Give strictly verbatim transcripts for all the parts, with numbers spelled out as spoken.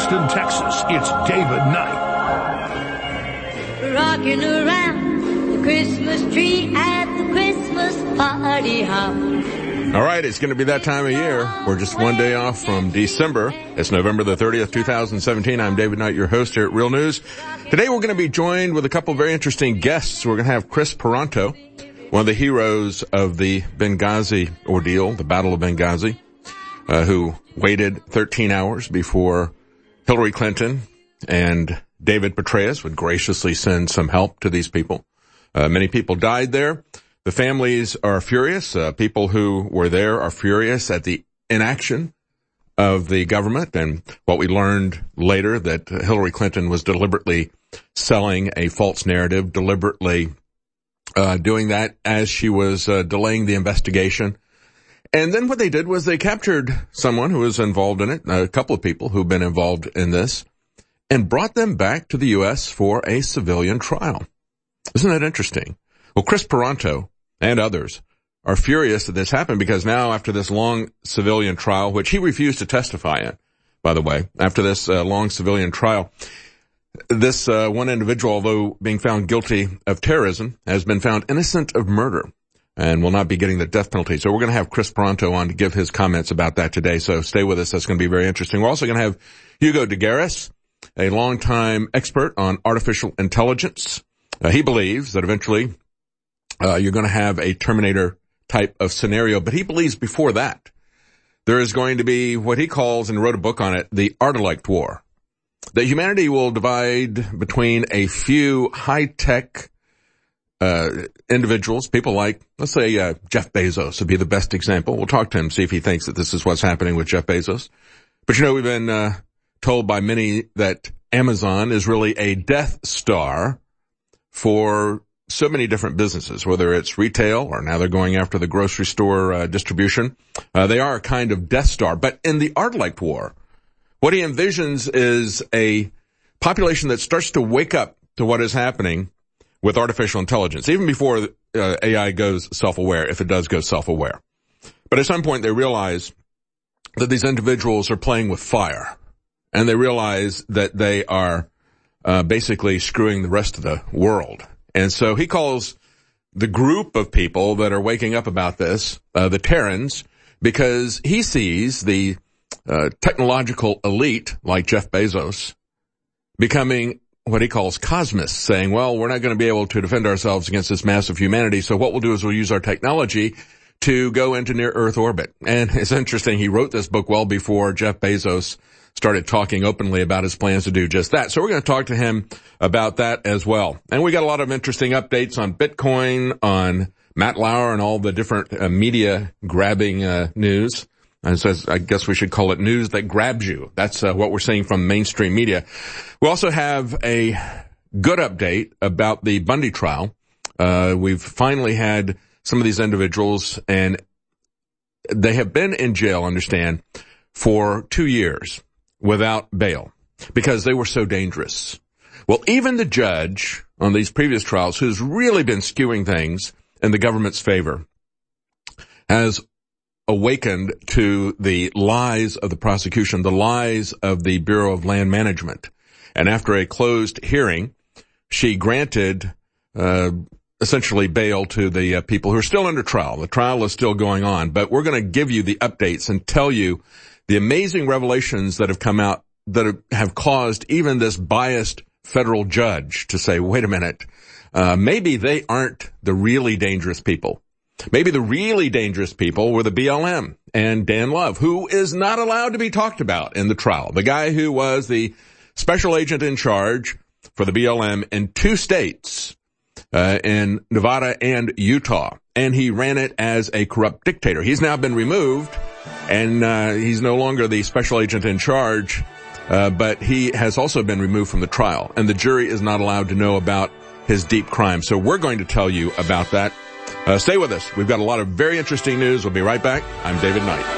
Austin, Texas, it's David Knight. Rocking around the Christmas tree at the Christmas party hop. All right, it's going to be that time of year. We're just one day off from December. It's November the thirtieth, two thousand seventeen. I'm David Knight, your host here at Real News. Today we're going to be joined with a couple of very interesting guests. We're going to have Chris Paronto, one of the heroes of the Benghazi ordeal, the Battle of Benghazi, uh, who waited thirteen hours before Hillary Clinton and David Petraeus would graciously send some help to these people. Uh, many people died there. The families are furious. Uh, people who were there are furious at the inaction of the government and what we learned later, that Hillary Clinton was deliberately selling a false narrative, deliberately uh, doing that as she was uh, delaying the investigation. And then what they did was they captured someone who was involved in it, a couple of people who've been involved in this, and brought them back to the U S for a civilian trial. Isn't that interesting? Well, Chris Paronto and others are furious that this happened because now, after this long civilian trial, which he refused to testify in, by the way, after this uh, long civilian trial, this uh, one individual, although being found guilty of terrorism, has been found innocent of murder and will not be getting the death penalty. So we're going to have Chris Paronto on to give his comments about that today. So stay with us. That's going to be very interesting. We're also going to have Hugo de Garis, a longtime expert on artificial intelligence. Uh, he believes that eventually uh, you're going to have a Terminator type of scenario, but he believes before that there is going to be what he calls, and wrote a book on it, the Art-elect War. That humanity will divide between a few high-tech uh individuals, people like, let's say, uh, Jeff Bezos would be the best example. We'll talk to him, see if he thinks that this is what's happening with Jeff Bezos. But, you know, we've been uh told by many that Amazon is really a Death Star for so many different businesses, whether it's retail or now they're going after the grocery store uh, distribution. Uh, they are a kind of Death Star. But in the Art-elect War, what he envisions is a population that starts to wake up to what is happening with artificial intelligence, even before uh, A I goes self-aware, if it does go self-aware. But at some point they realize that these individuals are playing with fire, and they realize that they are uh, basically screwing the rest of the world. And so he calls the group of people that are waking up about this uh, the Terrans, because he sees the uh, technological elite, like Jeff Bezos, becoming what he calls cosmists, saying, well, we're not going to be able to defend ourselves against this massive humanity, so what we'll do is we'll use our technology to go into near-Earth orbit. And it's interesting, he wrote this book well before Jeff Bezos started talking openly about his plans to do just that. So we're going to talk to him about that as well. And we got a lot of interesting updates on Bitcoin, on Matt Lauer, and all the different uh, media-grabbing uh, news. And so I guess we should call it news that grabs you. That's uh, what we're seeing from mainstream media. We also have a good update about the Bundy trial. Uh, we've finally had some of these individuals, and they have been in jail, understand, for two years without bail because they were so dangerous. Well, even the judge on these previous trials, who's really been skewing things in the government's favor, has awakened to the lies of the prosecution, the lies of the Bureau of Land Management. And after a closed hearing, she granted uh essentially bail to the uh, people who are still under trial. The trial is still going on, but we're going to give you the updates and tell you the amazing revelations that have come out that have caused even this biased federal judge to say, wait a minute, uh maybe they aren't the really dangerous people. Maybe the really dangerous people were the B L M and Dan Love, who is not allowed to be talked about in the trial. The guy who was the special agent in charge for the B L M in two states, uh, in Nevada and Utah. And he ran it as a corrupt dictator. He's now been removed, and uh, he's no longer the special agent in charge, uh, but he has also been removed from the trial. And the jury is not allowed to know about his deep crime. So we're going to tell you about that. Uh, stay with us. We've got a lot of very interesting news. We'll be right back. I'm David Knight.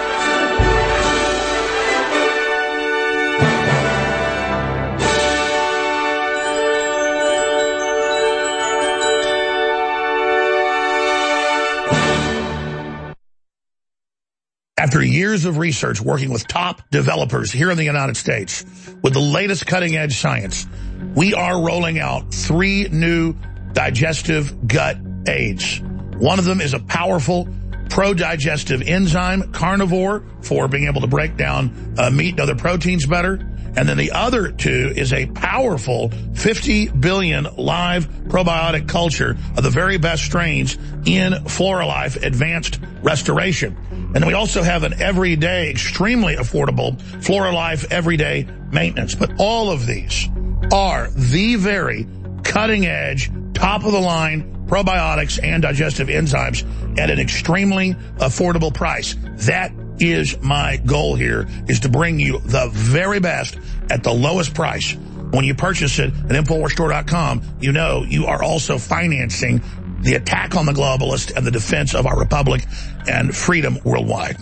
After years of research working with top developers here in the United States with the latest cutting-edge science, we are rolling out three new digestive gut aids. One of them is a powerful pro-digestive enzyme, carnivore, for being able to break down uh, meat and other proteins better. And then the other two is a powerful fifty billion live probiotic culture of the very best strains in Floralife Advanced Restoration. And then we also have an everyday, extremely affordable Floralife Everyday Maintenance. But all of these are the very cutting-edge, top-of-the-line probiotics and digestive enzymes at an extremely affordable price. That is my goal here, is to bring you the very best at the lowest price. When you purchase it at Infowars Store dot com, you know you are also financing the attack on the globalist and the defense of our republic and freedom worldwide.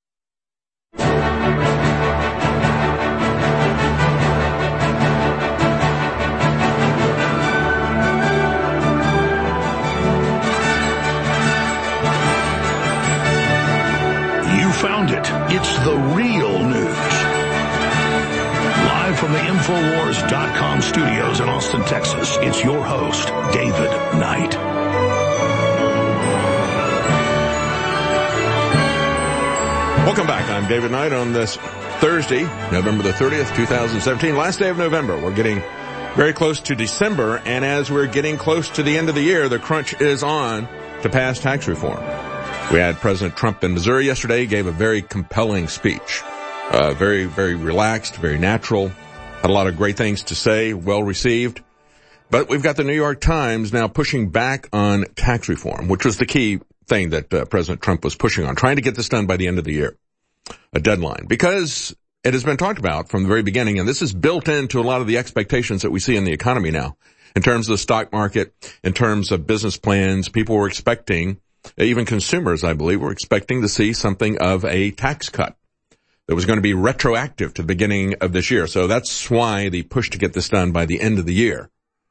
Found it. It's the real news. Live from the Infowars dot com studios in Austin, Texas, it's your host, David Knight. Welcome back. I'm David Knight on this Thursday, November the thirtieth, two thousand seventeen, last day of November. We're getting very close to December, and as we're getting close to the end of the year, the crunch is on to pass tax reform. We had President Trump in Missouri yesterday, gave a very compelling speech. Uh, very, very relaxed, very natural, had a lot of great things to say, well received. But we've got the New York Times now pushing back on tax reform, which was the key thing that uh, President Trump was pushing on, trying to get this done by the end of the year, a deadline. Because it has been talked about from the very beginning, and this is built into a lot of the expectations that we see in the economy now, in terms of the stock market, in terms of business plans. People were expecting, even consumers, I believe, were expecting to see something of a tax cut that was going to be retroactive to the beginning of this year. So that's why the push to get this done by the end of the year.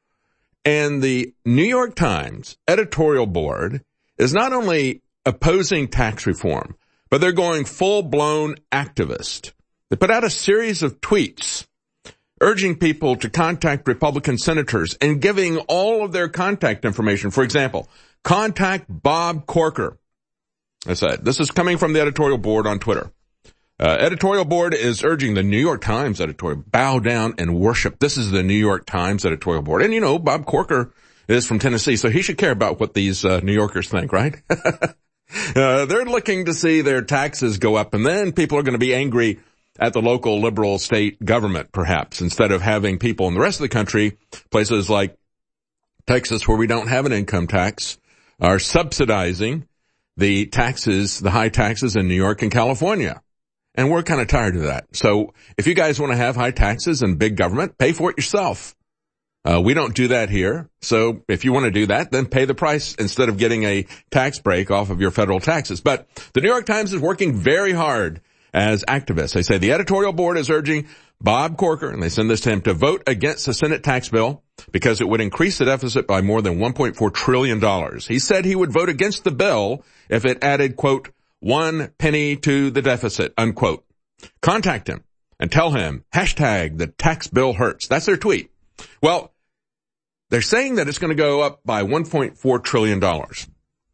And the New York Times editorial board is not only opposing tax reform, but they're going full-blown activist. They put out a series of tweets urging people to contact Republican senators and giving all of their contact information. For example, contact Bob Corker. I said, this is coming from the editorial board on Twitter. Uh, editorial board is urging the New York Times editorial, bow down and worship. This is the New York Times editorial board. And you know, Bob Corker is from Tennessee, so he should care about what these uh, New Yorkers think, right? uh, they're looking to see their taxes go up, and then people are going to be angry at the local liberal state government, perhaps, instead of having people in the rest of the country, places like Texas where we don't have an income tax, are subsidizing the taxes, the high taxes in New York and California. And we're kind of tired of that. So if you guys want to have high taxes and big government, pay for it yourself. Uh, we don't do that here. So if you want to do that, then pay the price instead of getting a tax break off of your federal taxes. But the New York Times is working very hard as activists. They say the editorial board is urging Bob Corker, and they send this to him, to vote against the Senate tax bill because it would increase the deficit by more than one point four trillion dollars. He said he would vote against the bill if it added, quote, one penny to the deficit, unquote. Contact him and tell him, hashtag the tax bill hurts. That's their tweet. Well, they're saying that it's going to go up by one point four trillion dollars.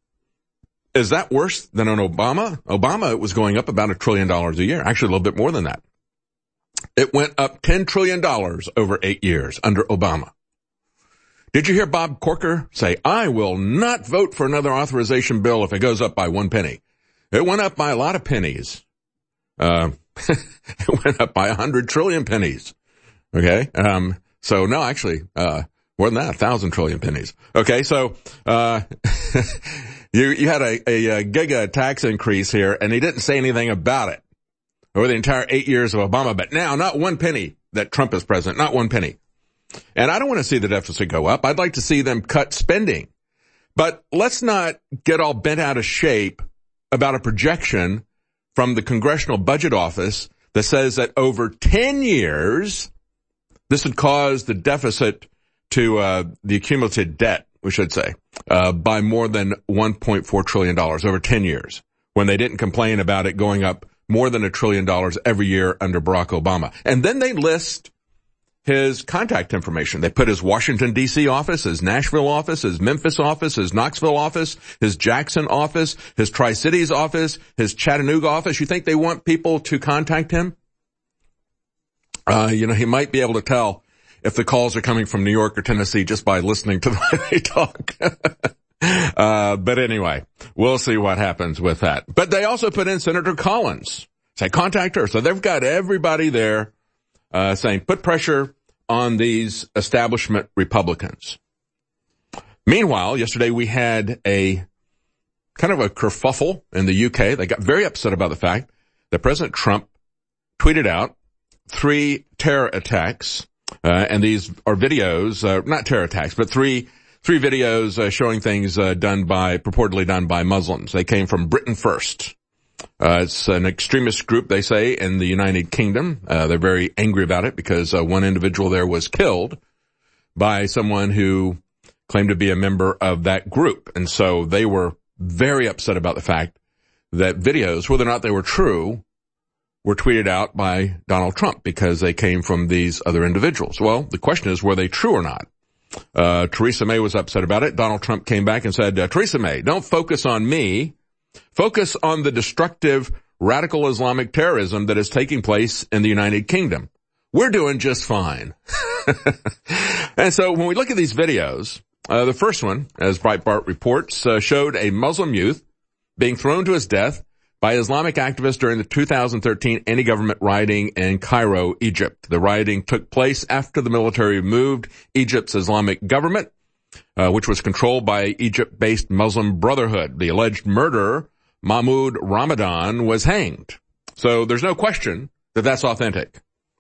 Is that worse than on Obama? Obama, it was going up about a trillion dollars a year, actually a little bit more than that. It went up ten trillion dollars over eight years under Obama. Did you hear Bob Corker say, I will not vote for another authorization bill if it goes up by one penny? It went up by a lot of pennies. Uh, it went up by a hundred trillion pennies. Okay. Um, so no, actually, uh, more than that, a thousand trillion pennies. Okay. So, uh, you, you had a, a, a giga tax increase here, and he didn't say anything about it over the entire eight years of Obama. But now, not one penny that Trump is president, not one penny. And I don't want to see the deficit go up. I'd like to see them cut spending. But let's not get all bent out of shape about a projection from the Congressional Budget Office that says that over ten years, this would cause the deficit to, uh, the accumulated debt, we should say, uh, by more than one point four trillion dollars over ten years. when they didn't complain about it going up more than a trillion dollars every year under Barack Obama. And then they list his contact information. They put his Washington, D C office, his Nashville office, his Memphis office, his Knoxville office, his Jackson office, his Tri-Cities office, his Chattanooga office. You think they want people to contact him? Uh, you know, he might be able to tell if the calls are coming from New York or Tennessee just by listening to the way they talk. uh, but anyway, we'll see what happens with that. But they also put in Senator Collins. Say, contact her. So they've got everybody there, uh, saying, put pressure on these establishment Republicans. Meanwhile, yesterday we had a kind of a kerfuffle in the U K. They got very upset about the fact that President Trump tweeted out three terror attacks, uh, and these are videos, uh, not terror attacks, but three, three videos, uh, showing things, uh, done by, purportedly done by Muslims. They came from Britain First. Uh, it's an extremist group, they say, in the United Kingdom. Uh, they're very angry about it because, uh, one individual there was killed by someone who claimed to be a member of that group. And so they were very upset about the fact that videos, whether or not they were true, were tweeted out by Donald Trump because they came from these other individuals. Well, the question is, were they true or not? Uh, Theresa May was upset about it. Donald Trump came back and said, uh, Theresa May, don't focus on me. Focus on the destructive radical Islamic terrorism that is taking place in the United Kingdom. We're doing just fine. And so when we look at these videos, uh, the first one, as Breitbart reports, uh, showed a Muslim youth being thrown to his death by Islamic activists during the two thousand thirteen anti-government rioting in Cairo, Egypt. The rioting took place after the military removed Egypt's Islamic government, uh, which was controlled by Egypt-based Muslim Brotherhood. The alleged murderer, Mahmoud Ramadan, was hanged. So there's no question that that's authentic.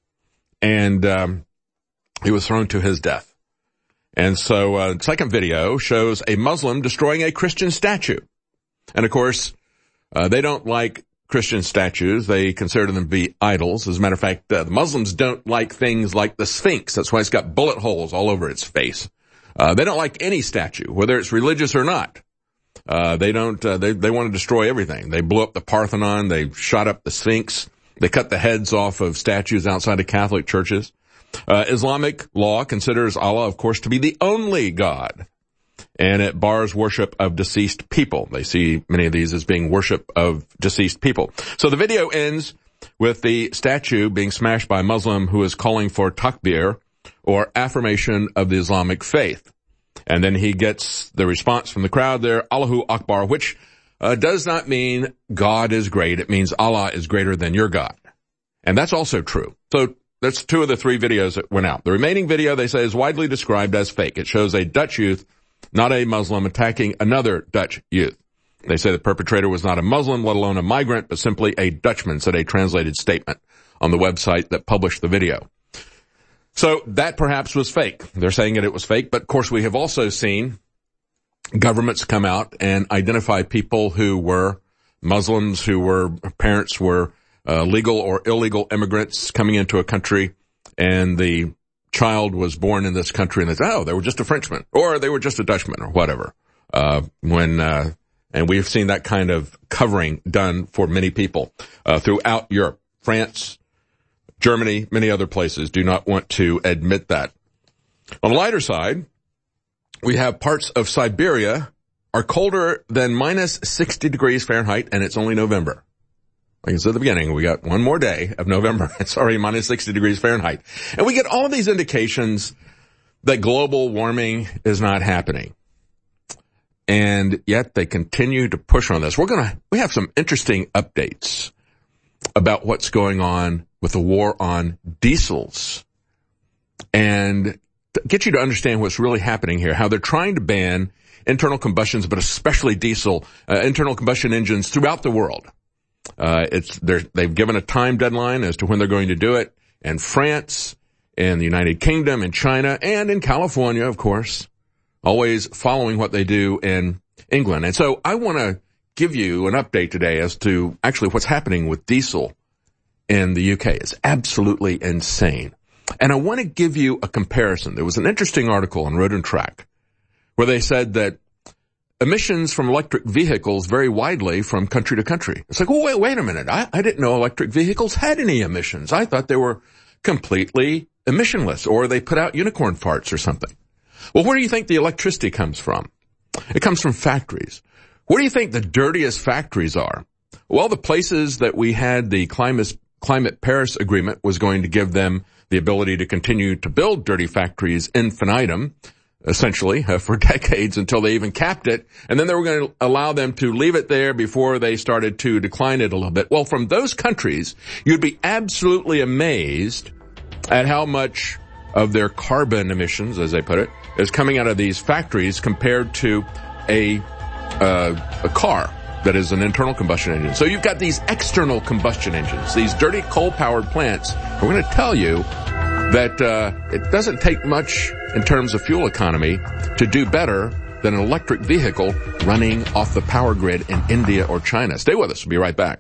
And um, he was thrown to his death. And so uh, the second video shows a Muslim destroying a Christian statue. And, of course, Uh, they don't like Christian statues. They consider them to be idols. As a matter of fact, uh, the Muslims don't like things like the Sphinx. That's why it's got bullet holes all over its face. Uh, they don't like any statue, whether it's religious or not. Uh, they don't, uh, they, they want to destroy everything. They blew up the Parthenon. They shot up the Sphinx. They cut the heads off of statues outside of Catholic churches. Uh, Islamic law considers Allah, of course, to be the only God. And it bars worship of deceased people. They see many of these as being worship of deceased people. So the video ends with the statue being smashed by a Muslim who is calling for takbir, or affirmation of the Islamic faith. And then he gets the response from the crowd there, Allahu Akbar, which uh, does not mean God is great. It means Allah is greater than your God. And that's also true. So that's two of the three videos that went out. The remaining video, they say, is widely described as fake. It shows a Dutch youth, not a Muslim, attacking another Dutch youth. They say the perpetrator was not a Muslim, let alone a migrant, but simply a Dutchman, said a translated statement on the website that published the video. So that perhaps was fake. They're saying that it was fake, but of course we have also seen governments come out and identify people who were Muslims, who were, parents were uh, legal or illegal immigrants coming into a country, and the child was born in this country, and they say, oh, they were just a Frenchman, or they were just a Dutchman, or whatever. Uh, when, uh, and we've seen that kind of covering done for many people, uh, throughout Europe. France, Germany, many other places do not want to admit that. On the lighter side, we have parts of Siberia are colder than minus sixty degrees Fahrenheit, and it's only November. Like I said at the beginning, we got one more day of November. It's already minus sixty degrees Fahrenheit. And we get all of these indications that global warming is not happening. And yet they continue to push on this. We're going to, we have some interesting updates about what's going on with the war on diesels, and to get you to understand what's really happening here, how they're trying to ban internal combustions, but especially diesel, uh, internal combustion engines throughout the world. Uh, it's, they've given a time deadline as to when they're going to do it. And France, and the United Kingdom, and China, and in California, of course, always following what they do in England. And so I want to give you an update today as to actually what's happening with diesel in the U K. It's absolutely insane. And I want to give you a comparison. There was an interesting article on Road and Track where they said that emissions from electric vehicles vary widely from country to country. It's like, well, wait, wait a minute. I, I didn't know electric vehicles had any emissions. I thought they were completely emissionless, or they put out unicorn farts or something. Well, where do you think the electricity comes from? It comes from factories. Where do you think the dirtiest factories are? Well, the places that we had the climate, climate Paris Agreement was going to give them the ability to continue to build dirty factories infinitum, essentially, uh, for decades until they even capped it. And then they were going to allow them to leave it there before they started to decline it a little bit. Well, from those countries, you'd be absolutely amazed at how much of their carbon emissions, as they put it, is coming out of these factories compared to a, uh, a car that is an internal combustion engine. So you've got these external combustion engines, these dirty coal-powered plants. We're going to tell you that uh, it doesn't take much in terms of fuel economy to do better than an electric vehicle running off the power grid in India or China. Stay with us. We'll be right back.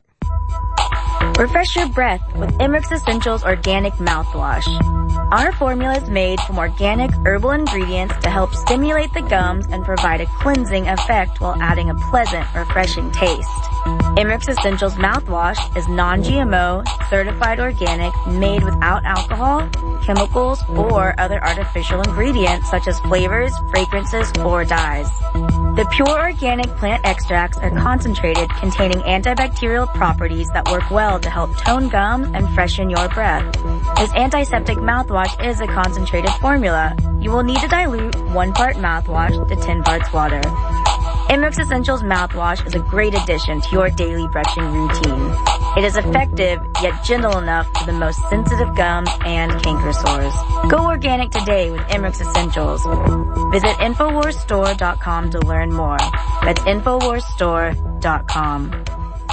Refresh your breath with Emmerich Essentials Organic Mouthwash. Our formula is made from organic herbal ingredients to help stimulate the gums and provide a cleansing effect while adding a pleasant, refreshing taste. Emmerich Essentials Mouthwash is non-G M O, certified organic, made without alcohol, chemicals, or other artificial ingredients such as flavors, fragrances, or dyes. The pure organic plant extracts are concentrated, containing antibacterial properties that work well to help tone gums and freshen your breath. This antiseptic mouthwash is a concentrated formula. You will need to dilute one part mouthwash to ten parts water. Emmerich Essentials Mouthwash is a great addition to your daily brushing routine. It is effective, yet gentle enough for the most sensitive gums and canker sores. Go organic today with Emmerich Essentials. Visit Infowars Store dot com to learn more. That's Infowars Store dot com.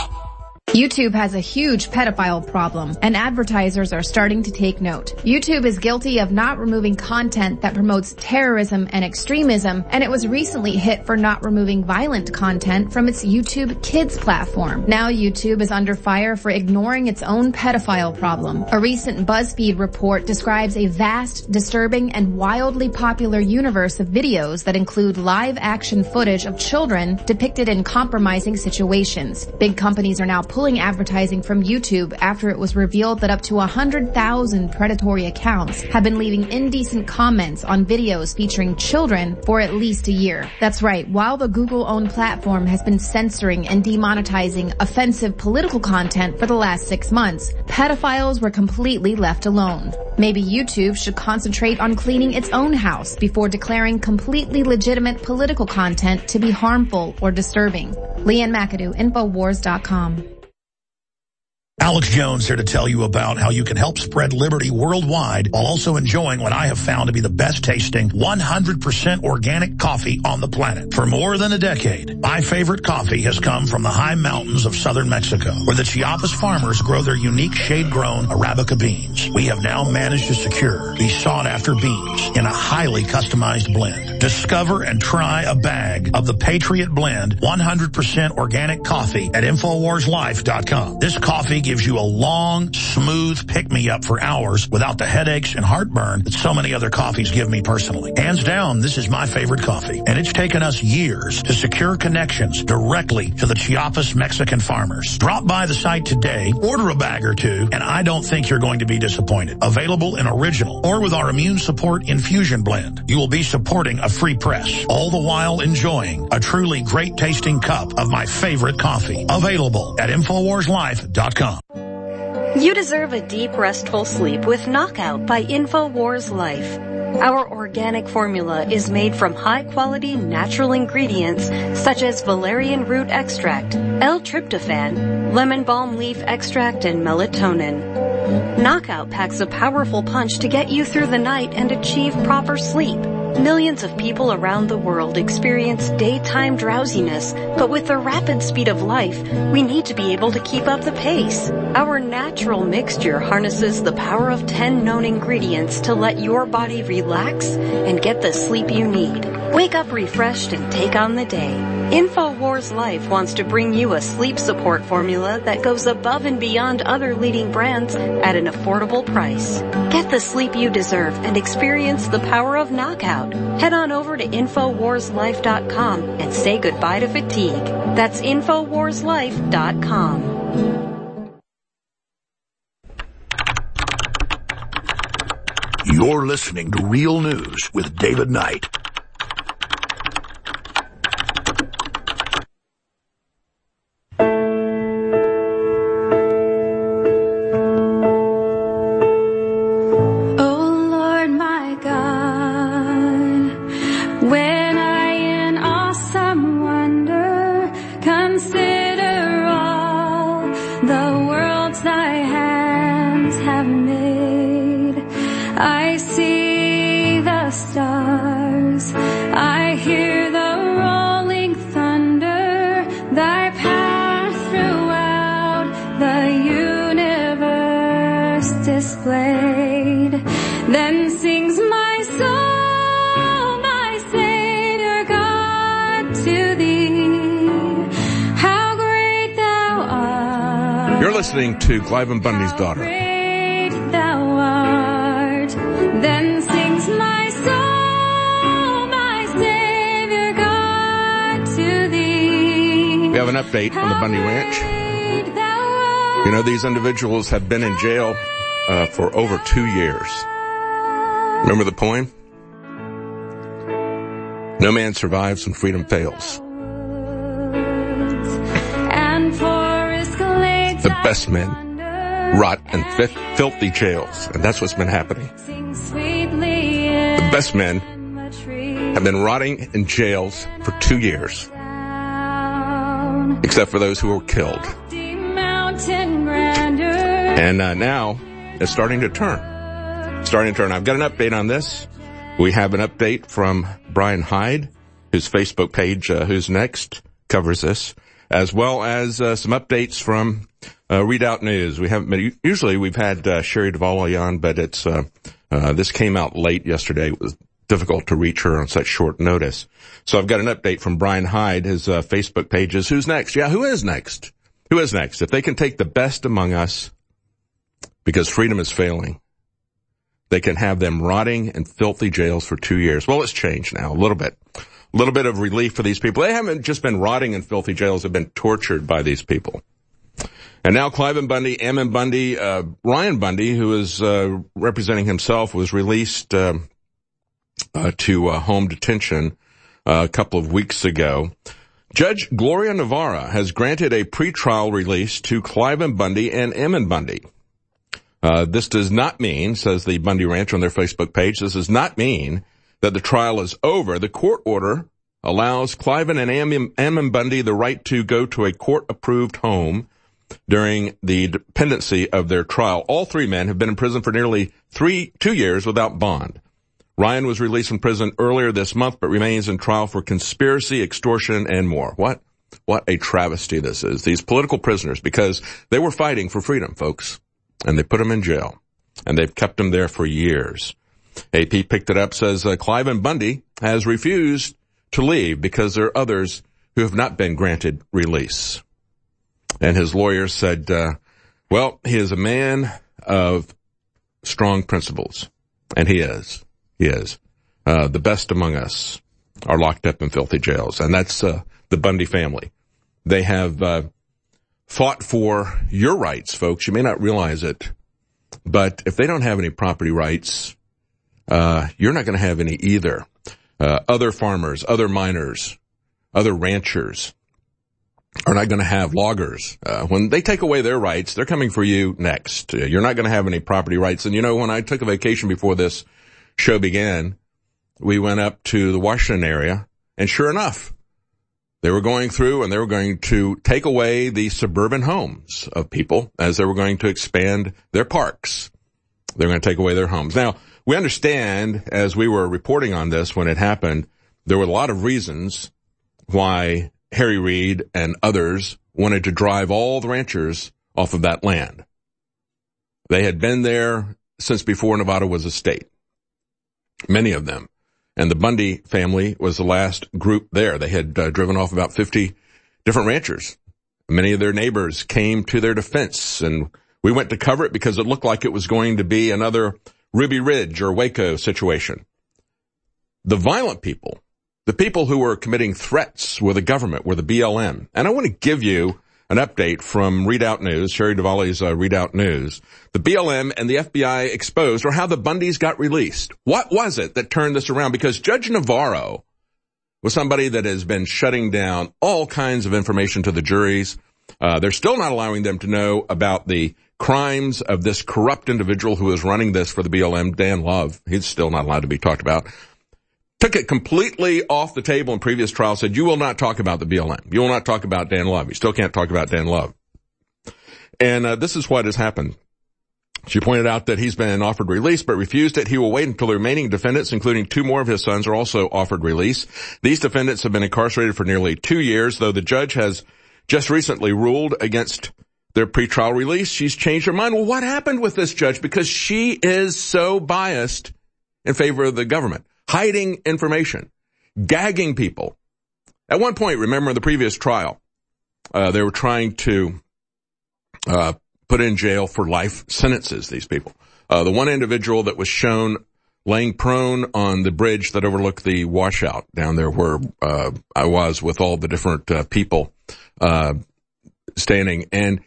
YouTube has a huge pedophile problem, and advertisers are starting to take note. YouTube is guilty of not removing content that promotes terrorism and extremism, and it was recently hit for not removing violent content from its YouTube Kids platform. Now YouTube is under fire for ignoring its own pedophile problem. A recent BuzzFeed report describes a vast, disturbing, and wildly popular universe of videos that include live-action footage of children depicted in compromising situations. Big companies are now pulling advertising from YouTube after it was revealed that up to one hundred thousand predatory accounts have been leaving indecent comments on videos featuring children for at least a year. That's right, while the Google-owned platform has been censoring and demonetizing offensive political content for the last six months, pedophiles were completely left alone. Maybe YouTube should concentrate on cleaning its own house before declaring completely legitimate political content to be harmful or disturbing. Leanne McAdoo, Infowars dot com. Alex Jones here to tell you about how you can help spread liberty worldwide while also enjoying what I have found to be the best tasting one hundred percent organic coffee on the planet. For more than a decade, my favorite coffee has come from the high mountains of southern Mexico, where the Chiapas farmers grow their unique shade-grown Arabica beans. We have now managed to secure these sought-after beans in a highly customized blend. Discover and try a bag of the Patriot Blend one hundred percent organic coffee at Infowars Life dot com. This coffee gives you a long, smooth pick-me-up for hours without the headaches and heartburn that so many other coffees give me personally. Hands down, this is my favorite coffee, and it's taken us years to secure connections directly to the Chiapas Mexican farmers. Drop by the site today, order a bag or two, and I don't think you're going to be disappointed. Available in original or with our immune support infusion blend. You will be supporting a free press, all the while enjoying a truly great-tasting cup of my favorite coffee. Available at Infowars Life dot com. You deserve a deep, restful sleep with Knockout by Infowars Life. Our organic formula is made from high-quality natural ingredients such as valerian root extract, L-tryptophan, lemon balm leaf extract, and melatonin. Knockout packs a powerful punch to get you through the night and achieve proper sleep. Millions of people around the world experience daytime drowsiness, but with the rapid speed of life, we need to be able to keep up the pace. Our natural mixture harnesses the power of ten known ingredients to let your body relax and get the sleep you need. Wake up refreshed and take on the day. InfoWars Life wants to bring you a sleep support formula that goes above and beyond other leading brands at an affordable price. Get the sleep you deserve and experience the power of knockout. Head on over to Infowars Life dot com and say goodbye to fatigue. That's Infowars Life dot com. You're listening to Real News with David Knight. Listening to Cliven Bundy's daughter. Thou art, then sings my soul, my Savior God, to thee. We have an update on the Bundy Ranch. You know, these individuals have been in jail uh, for over two years. Remember the poem? No man survives when freedom fails. The best men rot in f- filthy jails, and that's what's been happening. The best men have been rotting in jails for two years, except for those who were killed. And uh, now it's starting to turn. Starting to turn. I've got an update on this. We have an update from Brian Hyde, whose Facebook page, uh, Who's Next, covers this, as well as uh, some updates from uh, Readout News. We haven't been, usually we've had uh, Sherry Duvall on, but it's uh, uh this came out late yesterday. It was difficult to reach her on such short notice. So I've got an update from Brian Hyde. His uh, Facebook page is Who's Next? Yeah, who is next? Who is next? If they can take the best among us, because freedom is failing, they can have them rotting in filthy jails for two years. Well, it's changed now a little bit. A little bit of relief for these people. They haven't just been rotting in filthy jails. They've been tortured by these people. And now Cliven Bundy, Ammon Bundy, uh, Ryan Bundy, who is uh, representing himself, was released uh, uh, to uh, home detention uh, a couple of weeks ago. Judge Gloria Navarra has granted a pretrial release to Cliven Bundy and Ammon Bundy. Uh, this does not mean, says the Bundy Ranch on their Facebook page, this does not mean that the trial is over. The court order allows Cliven and Ammon, Ammon Bundy the right to go to a court-approved home during the dependency of their trial. All three men have been in prison for nearly three, two years without bond. Ryan was released from prison earlier this month, but remains in trial for conspiracy, extortion, and more. What? What a travesty this is. These political prisoners, because they were fighting for freedom, folks, and they put them in jail, and they've kept them there for years. A P picked it up, says uh, Cliven Bundy has refused to leave because there are others who have not been granted release. And his lawyer said, uh, well, he is a man of strong principles. And he is. He is. Uh, the best among us are locked up in filthy jails. And that's uh, the Bundy family. They have uh, fought for your rights, folks. You may not realize it. But if they don't have any property rights, uh, you're not going to have any either. Uh, other farmers, other miners, other ranchers are not going to have loggers. Uh, when they take away their rights, they're coming for you next. Uh, you're not going to have any property rights. And you know, when I took a vacation before this show began, we went up to the Washington area, and sure enough, they were going through and they were going to take away the suburban homes of people as they were going to expand their parks. They're going to take away their homes. Now, we understand, as we were reporting on this when it happened, there were a lot of reasons why Harry Reid and others wanted to drive all the ranchers off of that land. They had been there since before Nevada was a state, many of them. And the Bundy family was the last group there. They had uh, driven off about fifty different ranchers. Many of their neighbors came to their defense, and we went to cover it because it looked like it was going to be another Ruby Ridge or Waco situation. The violent people, the people who were committing threats were the government, were the B L M. And I want to give you an update from Readout News, Sherry Duvali's uh, Readout News. The B L M and the F B I exposed, or how the Bundys got released. What was it that turned this around? Because Judge Navarro was somebody that has been shutting down all kinds of information to the juries. Uh, they're still not allowing them to know about the crimes of this corrupt individual who is running this for the B L M, Dan Love. He's still not allowed to be talked about. Took it completely off the table in previous trials, said, you will not talk about the B L M. You will not talk about Dan Love. You still can't talk about Dan Love. And uh, this is what has happened. She pointed out that he's been offered release, but refused it. He will wait until the remaining defendants, including two more of his sons, are also offered release. These defendants have been incarcerated for nearly two years, though the judge has just recently ruled against their pretrial release. She's changed her mind. Well, what happened with this judge? Because she is so biased in favor of the government. Hiding information, gagging people. At one point, remember in the previous trial, uh, they were trying to uh put in jail for life sentences, these people. Uh the one individual that was shown laying prone on the bridge that overlooked the washout down there where uh I was with all the different uh, people uh standing, and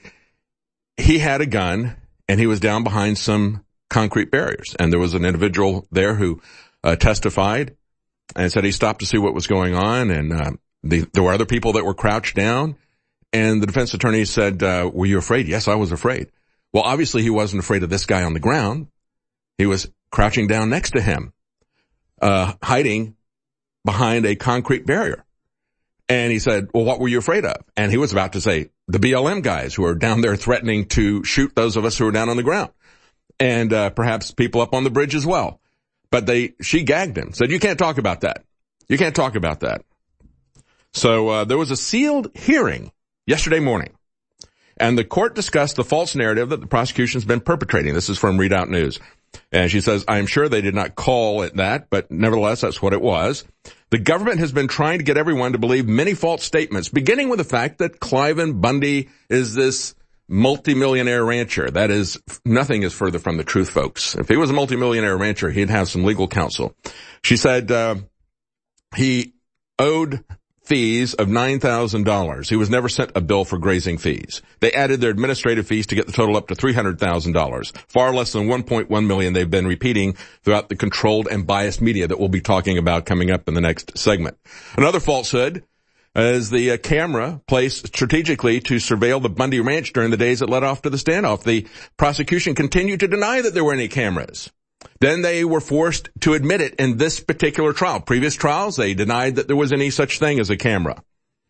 he had a gun, and he was down behind some concrete barriers. And there was an individual there who Uh, testified and said he stopped to see what was going on, and uh, the, there were other people that were crouched down, and the defense attorney said, uh, were you afraid? Yes, I was afraid. Well, obviously he wasn't afraid of this guy on the ground. He was crouching down next to him, uh, hiding behind a concrete barrier. And he said, well, what were you afraid of? And he was about to say, the B L M guys who are down there threatening to shoot those of us who are down on the ground, and uh, perhaps people up on the bridge as well. But they, she gagged him, said, you can't talk about that. You can't talk about that. So, uh, there was a sealed hearing yesterday morning, and the court discussed the false narrative that the prosecution's been perpetrating. This is from Readout News. And she says, I am sure they did not call it that, but nevertheless, that's what it was. The government has been trying to get everyone to believe many false statements, beginning with the fact that Cliven Bundy is this multimillionaire rancher. That is, nothing is further from the truth, folks. If he was a multimillionaire rancher, he'd have some legal counsel. She said uh, he owed fees of nine thousand dollars. He was never sent a bill for grazing fees. They added their administrative fees to get the total up to three hundred thousand dollars, far less than one point one million dollars they've been repeating throughout the controlled and biased media that we'll be talking about coming up in the next segment. Another falsehood is the uh, camera placed strategically to surveil the Bundy Ranch during the days that led off to the standoff. The prosecution continued to deny that there were any cameras. Then they were forced to admit it in this particular trial. Previous trials, they denied that there was any such thing as a camera.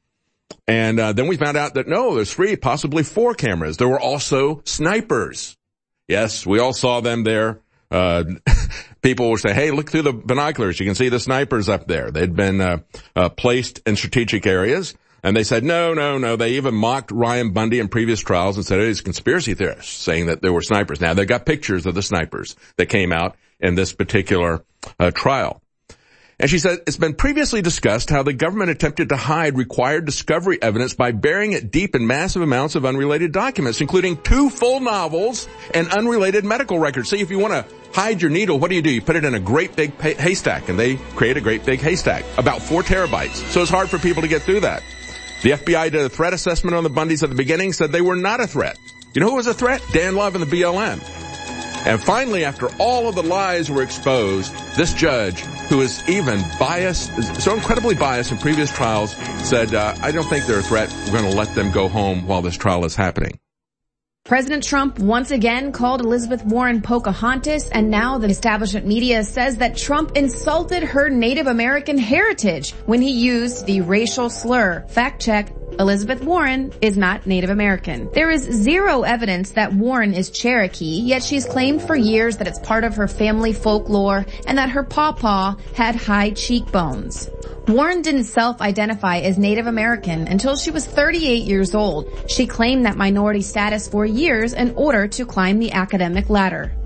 And uh, then we found out that, no, there's three, possibly four cameras. There were also snipers. Yes, we all saw them there. Uh, people will say, hey, look through the binoculars. You can see the snipers up there. They'd been uh, uh, placed in strategic areas. And they said, no, no, no. They even mocked Ryan Bundy in previous trials and said it is conspiracy theorists, saying that there were snipers. Now, they got pictures of the snipers that came out in this particular uh, trial. And she said, it's been previously discussed how the government attempted to hide required discovery evidence by burying it deep in massive amounts of unrelated documents, including two full novels and unrelated medical records. See, if you want to hide your needle, what do you do? You put it in a great big haystack, and they create a great big haystack, about four terabytes. So it's hard for people to get through that. The F B I did a threat assessment on the Bundys at the beginning, said they were not a threat. You know who was a threat? Dan Love and the B L M. And finally, after all of the lies were exposed, this judge, who is even biased, so incredibly biased in previous trials, said, uh, I don't think they're a threat. We're going to let them go home while this trial is happening. President Trump once again called Elizabeth Warren Pocahontas, and now the establishment media says that Trump insulted her Native American heritage when he used the racial slur. Fact check. Elizabeth Warren is not Native American. There is zero evidence that Warren is Cherokee, yet she's claimed for years that it's part of her family folklore and that her pawpaw had high cheekbones. Warren didn't self-identify as Native American until she was thirty-eight years old. She claimed that minority status for years in order to climb the academic ladder.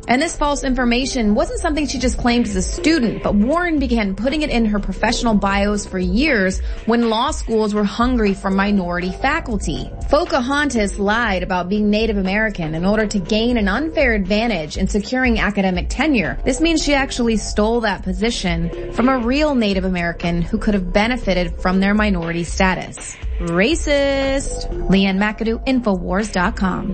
And this false information wasn't something she just claimed as a student, but Warren began putting it in her professional bios for years when law schools were hungry for minority faculty. Pocahontas lied about being Native American in order to gain an unfair advantage in securing academic tenure. This means she actually stole that position from a real Native American who could have benefited from their minority status. Racist. Leanne McAdoo, Infowars dot com.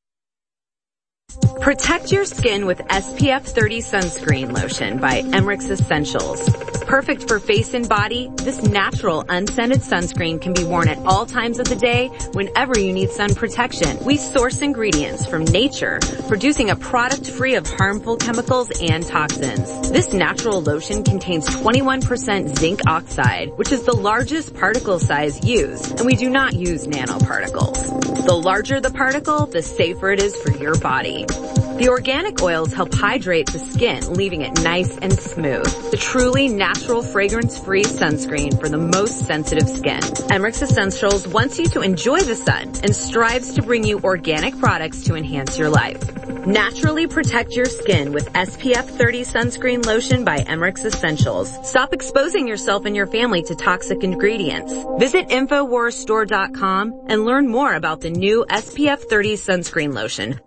Protect your skin with S P F thirty sunscreen lotion by Emmerich Essentials. Perfect for face and body, this natural unscented sunscreen can be worn at all times of the day whenever you need sun protection. We source ingredients from nature, producing a product free of harmful chemicals and toxins. This natural lotion contains twenty-one percent zinc oxide, which is the largest particle size used, and we do not use nanoparticles. The larger the particle, the safer it is for your body. The organic oils help hydrate the skin, leaving it nice and smooth. The truly natural fragrance-free sunscreen for the most sensitive skin. Emmerich Essentials wants you to enjoy the sun and strives to bring you organic products to enhance your life. Naturally protect your skin with S P F thirty sunscreen lotion by Emmerich Essentials. Stop exposing yourself and your family to toxic ingredients. Visit Infowars Store dot com and learn more about the new S P F thirty sunscreen lotion.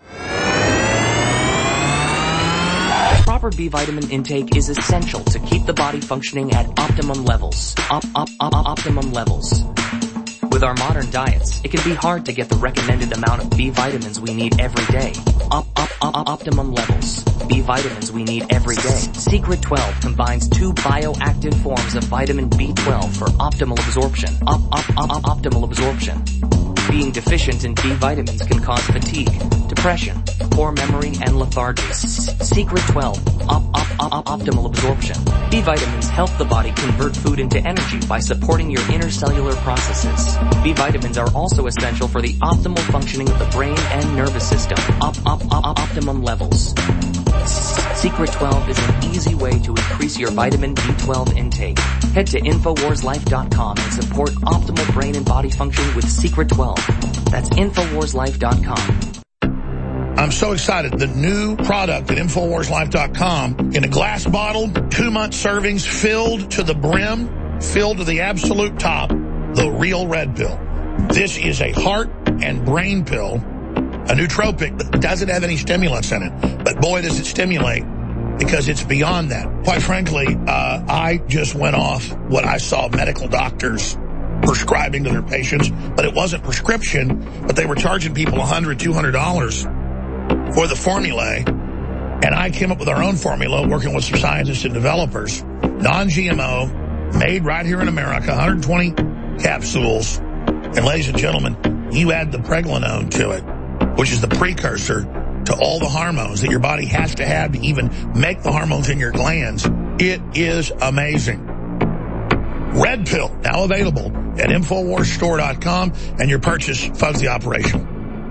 Proper B vitamin intake is essential to keep the body functioning at optimum levels. Op, op, op, optimum levels. With our modern diets, it can be hard to get the recommended amount of B vitamins we need every day. Op, op, op, optimum levels. B vitamins we need every day. Secret twelve combines two bioactive forms of vitamin B twelve for optimal absorption. Op, op, op, optimal absorption. Being deficient in B vitamins can cause fatigue, depression, poor memory, and lethargy. Secret twelve, op, op, op, optimal absorption. B vitamins help the body convert food into energy by supporting your intercellular processes. B vitamins are also essential for the optimal functioning of the brain and nervous system. Op, op, op, optimum levels. Secret twelve is an easy way to increase your vitamin B twelve intake. Head to Infowars Life dot com and support optimal brain and body function with Secret twelve. That's Infowars Life dot com. I'm so excited. The new product at Infowars Life dot com in a glass bottle, two-month servings filled to the brim, filled to the absolute top, the Real Red Pill. This is a heart and brain pill, a nootropic that doesn't have any stimulants in it. But boy, does it stimulate, because it's beyond that. Quite frankly, uh, I just went off what I saw medical doctors prescribing to their patients, but it wasn't prescription, but they were charging people one hundred dollars, two hundred dollars for the formulae. And I came up with our own formula, working with some scientists and developers. Non-G M O, made right here in America, one hundred twenty capsules. And ladies and gentlemen, you add the pregnenolone to it, which is the precursor to all the hormones that your body has to have to even make the hormones in your glands. It is amazing. Red Pill, now available at Infowars Store dot com, and your purchase funds the operation.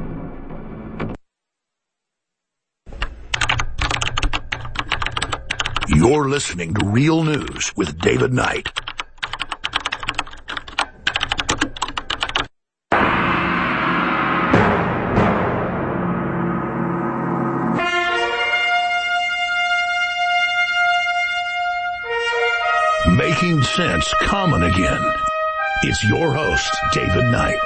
You're listening to Real News with David Knight. Making sense common again. It's your host, David Knight.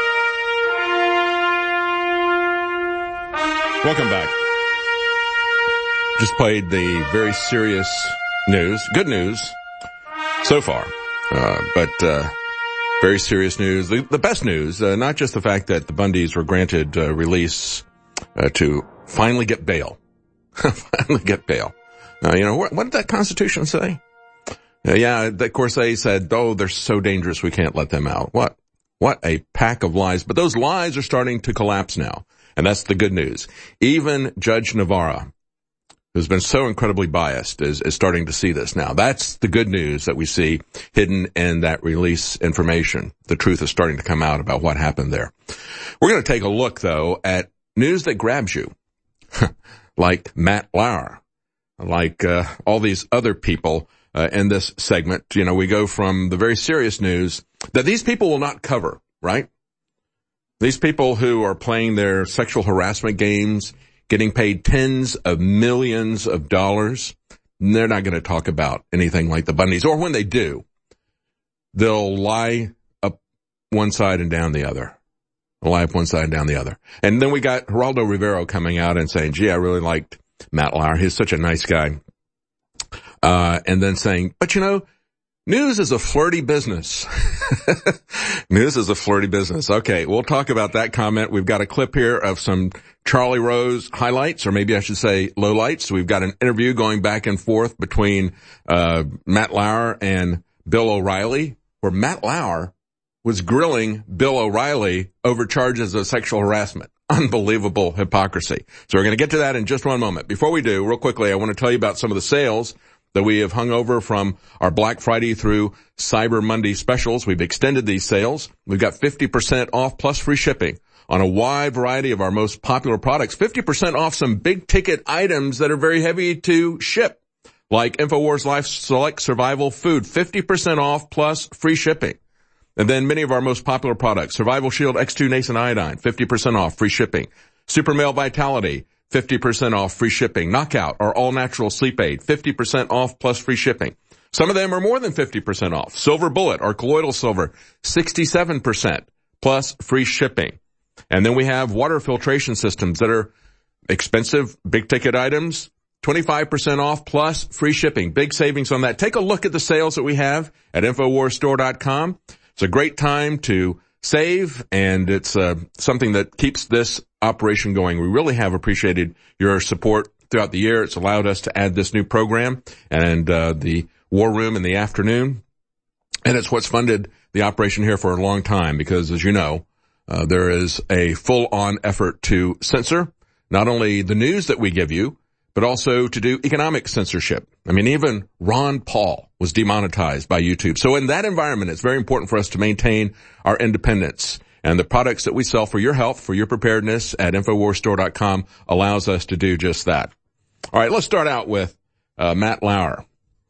Welcome back. Just played the very serious news, good news so far, uh, but uh, very serious news. The, the best news, uh, not just the fact that the Bundys were granted uh, release uh, to finally get bail, finally get bail. Uh, you know, what, what did that Constitution say? Uh, yeah, of course they said, oh, they're so dangerous we can't let them out. What? What a pack of lies. But those lies are starting to collapse now, and that's the good news. Even Judge Navarro, who's been so incredibly biased, is, is starting to see this now. That's the good news that we see hidden in that release information. The truth is starting to come out about what happened there. We're going to take a look, though, at news that grabs you, like Matt Lauer, like uh, all these other people uh, in this segment. You know, we go from the very serious news that these people will not cover, right? These people who are playing their sexual harassment games, getting paid tens of millions of dollars. They're not going to talk about anything like the Bundys, or when they do, they'll lie up one side and down the other. They'll lie up one side and down the other. And then we got Geraldo Rivera coming out and saying, gee, I really liked Matt Lauer. He's such a nice guy. Uh, and then saying, but you know, news is a flirty business. News is a flirty business. Okay, we'll talk about that comment. We've got a clip here of some Charlie Rose highlights, or maybe I should say lowlights. We've got an interview going back and forth between uh Matt Lauer and Bill O'Reilly, where Matt Lauer was grilling Bill O'Reilly over charges of sexual harassment. Unbelievable hypocrisy. So we're going to get to that in just one moment. Before we do, real quickly, I want to tell you about some of the sales that we have hung over from our Black Friday through Cyber Monday specials. We've extended these sales. We've got fifty percent off plus free shipping on a wide variety of our most popular products. fifty percent off some big ticket items that are very heavy to ship, like InfoWars Life Select Survival Food, fifty percent off plus free shipping. And then many of our most popular products, Survival Shield X two Nascent Iodine, fifty percent off free shipping. Super Male Vitality, fifty percent off free shipping. Knockout, our all-natural sleep aid, fifty percent off plus free shipping. Some of them are more than fifty percent off. Silver Bullet, our colloidal silver, sixty-seven percent plus free shipping. And then we have water filtration systems that are expensive, big-ticket items, twenty-five percent off plus free shipping. Big savings on that. Take a look at the sales that we have at InfoWars Store dot com. It's a great time to save, and it's uh, something that keeps this operation going. We really have appreciated your support throughout the year. It's allowed us to add this new program and uh, the War Room in the afternoon. And it's what's funded the operation here for a long time because, as you know, uh, there is a full-on effort to censor not only the news that we give you, but also to do economic censorship. I mean, even Ron Paul was demonetized by YouTube. So in that environment, it's very important for us to maintain our independence. And the products that we sell for your health, for your preparedness at InfoWars Store dot com allows us to do just that. All right, let's start out with uh, Matt Lauer.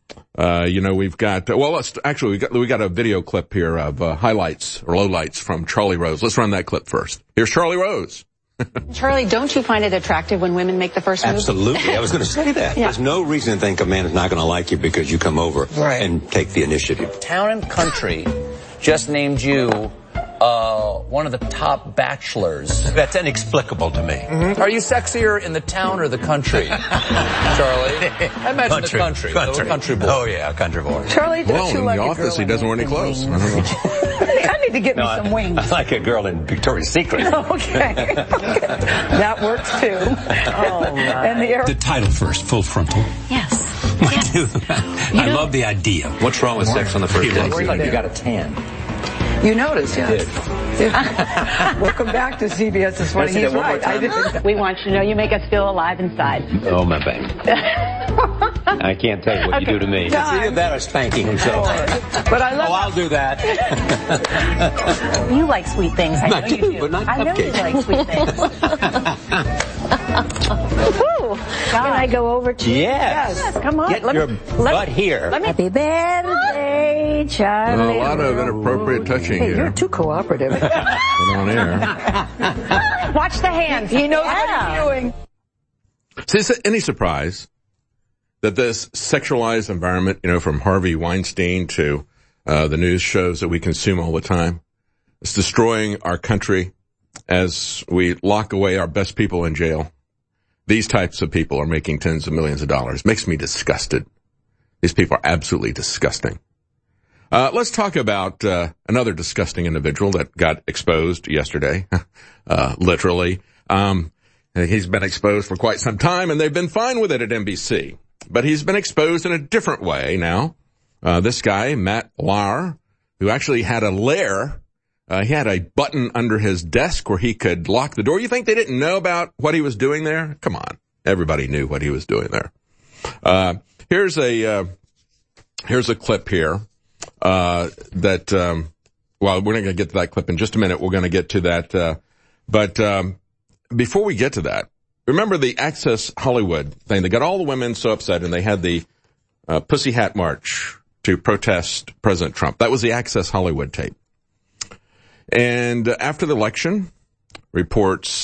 Uh, you know, we've got, uh, well, let's actually, we got, we got a video clip here of uh, highlights or lowlights from Charlie Rose. Let's run that clip first. Here's Charlie Rose. Charlie, don't you find it attractive when women make the first move? Absolutely. I was going to say that. Yeah. There's no reason to think a man is not going to like you because you come over right. and take the initiative. Town and Country just named you uh one of the top bachelors. That's inexplicable to me. Mm-hmm. Are you sexier in the town or the country, Charlie? I imagine country, the country. Country. country boy. Oh, yeah, country boy. Charlie, don't well, you in like the a office, girl he doesn't wear any clothes. I don't know. I need to get no, me some wings. I, I like a girl in Victoria's Secret. Okay. okay. That works, too. Oh, my. And the, air- the title first, Full Frontal. Yes. yes. I know, love the idea. What's wrong with sex on the first date? Like you got a tan. You noticed, yes. Welcome back to C B S This Morning. He's right. I did. We want you to know you make us feel alive inside. Oh, my baby. I can't tell you what okay. you do to me. It's either that or spanking himself. But I love Oh, I'll do that. You like sweet things. I, I know do, you do. but not I know cupcakes. you like sweet things. Woo! Can I go over to Yes. yes. Come on. Get let your me, butt let, here. Let me. Happy birthday, Charlie. Well, a lot of inappropriate touching hey, here. You're too cooperative. on air. Watch the hands. He knows yeah. what he's doing. So is it any surprise that this sexualized environment, you know, from Harvey Weinstein to uh, the news shows that we consume all the time, is destroying our country as we lock away our best people in jail? These types of people are making tens of millions of dollars. Makes me disgusted. These people are absolutely disgusting. Uh, let's talk about uh, another disgusting individual that got exposed yesterday, uh, literally. Um, he's been exposed for quite some time, and they've been fine with it at N B C. But he's been exposed in a different way now. Uh, this guy, Matt Lauer, who actually had a lair, uh, he had a button under his desk where he could lock the door. You think they didn't know about what he was doing there? Come on. Everybody knew what he was doing there. Uh, here's a, uh, here's a clip here. Uh, that, um, well, we're not going to get to that clip in just a minute. We're going to get to that. Uh, but, um, before we get to that, remember the Access Hollywood thing? They got all the women so upset and they had the, uh, Pussy Hat March to protest President Trump. That was the Access Hollywood tape. And uh, after the election, reports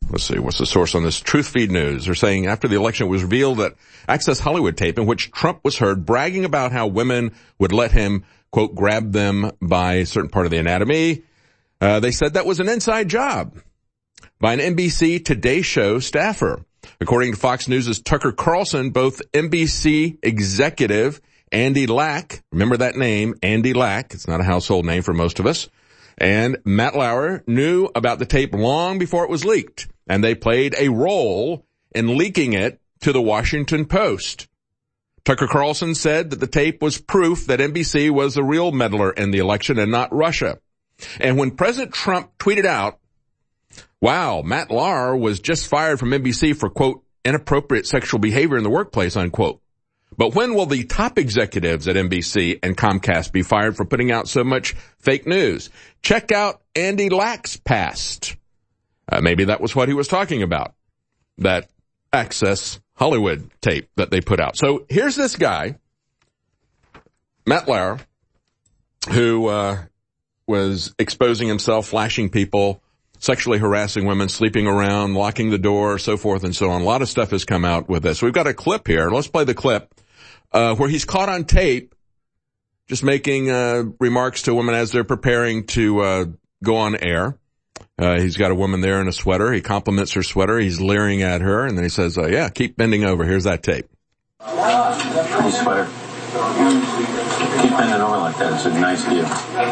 let's see, what's the source on this? Truth Feed News. They're saying after the election it was revealed that Access Hollywood tape in which Trump was heard bragging about how women would let him, quote, grab them by a certain part of the anatomy. Uh, they said that was an inside job by an N B C Today Show staffer. According to Fox News' Tucker Carlson, both N B C executive Andy Lack, remember that name, Andy Lack, it's not a household name for most of us, and Matt Lauer knew about the tape long before it was leaked, and they played a role in leaking it to the Washington Post. Tucker Carlson said that the tape was proof that N B C was the real meddler in the election and not Russia. And when President Trump tweeted out, wow, Matt Lauer was just fired from N B C for, quote, inappropriate sexual behavior in the workplace, unquote. But when will the top executives at N B C and Comcast be fired for putting out so much fake news? Check out Andy Lack's past. Uh, maybe that was what he was talking about, that Access Hollywood tape that they put out. So here's this guy, Matt Lauer, who uh was exposing himself, flashing people, sexually harassing women, sleeping around, locking the door, so forth and so on. A lot of stuff has come out with this. We've got a clip here. Let's play the clip uh where he's caught on tape just making uh remarks to women as they're preparing to uh go on air. Uh he's got a woman there in a sweater. He compliments her sweater. He's leering at her, and then he says, uh, yeah, keep bending over. Here's that tape. Hey, sweater. Keep bending over like that. It's a nice view.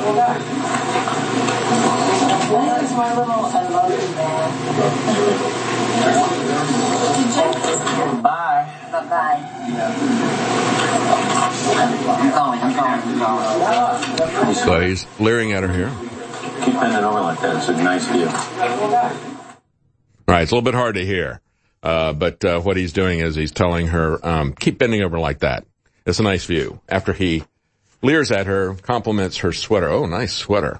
This is my little I love you, man. Bye. Bye-bye. I'm calling, I'm calling, I'm calling. So he's leering at her here. Keep bending over like that. It's a nice view. All right, it's a little bit hard to hear. Uh, but uh, what he's doing is he's telling her, um, keep bending over like that. It's a nice view. After he leers at her, compliments her sweater. Oh, nice sweater.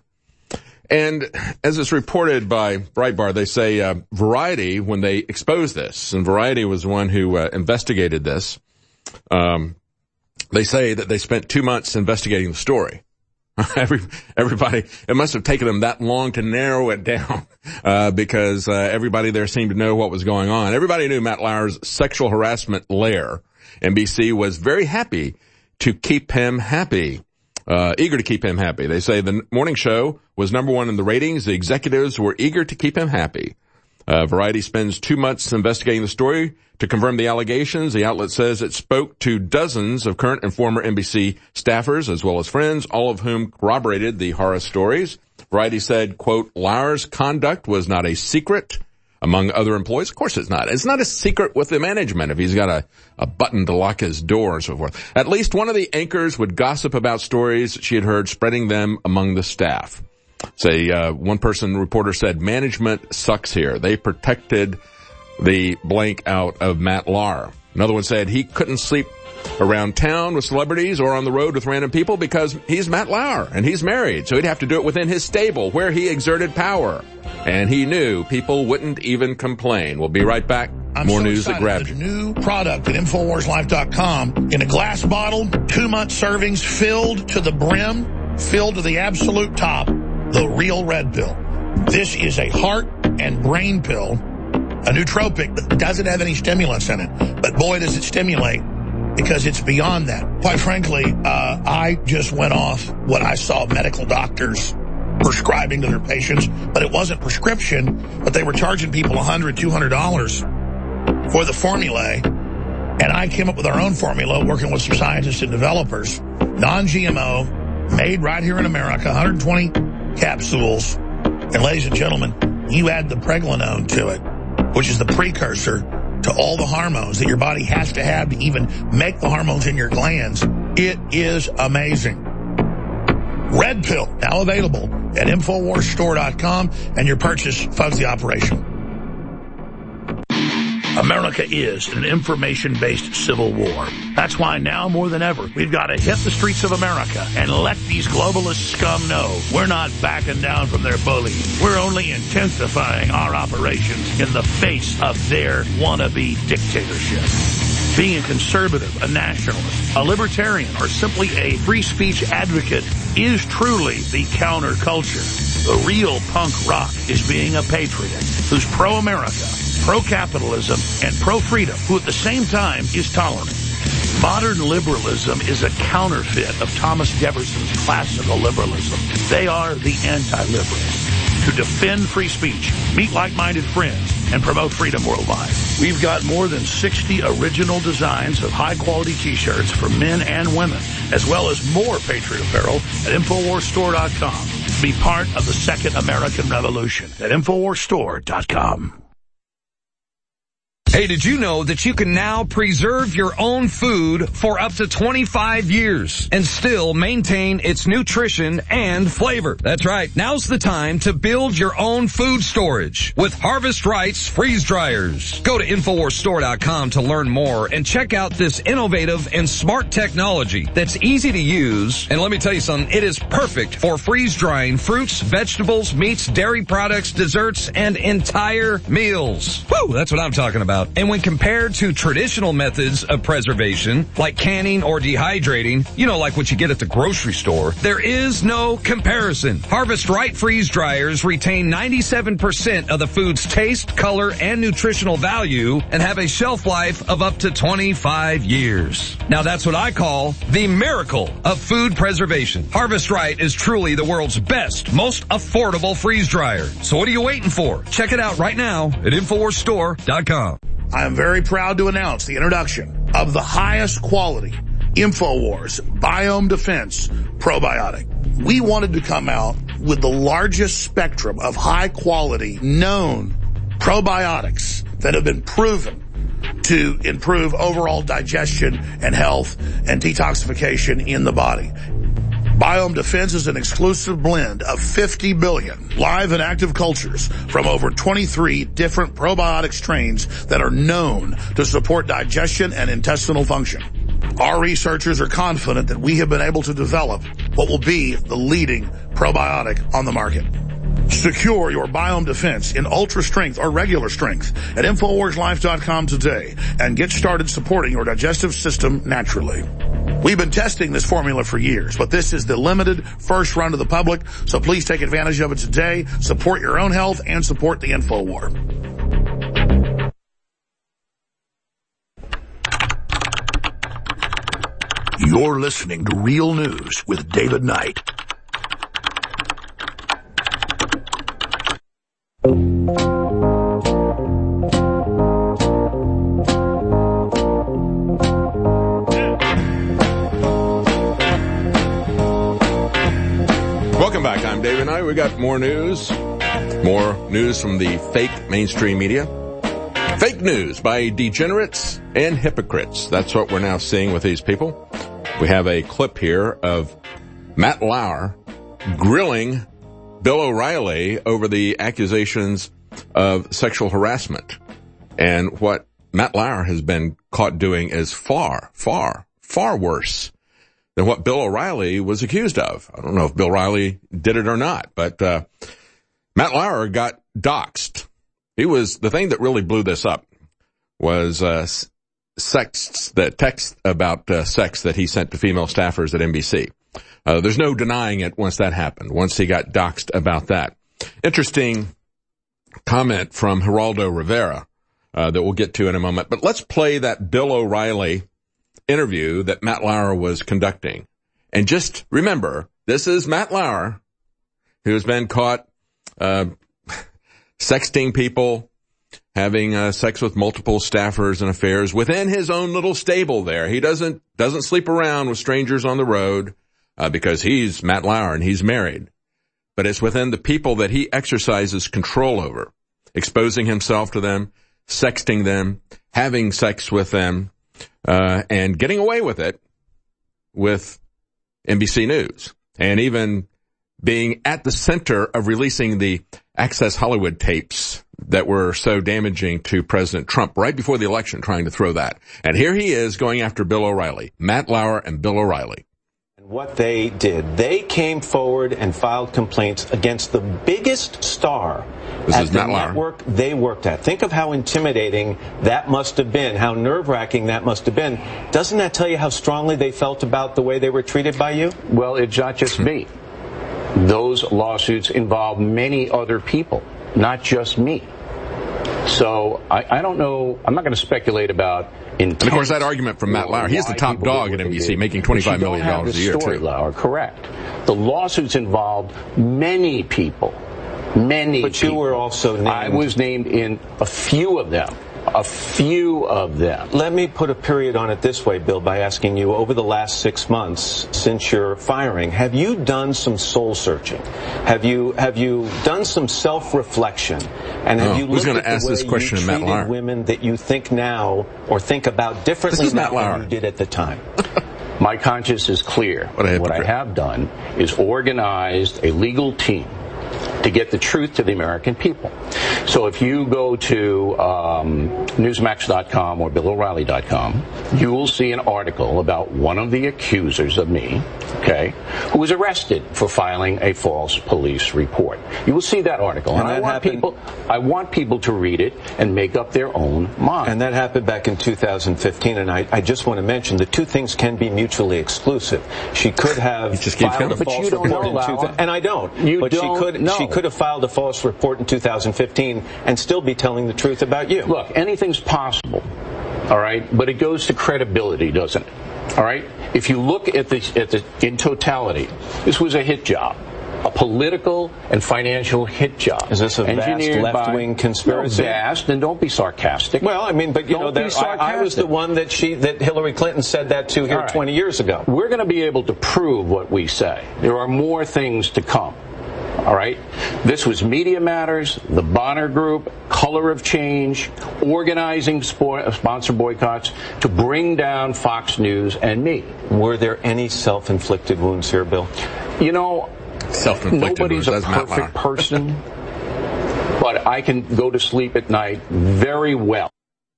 And as it's reported by Breitbart, they say uh, Variety, when they exposed this, and Variety was the one who uh, investigated this, um, they say that they spent two months investigating the story. Every, everybody, it must have taken them that long to narrow it down, uh, because, uh, everybody there seemed to know what was going on. Everybody knew Matt Lauer's sexual harassment lair. N B C was very happy to keep him happy, uh, eager to keep him happy. They say the morning show was number one in the ratings. The executives were eager to keep him happy. Uh, Variety spends two months investigating the story to confirm the allegations. The outlet says it spoke to dozens of current and former N B C staffers as well as friends, all of whom corroborated the horror stories. Variety said, quote, Lauer's conduct was not a secret among other employees. Of course it's not. It's not a secret with the management if he's got a, a button to lock his door and so forth. At least one of the anchors would gossip about stories she had heard, spreading them among the staff. Say, uh, one person reporter said, management sucks here. They protected the blank out of Matt Lauer. Another one said he couldn't sleep around town with celebrities or on the road with random people because he's Matt Lauer and he's married. So he'd have to do it within his stable where he exerted power. And he knew people wouldn't even complain. We'll be right back. I'm More so news that grabs you. you. New product at Infowars Life dot com in a glass bottle, two month servings, filled to the brim, filled to the absolute top, the real red pill. This is a heart and brain pill, a nootropic that doesn't have any stimulants in it. But boy, does it stimulate, because it's beyond that. Quite frankly, uh, I just went off what I saw medical doctors prescribing to their patients, but it wasn't prescription, but they were charging people one hundred dollars, two hundred dollars for the formulae. And I came up with our own formula, working with some scientists and developers, non G M O, made right here in America, one hundred twenty capsules. And ladies and gentlemen, you add the pregnenolone to it, which is the precursor to all the hormones that your body has to have to even make the hormones in your glands. It is amazing. Red Pill, now available at Infowars Store dot com, and your purchase funds the operation. America is in an information-based civil war. That's why now more than ever, we've got to hit the streets of America and let these globalist scum know we're not backing down from their bullying. We're only intensifying our operations in the face of their wannabe dictatorship. Being a conservative, a nationalist, a libertarian, or simply a free speech advocate is truly the counterculture. The real punk rock is being a patriot who's pro-America, pro-capitalism, and pro-freedom, who at the same time is tolerant. Modern liberalism is a counterfeit of Thomas Jefferson's classical liberalism. They are the anti-liberals. To defend free speech, meet like-minded friends, and promote freedom worldwide. We've got more than sixty original designs of high-quality T-shirts for men and women, as well as more Patriot apparel at Infowars Store dot com. Be part of the Second American Revolution at Infowars Store dot com. Hey, did you know that you can now preserve your own food for up to twenty-five years and still maintain its nutrition and flavor? That's right. Now's the time to build your own food storage with Harvest Right's freeze dryers. Go to Infowars Store dot com to learn more and check out this innovative and smart technology that's easy to use. And let me tell you something, it is perfect for freeze drying fruits, vegetables, meats, dairy products, desserts, and entire meals. Woo, that's what I'm talking about. And when compared to traditional methods of preservation, like canning or dehydrating, you know, like what you get at the grocery store, there is no comparison. Harvest Right freeze dryers retain ninety-seven percent of the food's taste, color, and nutritional value and have a shelf life of up to twenty-five years. Now that's what I call the miracle of food preservation. Harvest Right is truly the world's best, most affordable freeze dryer. So what are you waiting for? Check it out right now at Infowars Store dot com. I am very proud to announce the introduction of the highest quality InfoWars Biome Defense Probiotic. We wanted to come out with the largest spectrum of high quality known probiotics that have been proven to improve overall digestion and health and detoxification in the body. Biome Defense is an exclusive blend of fifty billion live and active cultures from over twenty-three different probiotic strains that are known to support digestion and intestinal function. Our researchers are confident that we have been able to develop what will be the leading probiotic on the market. Secure your Biome Defense in ultra strength or regular strength at Infowars Life dot com today and get started supporting your digestive system naturally. We've been testing this formula for years, but this is the limited first run to the public, so please take advantage of it today. Support your own health and support the InfoWar. You're listening to Real News with David Knight. Welcome back. I'm David Knight. We got more news. More news from the fake mainstream media. Fake news by degenerates and hypocrites. That's what we're now seeing with these people. We have a clip here of Matt Lauer grilling Bill O'Reilly over the accusations of sexual harassment. And what Matt Lauer has been caught doing is far, far, far worse than what Bill O'Reilly was accused of. I don't know if Bill O'Reilly did it or not, but uh Matt Lauer got doxxed. He was, the thing that really blew this up was uh sex, the text about uh, sex that he sent to female staffers at N B C. Uh, there's no denying it once that happened, once he got doxxed about that. Interesting comment from Geraldo Rivera uh, that we'll get to in a moment. But let's play that Bill O'Reilly interview that Matt Lauer was conducting. And just remember, this is Matt Lauer, who has been caught uh sexting people, having uh, sex with multiple staffers and affairs within his own little stable there. He doesn't doesn't sleep around with strangers on the road uh, because he's Matt Lauer and he's married. But it's within the people that he exercises control over, exposing himself to them, sexting them, having sex with them, uh, and getting away with it with N B C News. And even being at the center of releasing the Access Hollywood tapes that were so damaging to President Trump right before the election, trying to throw that. And here he is going after Bill O'Reilly, Matt Lauer and Bill O'Reilly. What they did, they came forward and filed complaints against the biggest star at the network they worked at. Think of how intimidating that must have been, how nerve-wracking that must have been. Doesn't that tell you how strongly they felt about the way they were treated by you? Well, it's not just me. those lawsuits involve many other people, not just me. So I, I don't know. I'm not going to speculate about intent. And of course, that argument from Matt Lauer, he's the top dog at N B C, making twenty-five million dollars a year, story, too. Lauer, correct. The lawsuits involved many people, many But people. you were also named. I was named in a few of them. A few of them. Let me put a period on it this way, Bill, by asking you, over the last six months since your firing, have you done some soul searching? Have you have you done some self-reflection? And have oh, you looked who's going at to ask the way this question you to Matt treated Lauer? women that you think now or think about differently This is Matt now Lauer. than you did at the time? My conscience is clear. What, what I have done is organized a legal team to get the truth to the American people. So if you go to um, Newsmax dot com or Bill O'Reilly dot com, you will see an article about one of the accusers of me, okay, who was arrested for filing a false police report. You will see that article. And, And I that want happened- people I want people to read it and make up their own mind. And that happened back in two thousand fifteen, and I, I just want to mention the two things can be mutually exclusive. She could have He just keeps filed coming. a But false you don't report know, in Lauer. two thousand, and I don't. You but don't she could know. she could have filed a false report in two thousand fifteen and still be telling the truth about you. Look, anything's possible, all right? But it goes to credibility, doesn't it? All right? If you look at the, at the in totality, this was a hit job. A political and financial hit job. Is this a vast Engineered left-wing by, conspiracy? No, vast, and don't be sarcastic. Well, I mean, but you Don't know, be there, I, I was the sarcastic. one that she that Hillary Clinton said that to here All right. twenty years ago. We're going to be able to prove what we say. There are more things to come. All right? This was Media Matters, the Bonner Group, Color of Change, organizing spo- sponsor boycotts to bring down Fox News and me. Were there any self-inflicted wounds here, Bill? You know, Self-inflicted nobody's wounds. a That's Matt perfect Lauer. person, but I can go to sleep at night very well.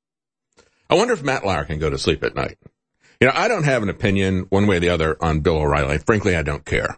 I wonder if Matt Lauer can go to sleep at night. You know, I don't have an opinion one way or the other on Bill O'Reilly. Frankly, I don't care.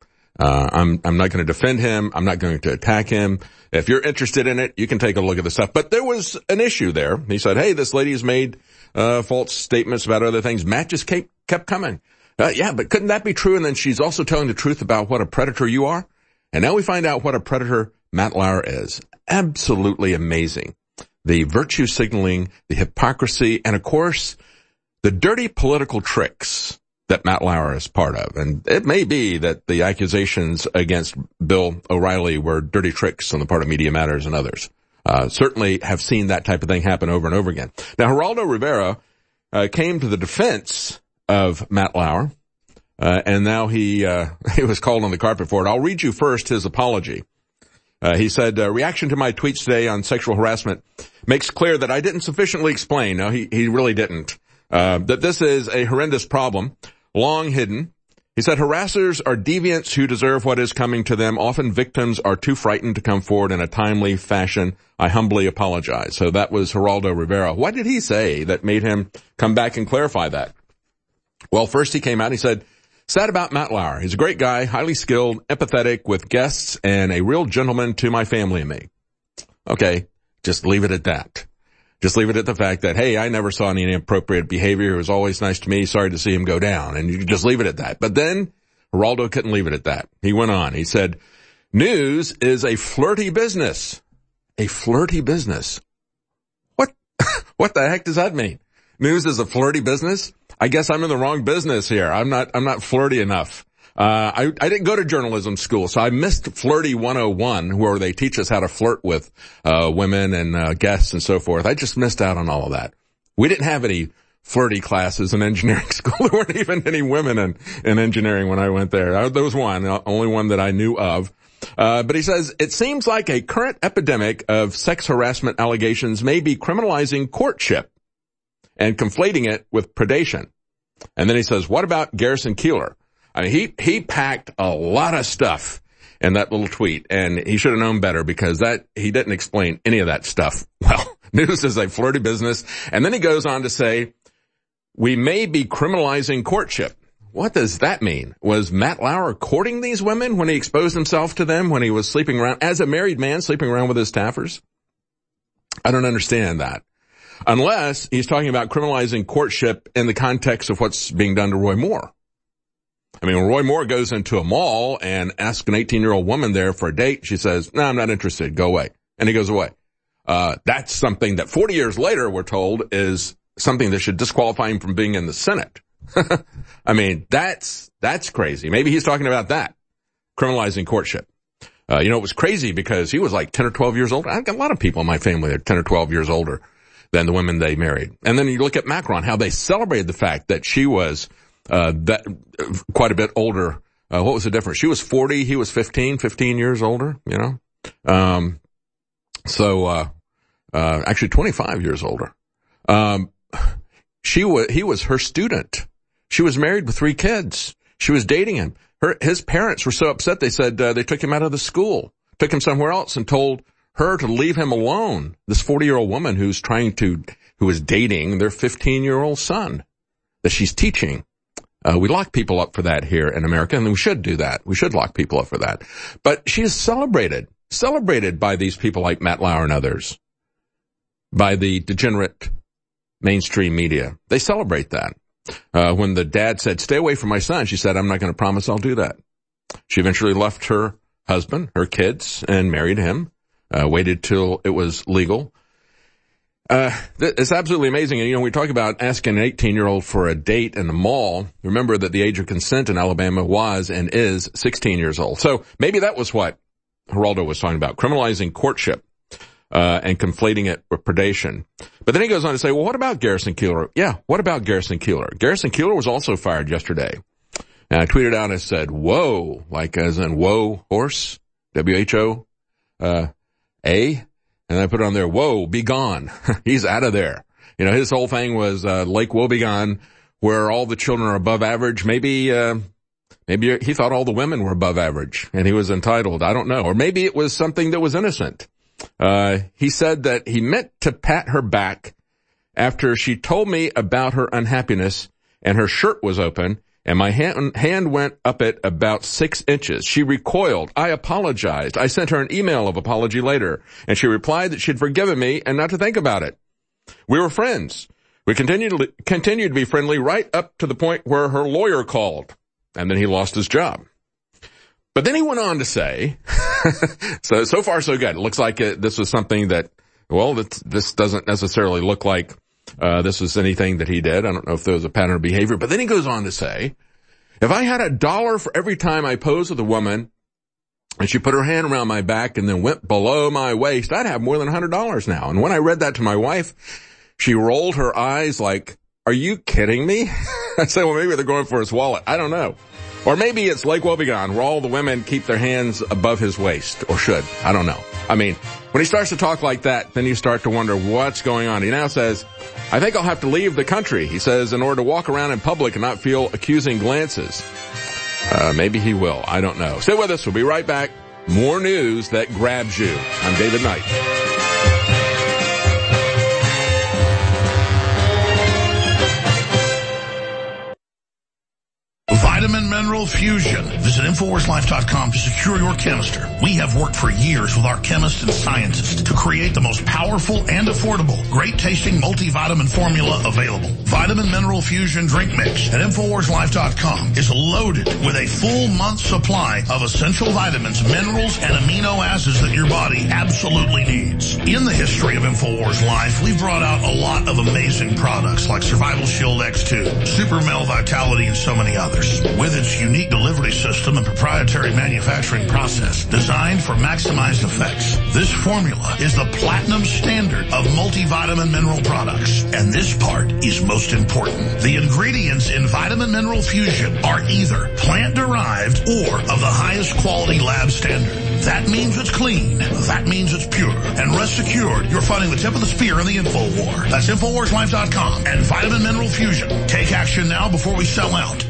Uh, I'm, I'm not going to defend him. I'm not going to attack him. If you're interested in it, you can take a look at the stuff. But there was an issue there. He said, hey, this lady's made, uh, false statements about other things. Matt just kept, kept coming. Uh, yeah, but couldn't that be true? And then she's also telling the truth about what a predator you are. And now we find out what a predator Matt Lauer is. Absolutely amazing. The virtue signaling, the hypocrisy, and of course, the dirty political tricks that Matt Lauer is part of. And it may be that the accusations against Bill O'Reilly were dirty tricks on the part of Media Matters and others. Uh, certainly have seen that type of thing happen over and over again. Now, Geraldo Rivera uh, came to the defense of Matt Lauer, uh, and now he uh, he was called on the carpet for it. I'll read you first his apology. Uh, he said, uh, reaction to my tweets today on sexual harassment makes clear that I didn't sufficiently explain. No, he, he really didn't. Uh, that this is a horrendous problem, long hidden. He said, harassers are deviants who deserve what is coming to them. Often victims are too frightened to come forward in a timely fashion. I humbly apologize. So that was Geraldo Rivera. What did he say that made him come back and clarify that? Well, first he came out and he said, sad about Matt Lauer. He's a great guy, highly skilled, empathetic with guests, and a real gentleman to my family and me. Okay, just leave it at that. Just leave it at the fact that, hey, I never saw any inappropriate behavior. It was always nice to me. Sorry to see him go down. And you just leave it at that. But then Geraldo couldn't leave it at that. He went on. He said, news is a flirty business. A flirty business. What, what the heck does that mean? News is a flirty business? I guess I'm in the wrong business here. I'm not, I'm not flirty enough. Uh, I, I didn't go to journalism school, so I missed Flirty one oh one, where they teach us how to flirt with, uh, women and, uh, guests and so forth. I just missed out on all of that. We didn't have any flirty classes in engineering school. There weren't even any women in, in engineering when I went there. I, there was one, only one that I knew of. Uh, but he says, it seems like a current epidemic of sex harassment allegations may be criminalizing courtship and conflating it with predation. And then he says, what about Garrison Keillor? I mean, he, he packed a lot of stuff in that little tweet, and he should have known better because that, he didn't explain any of that stuff. Well, news is a flirty business. And then he goes on to say, we may be criminalizing courtship. What does that mean? Was Matt Lauer courting these women when he exposed himself to them, when he was sleeping around, as a married man, sleeping around with his staffers? I don't understand that. Unless he's talking about criminalizing courtship in the context of what's being done to Roy Moore. I mean, when Roy Moore goes into a mall and asks an eighteen-year-old woman there for a date, she says, no, I'm not interested. Go away. And he goes away. Uh, that's something that forty years later, we're told, is something that should disqualify him from being in the Senate. I mean, that's, that's crazy. Maybe he's talking about that, criminalizing courtship. Uh, you know, it was crazy because he was like ten or twelve years old. I've got a lot of people in my family that are ten or twelve years older than the women they married. And then you look at Macron, how they celebrated the fact that she was, uh, that, quite a bit older. Uh, what was the difference? She was forty, he was fifteen, fifteen years older, you know? Um, so, uh, uh, actually twenty-five years older. Um, she was, he was her student. She was married with three kids. She was dating him. Her, his parents were so upset they said, uh, they took him out of the school, took him somewhere else and told her to leave him alone. This forty-year-old woman who's trying to, who is dating their fifteen-year-old son that she's teaching. Uh, we lock people up for that here in America, and we should do that. We should lock people up for that. But she is celebrated, celebrated by these people like Matt Lauer and others, by the degenerate mainstream media. They celebrate that. Uh, when the dad said, stay away from my son, she said, I'm not going to promise I'll do that. She eventually left her husband, her kids, and married him, uh, waited till it was legal. Uh, th- it's absolutely amazing. And, you know, we talk about asking an eighteen-year-old for a date in the mall. Remember that the age of consent in Alabama was and is sixteen years old. So maybe that was what Geraldo was talking about, criminalizing courtship, uh, and conflating it with predation. But then he goes on to say, well, what about Garrison Keillor? Yeah, what about Garrison Keillor? Garrison Keillor was also fired yesterday. And I tweeted out and said, whoa, like as in whoa horse, W H O, uh, A. And I put it on there, whoa, be gone. He's out of there. You know, his whole thing was, uh, Lake Wobegon, where all the children are above average. Maybe, uh, maybe he thought all the women were above average and he was entitled. I don't know. Or maybe it was something that was innocent. Uh, he said that he meant to pat her back after she told me about her unhappiness and her shirt was open and my hand, hand went up it about six inches. She recoiled. I apologized. I sent her an email of apology later, and she replied that she'd forgiven me and not to think about it. We were friends. We continued to, continued to be friendly right up to the point where her lawyer called, and then he lost his job. But then he went on to say, so, so far so good. It looks like it, this was something that, well, this, this doesn't necessarily look like Uh, this was anything that he did. I don't know if there was a pattern of behavior. But then he goes on to say, if I had a dollar for every time I posed with a woman and she put her hand around my back and then went below my waist, I'd have more than one hundred dollars now. And when I read that to my wife, she rolled her eyes like, are you kidding me? I said, well, maybe they're going for his wallet. I don't know. Or maybe it's Lake Wobegon, where all the women keep their hands above his waist, or should. I don't know. I mean, when he starts to talk like that, then you start to wonder what's going on. He now says, I think I'll have to leave the country, he says, in order to walk around in public and not feel accusing glances. Uh, maybe he will. I don't know. Stay with us. We'll be right back. More news that grabs you. I'm David Knight. Vitamin Mineral Fusion. Visit Infowars Life dot com to secure your canister. We have worked for years with our chemists and scientists to create the most powerful and affordable, great-tasting multivitamin formula available. Vitamin Mineral Fusion Drink Mix at Infowars Life dot com is loaded with a full month supply of essential vitamins, minerals, and amino acids that your body absolutely needs. In the history of Infowars Life, we've brought out a lot of amazing products like Survival Shield X two, Super Mel Vitality, and so many others. With its unique delivery system and proprietary manufacturing process designed for maximized effects, this formula is the platinum standard of multivitamin mineral products. And this part is most important. The ingredients in Vitamin Mineral Fusion are either plant-derived or of the highest quality lab standard. That means it's clean. That means it's pure. And rest assured, you're fighting the tip of the spear in the info war. That's Infowars Life dot com and Vitamin Mineral Fusion. Take action now before we sell out.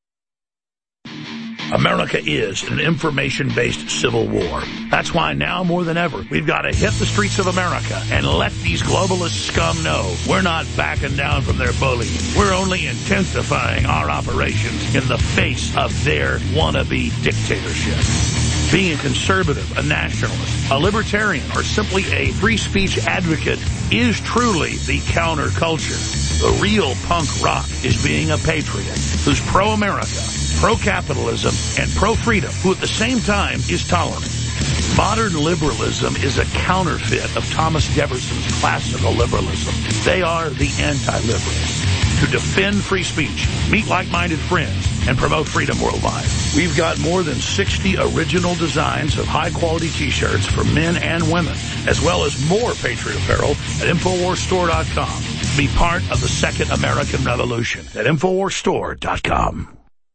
America is an information-based civil war. That's why now more than ever, we've got to hit the streets of America and let these globalist scum know we're not backing down from their bullying. We're only intensifying our operations in the face of their wannabe dictatorship. Being a conservative, a nationalist, a libertarian, or simply a free speech advocate is truly the counterculture. The real punk rock is being a patriot who's pro-America pro-capitalism, and pro-freedom, who at the same time is tolerant. Modern liberalism is a counterfeit of Thomas Jefferson's classical liberalism. They are the anti-liberals. To defend free speech, meet like-minded friends, and promote freedom worldwide. We've got more than sixty original designs of high-quality T-shirts for men and women, as well as more Patriot apparel at Infowars Store dot com. Be part of the Second American Revolution at Infowars Store dot com.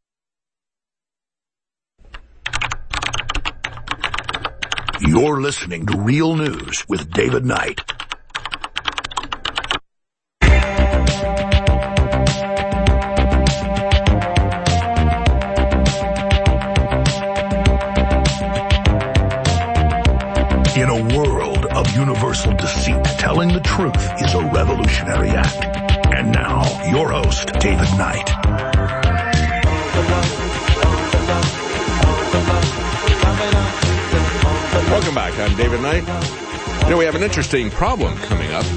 You're listening to Real News with David Knight. In a world of universal deceit, telling the truth is a revolutionary act. And now, your host, David Knight. Welcome back. I'm David Knight. You know, we have an interesting problem coming up.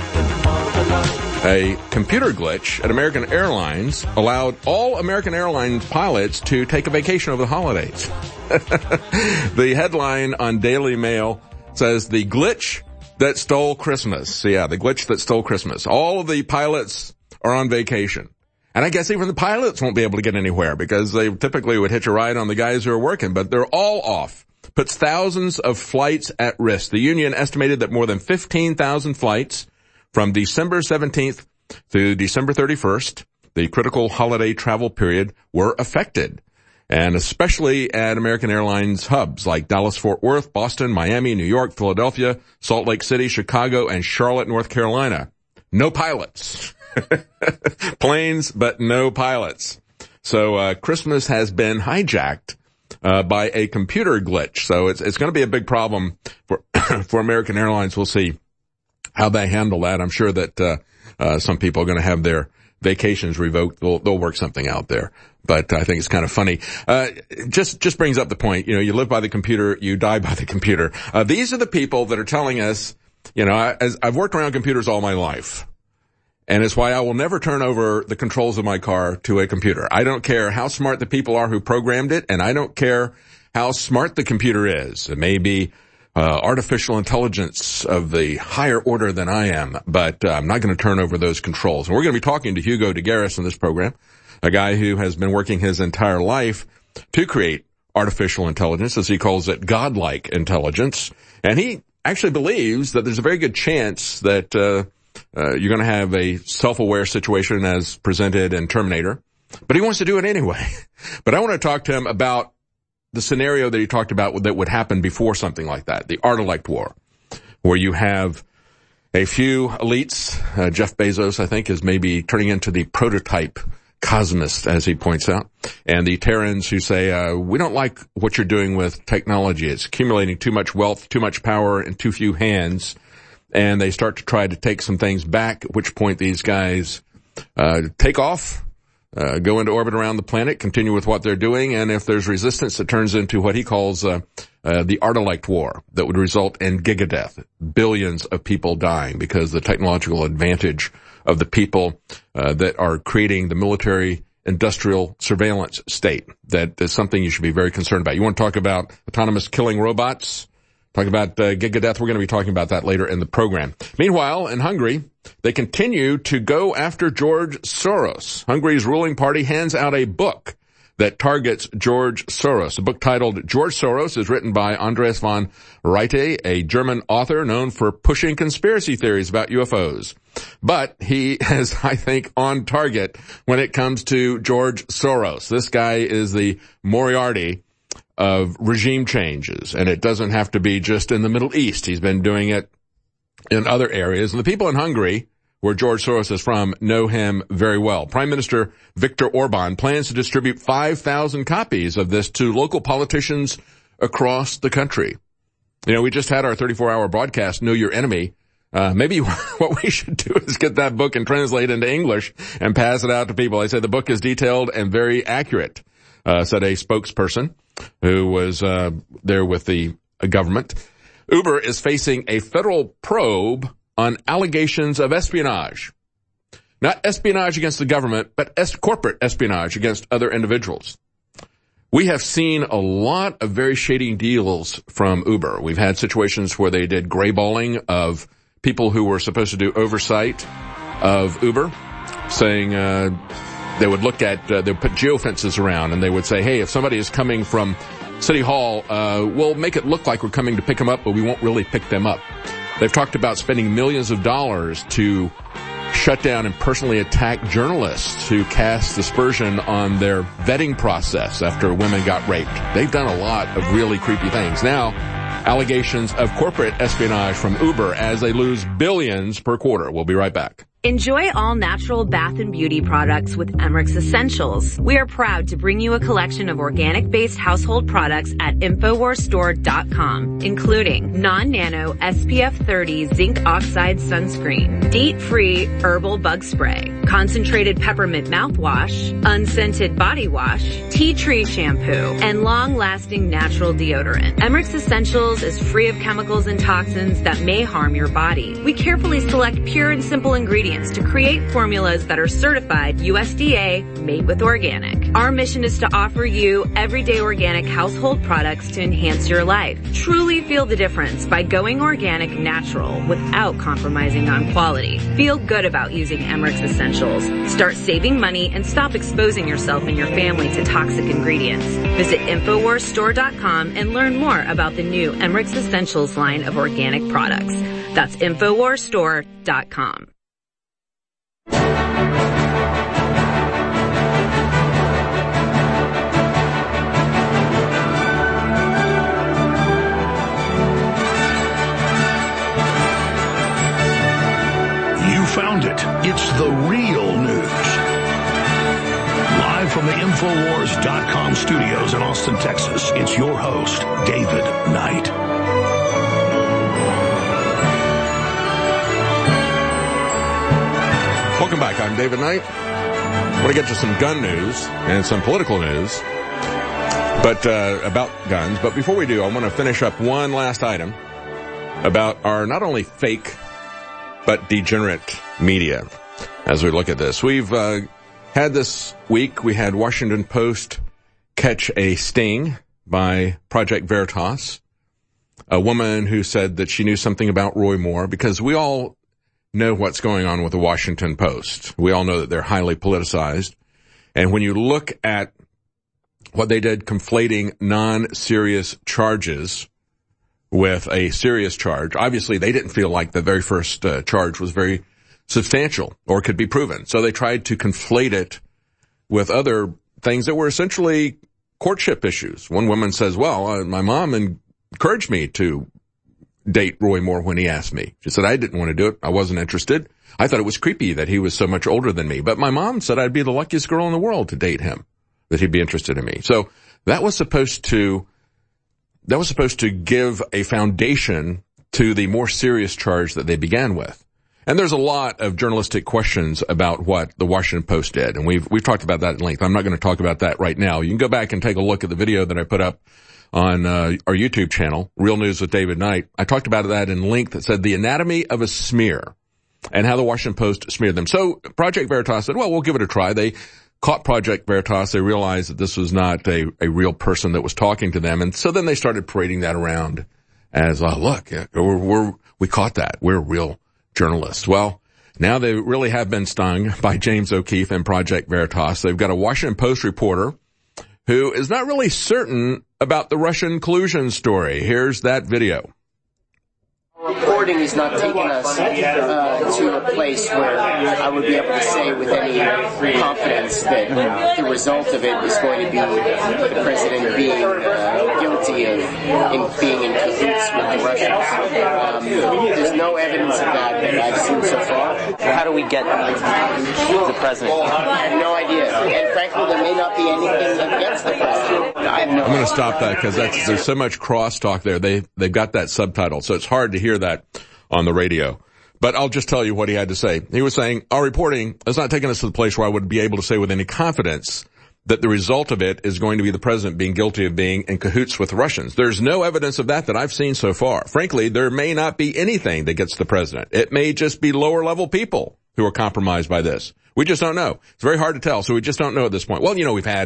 A computer glitch at American Airlines allowed all American Airlines pilots to take a vacation over the holidays. The headline on Daily Mail says, the glitch that stole Christmas. So yeah, the glitch that stole Christmas. All of the pilots are on vacation. And I guess even the pilots won't be able to get anywhere because they typically would hitch a ride on the guys who are working, but they're all off. Puts thousands of flights at risk. The union estimated that more than fifteen thousand flights from December seventeenth through December thirty-first, the critical holiday travel period, were affected. And especially at American Airlines hubs like Dallas-Fort Worth, Boston, Miami, New York, Philadelphia, Salt Lake City, Chicago, and Charlotte, North Carolina. No pilots. Planes, but no pilots. So uh Christmas has been hijacked uh by a computer glitch. So it's it's going to be a big problem for for American Airlines. We'll see how they handle that. I'm sure that uh, uh some people are going to have their vacations revoked. They'll, they'll work something out there. But I think it's kind of funny. Uh, just, just brings up the point. You know, you live by the computer, you die by the computer. Uh, these are the people that are telling us, you know, I, as I've worked around computers all my life. And it's why I will never turn over the controls of my car to a computer. I don't care how smart the people are who programmed it, and I don't care how smart the computer is. It may be uh, artificial intelligence of the higher order than I am, but uh, I'm not going to turn over those controls. And we're going to be talking to Hugo de Garis in this program, a guy who has been working his entire life to create artificial intelligence, as he calls it, godlike intelligence. And he actually believes that there's a very good chance that uh, uh you're going to have a self-aware situation as presented in Terminator. But he wants to do it anyway. But I want to talk to him about the scenario that he talked about that would happen before something like that, the Art-elect war, where you have a few elites. Uh, Jeff Bezos, I think, is maybe turning into the prototype cosmist, as he points out, and the Terrans who say, uh, we don't like what you're doing with technology. It's accumulating too much wealth, too much power in too few hands. And they start to try to take some things back, at which point these guys uh take off, uh go into orbit around the planet, continue with what they're doing, and if there's resistance, it turns into what he calls uh, uh the Art-elect war that would result in gigadeath, billions of people dying because the technological advantage of the people uh, that are creating the military industrial surveillance state. That is something you should be very concerned about. You want to talk about autonomous killing robots? Talk about uh, gigadeath. We're going to be talking about that later in the program. Meanwhile, in Hungary, they continue to go after George Soros. Hungary's ruling party hands out a book that targets George Soros. A book titled George Soros is written by Andreas von Reite, a German author known for pushing conspiracy theories about U F Os. But he is, I think, on target when it comes to George Soros. This guy is the Moriarty of regime changes, and it doesn't have to be just in the Middle East. He's been doing it in other areas. And the people in Hungary, where George Soros is from, know him very well. Prime Minister Viktor Orban plans to distribute five thousand copies of this to local politicians across the country. You know, we just had our thirty-four hour broadcast, Know Your Enemy. Uh, maybe what we should do is get that book and translate into English and pass it out to people. I said the book is detailed and very accurate, uh, said a spokesperson who was uh, there with the uh, government. Uber is facing a federal probe on allegations of espionage. Not espionage against the government, but es- corporate espionage against other individuals. We have seen a lot of very shady deals from Uber. We've had situations where they did grayballing of people who were supposed to do oversight of Uber, saying uh, they would look at, uh, they would put geofences around, and they would say, hey, if somebody is coming from City Hall, uh, we'll make it look like we're coming to pick them up, but we won't really pick them up. They've talked about spending millions of dollars to shut down and personally attack journalists who cast aspersion on their vetting process after women got raped. They've done a lot of really creepy things. Now, allegations of corporate espionage from Uber as they lose billions per quarter. We'll be right back. Enjoy all natural bath and beauty products with Emmerich Essentials. We are proud to bring you a collection of organic-based household products at Infowars Store dot com, including non-nano S P F thirty zinc oxide sunscreen, DEET-free herbal bug spray, concentrated peppermint mouthwash, unscented body wash, tea tree shampoo, and long-lasting natural deodorant. Emmerich Essentials is free of chemicals and toxins that may harm your body. We carefully select pure and simple ingredients to create formulas that are certified U S D A made with organic. Our mission is to offer you everyday organic household products to enhance your life. Truly feel the difference by going organic natural without compromising on quality. Feel good about using Emmerich's Essentials. Start saving money and stop exposing yourself and your family to toxic ingredients. Visit Infowars Store dot com and learn more about the new Emmerich's Essentials line of organic products. That's Infowars Store dot com. Found it. It's the real news. Live from the Infowars dot com studios in Austin, Texas, it's your host, David Knight. Welcome back. I'm David Knight. I want to get to some gun news and some political news, but uh, about guns. But before we do, I want to finish up one last item about our not only fake but degenerate media as we look at this. We've uh, had this week, we had Washington Post catch a sting by Project Veritas, a woman who said that she knew something about Roy Moore, because we all know what's going on with the Washington Post. We all know that they're highly politicized. And when you look at what they did, conflating non-serious charges with a serious charge, obviously they didn't feel like the very first uh, charge was very substantial or could be proven. So they tried to conflate it with other things that were essentially courtship issues. One woman says, well, uh, my mom encouraged me to date Roy Moore when he asked me. She said, I didn't want to do it. I wasn't interested. I thought it was creepy that he was so much older than me. But my mom said I'd be the luckiest girl in the world to date him, that he'd be interested in me. So that was supposed to That was supposed to give a foundation to the more serious charge that they began with. And there's a lot of journalistic questions about what the Washington Post did, and we've we've talked about that at length. I'm not going to talk about that right now. You can go back and take a look at the video that I put up on uh, our YouTube channel, Real News with David Knight. I talked about that in length. That said the anatomy of a smear and how the Washington Post smeared them. So Project Veritas said, well, we'll give it a try. They caught Project Veritas. They realized that this was not a, a real person that was talking to them. And so then they started parading that around as, oh, look, we're, we're, we caught that. We're real journalists. Well, now they really have been stung by James O'Keefe and Project Veritas. They've got a Washington Post reporter who is not really certain about the Russian collusion story. Here's that video. Reporting is not taking us uh, to a place where I would be able to say with any confidence that the result of it is going to be the president being uh, guilty of in being in cahoots with the Russians. Um, there's no evidence of that that I've seen so far. How do we get the president? I have no idea. And frankly, there may not be anything against the president. I have no I'm going to stop that because that's there's so much crosstalk there. They they've got that subtitle, so it's hard to hear that on the radio. But I'll just tell you what he had to say. He was saying, our reporting has not taken us to the place where I would be able to say with any confidence that the result of it is going to be the president being guilty of being in cahoots with the Russians. There's no evidence of that that I've seen so far. Frankly, there may not be anything that gets the president. It may just be lower level people who are compromised by this. We just don't know. It's very hard to tell, so we just don't know at this point. Well, you know, we've had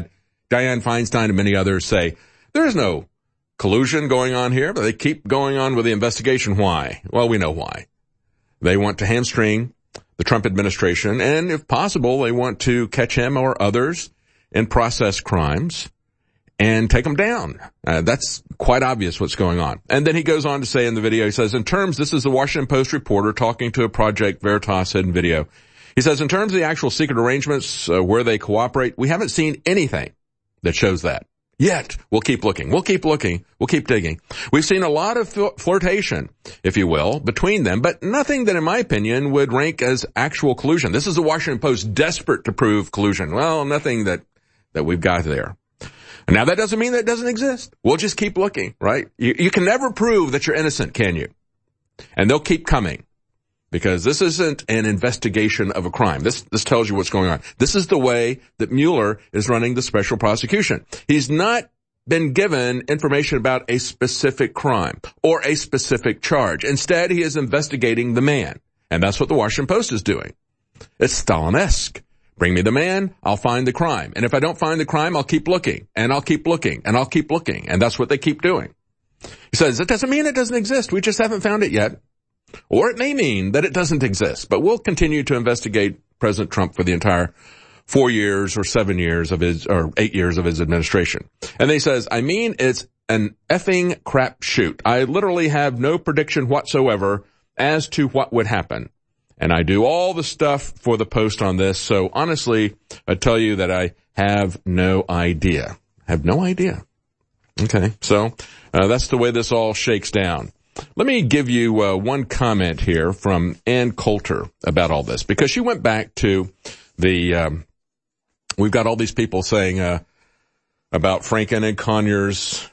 Dianne Feinstein and many others say there is no collusion going on here, but they keep going on with the investigation. Why? Well, we know why. They want to hamstring the Trump administration, and if possible, they want to catch him or others in process crimes and take them down. Uh, that's quite obvious what's going on. And then he goes on to say in the video, he says, in terms, this is the Washington Post reporter talking to a Project Veritas hidden video. He says, in terms of the actual secret arrangements uh, where they cooperate, we haven't seen anything that shows that. Yet, we'll keep looking. We'll keep looking. We'll keep digging. We've seen a lot of flirtation, if you will, between them, but nothing that, in my opinion, would rank as actual collusion. This is the Washington Post desperate to prove collusion. Well, nothing that, that we've got there. Now, that doesn't mean that it doesn't exist. We'll just keep looking, right? You, you can never prove that you're innocent, can you? And they'll keep coming. Because this isn't an investigation of a crime. This, this tells you what's going on. This is the way that Mueller is running the special prosecution. He's not been given information about a specific crime or a specific charge. Instead, he is investigating the man. And that's what the Washington Post is doing. It's Stalin-esque. Bring me the man, I'll find the crime. And if I don't find the crime, I'll keep looking, and I'll keep looking, and I'll keep looking. And that's what they keep doing. He says, it doesn't mean it doesn't exist. We just haven't found it yet. Or it may mean that it doesn't exist, but we'll continue to investigate President Trump for the entire four years or seven years of his, or eight years of his administration. And then he says, I mean, it's an effing crap shoot. I literally have no prediction whatsoever as to what would happen. And I do all the stuff for the Post on this. So honestly, I tell you that I have no idea. Have no idea. Okay. So, uh, that's the way this all shakes down. Let me give you uh, one comment here from Ann Coulter about all this, because she went back to the, um, we've got all these people saying uh, about Franken and Conyers,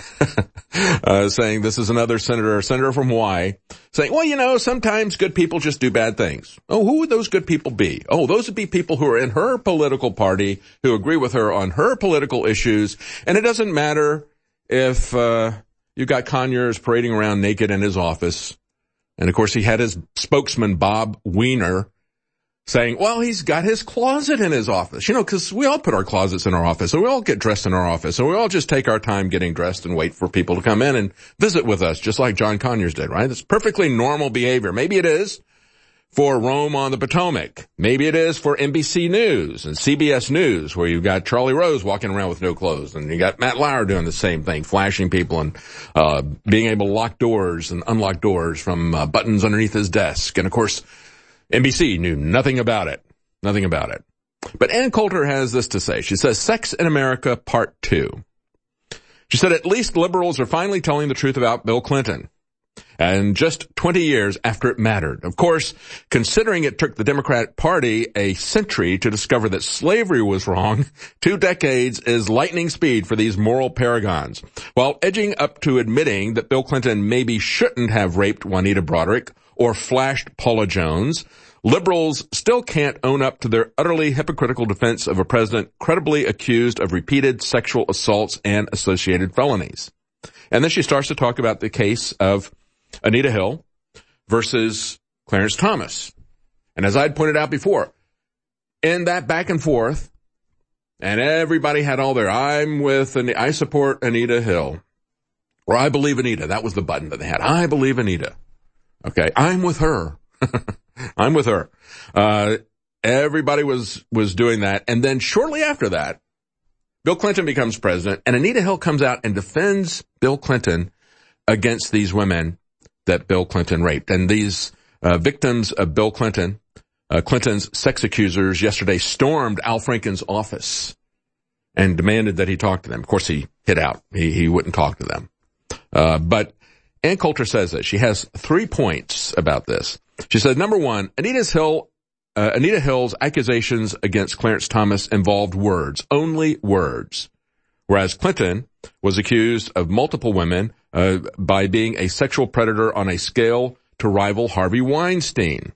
uh, saying this is another senator, a senator from Hawaii, saying, well, you know, sometimes good people just do bad things. Oh, who would those good people be? Oh, those would be people who are in her political party, who agree with her on her political issues, and it doesn't matter if uh you got Conyers parading around naked in his office. And, of course, he had his spokesman, Bob Weiner, saying, well, he's got his closet in his office. You know, because we all put our closets in our office, and we all get dressed in our office, and we all just take our time getting dressed and wait for people to come in and visit with us, just like John Conyers did, right? It's perfectly normal behavior. Maybe it is for Rome on the Potomac. Maybe it is for N B C News and C B S News, where you've got Charlie Rose walking around with no clothes, and you got Matt Lauer doing the same thing, flashing people and uh being able to lock doors and unlock doors from uh, buttons underneath his desk. And, of course, N B C knew nothing about it. Nothing about it. But Ann Coulter has this to say. She says, Sex in America Part two. She said, at least liberals are finally telling the truth about Bill Clinton. And just twenty years after it mattered. Of course, considering it took the Democratic Party a century to discover that slavery was wrong, two decades is lightning speed for these moral paragons. While edging up to admitting that Bill Clinton maybe shouldn't have raped Juanita Broderick or flashed Paula Jones, liberals still can't own up to their utterly hypocritical defense of a president credibly accused of repeated sexual assaults and associated felonies. And then she starts to talk about the case of Anita Hill versus Clarence Thomas. And as I'd pointed out before, in that back and forth, and everybody had all their, I'm with, and I support Anita Hill, or I believe Anita. That was the button that they had. I believe Anita. Okay, I'm with her. I'm with her. Uh, everybody was, was doing that. And then shortly after that, Bill Clinton becomes president, and Anita Hill comes out and defends Bill Clinton against these women that Bill Clinton raped. And these uh, victims of Bill Clinton, uh, Clinton's sex accusers, yesterday stormed Al Franken's office and demanded that he talk to them. Of course, he hid out. He, he wouldn't talk to them. Uh, but Ann Coulter says that she has three points about this. She said, number one, Anita's Hill, uh, Anita Hill's accusations against Clarence Thomas involved words, only words. Whereas Clinton was accused of multiple women uh, by being a sexual predator on a scale to rival Harvey Weinstein.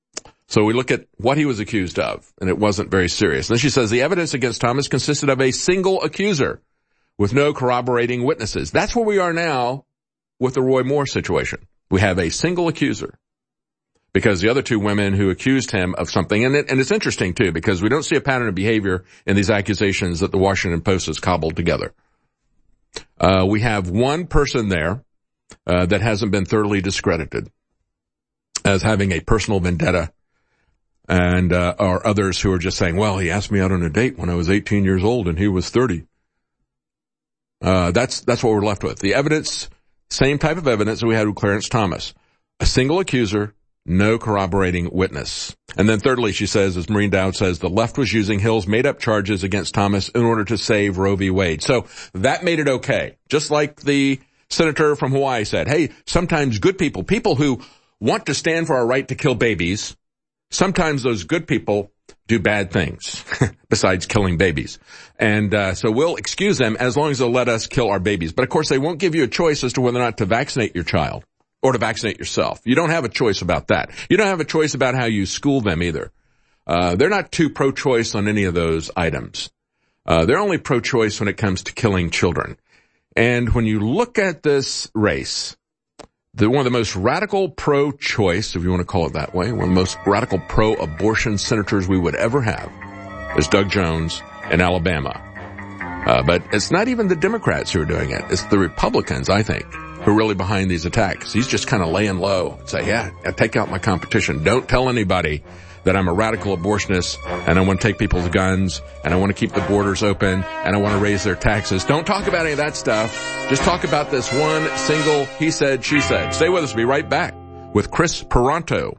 So we look at what he was accused of, and it wasn't very serious. And then she says the evidence against Thomas consisted of a single accuser with no corroborating witnesses. That's where we are now with the Roy Moore situation. We have a single accuser. because the other two women who accused him of something, and, it, and it's interesting too, because we don't see a pattern of behavior in these accusations that the Washington Post has cobbled together. Uh, we have one person there uh, that hasn't been thoroughly discredited as having a personal vendetta, and uh, or others who are just saying, well, he asked me out on a date when I was eighteen years old and he was thirty. Uh, that's, that's what we're left with. The evidence, same type of evidence that we had with Clarence Thomas. A single accuser, no corroborating witness. And then thirdly, she says, as Maureen Dowd says, the left was using Hill's made-up charges against Thomas in order to save Roe v. Wade. So that made it okay. Just like the senator from Hawaii said, hey, sometimes good people, people who want to stand for our right to kill babies, sometimes those good people do bad things besides killing babies. And uh, so we'll excuse them as long as they'll let us kill our babies. But of course, they won't give you a choice as to whether or not to vaccinate your child or to vaccinate yourself. You don't have a choice about that. You don't have a choice about how you school them either. Uh, they're not too pro-choice on any of those items. Uh, they're only pro-choice when it comes to killing children. And when you look at this race, the, one of the most radical pro-choice, if you want to call it that way, one of the most radical pro-abortion senators we would ever have is Doug Jones in Alabama. Uh, but it's not even the Democrats who are doing it. It's the Republicans, I think, who are really behind these attacks. He's just kind of laying low and say, yeah, I take out my competition. Don't tell anybody that I'm a radical abortionist and I want to take people's guns and I want to keep the borders open and I want to raise their taxes. Don't talk about any of that stuff. Just talk about this one single he said, she said. Stay with us. We'll be right back with Chris Peranto.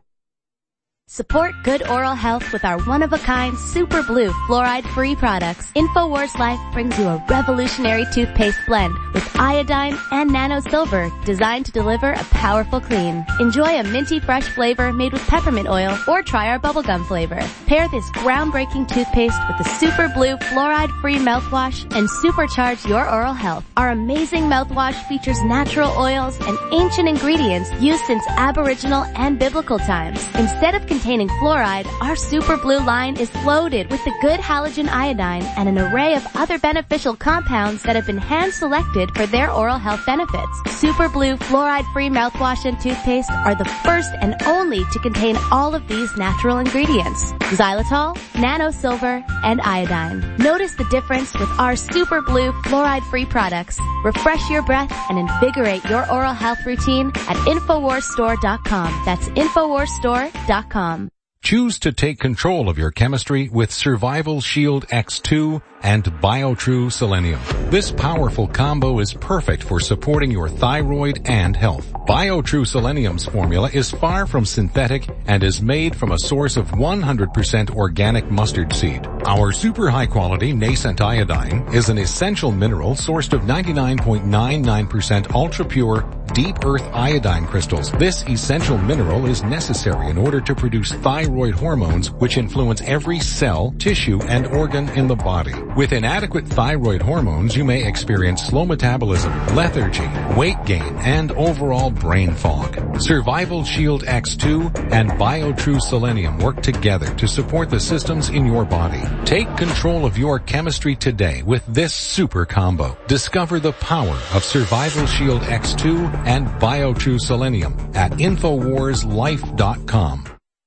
Support good oral health with our one-of-a-kind Super Blue fluoride-free products. InfoWars Life brings you a revolutionary toothpaste blend with iodine and nano silver designed to deliver a powerful clean. Enjoy a minty fresh flavor made with peppermint oil or try our bubblegum flavor. Pair this groundbreaking toothpaste with the Super Blue fluoride-free mouthwash and supercharge your oral health. Our amazing mouthwash features natural oils and ancient ingredients used since Aboriginal and biblical times. Instead of containing fluoride, our Super Blue line is loaded with the good halogen iodine and an array of other beneficial compounds that have been hand-selected for their oral health benefits. Super Blue fluoride-free mouthwash and toothpaste are the first and only to contain all of these natural ingredients: xylitol, nano silver, and iodine. Notice the difference with our Super Blue fluoride-free products. Refresh your breath and invigorate your oral health routine at infowars store dot com. That's infowars store dot com. Choose to take control of your chemistry with Survival Shield X two and BioTrue Selenium. This powerful combo is perfect for supporting your thyroid and health. BioTrue Selenium's formula is far from synthetic and is made from a source of one hundred percent organic mustard seed. Our super high quality nascent iodine is an essential mineral sourced of ninety-nine point nine nine percent ultra pure deep earth iodine crystals. This essential mineral is necessary in order to produce thyroid hormones, which influence every cell, tissue, and organ in the body. With inadequate thyroid hormones, you may experience slow metabolism, lethargy, weight gain, and overall brain fog. Survival Shield X two and BioTrue Selenium work together to support the systems in your body. Take control of your chemistry today with this super combo. Discover the power of Survival Shield X two and BioTrue Selenium at infowars life dot com.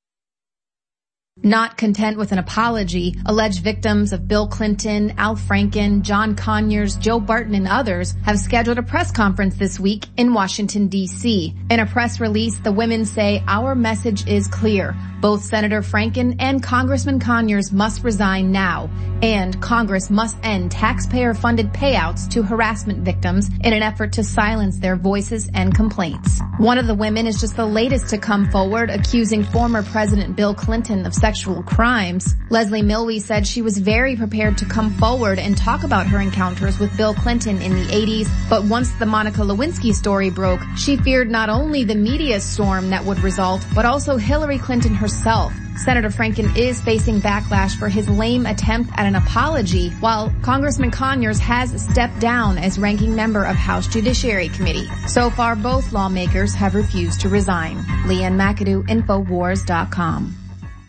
Not content with an apology, alleged victims of Bill Clinton, Al Franken, John Conyers, Joe Barton, and others have scheduled a press conference this week in Washington, D C. In a press release, the women say, "Our message is clear. Both Senator Franken and Congressman Conyers must resign now, and Congress must end taxpayer-funded payouts to harassment victims in an effort to silence their voices and complaints." One of the women is just the latest to come forward, accusing former President Bill Clinton of sexual crimes. Leslie Milwee said she was very prepared to come forward and talk about her encounters with Bill Clinton in the eighties, but once the Monica Lewinsky story broke, she feared not only the media storm that would result, but also Hillary Clinton herself. Senator Franken is facing backlash for his lame attempt at an apology, while Congressman Conyers has stepped down as ranking member of House Judiciary Committee. So far, both lawmakers have refused to resign. Leanne McAdoo, Infowars dot com.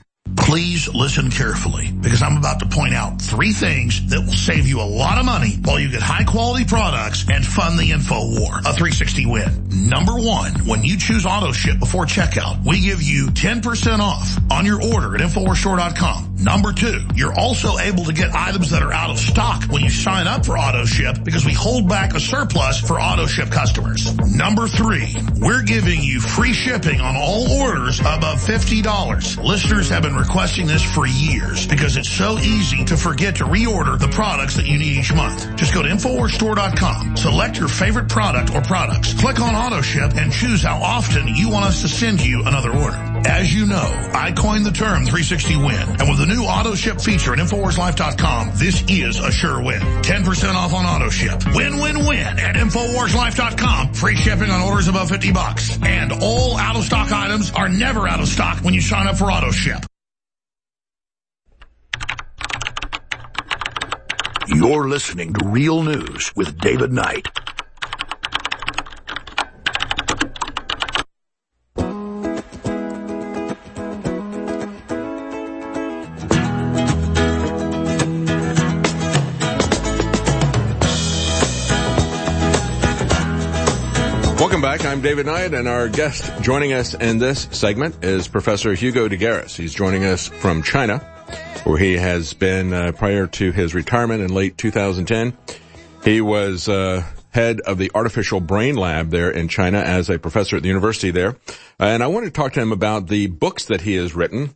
Please listen carefully, because I'm about to point out three things that will save you a lot of money while you get high-quality products and fund the info war. A three sixty win. Number one, when you choose AutoShip before checkout, we give you ten percent off on your order at Infowars Store dot com. Number two, you're also able to get items that are out of stock when you sign up for AutoShip because we hold back a surplus for AutoShip customers. Number three, we're giving you free shipping on all orders above fifty dollars. Listeners have been requesting this for years because it's so easy to forget to reorder the products that you need each month. Just go to Infowars Store dot com, select your favorite product or products, click on AutoShip, and choose how often you want us to send you another order. As you know, I coined the term three sixty win, and with the new AutoShip feature at Infowars Life dot com, this is a sure win. ten percent off on AutoShip. Win, win, win at Infowars Life dot com. Free shipping on orders above fifty bucks. And all out-of-stock items are never out of stock when you sign up for AutoShip. You're listening to Real News with David Knight. Welcome back. I'm David Knight, and our guest joining us in this segment is Professor Hugo de Garis. He's joining us from China, where he has been uh, prior to his retirement in late two thousand ten. He was uh, head of the Artificial Brain Lab there in China as a professor at the university there. Uh, and I wanted to talk to him about the books that he has written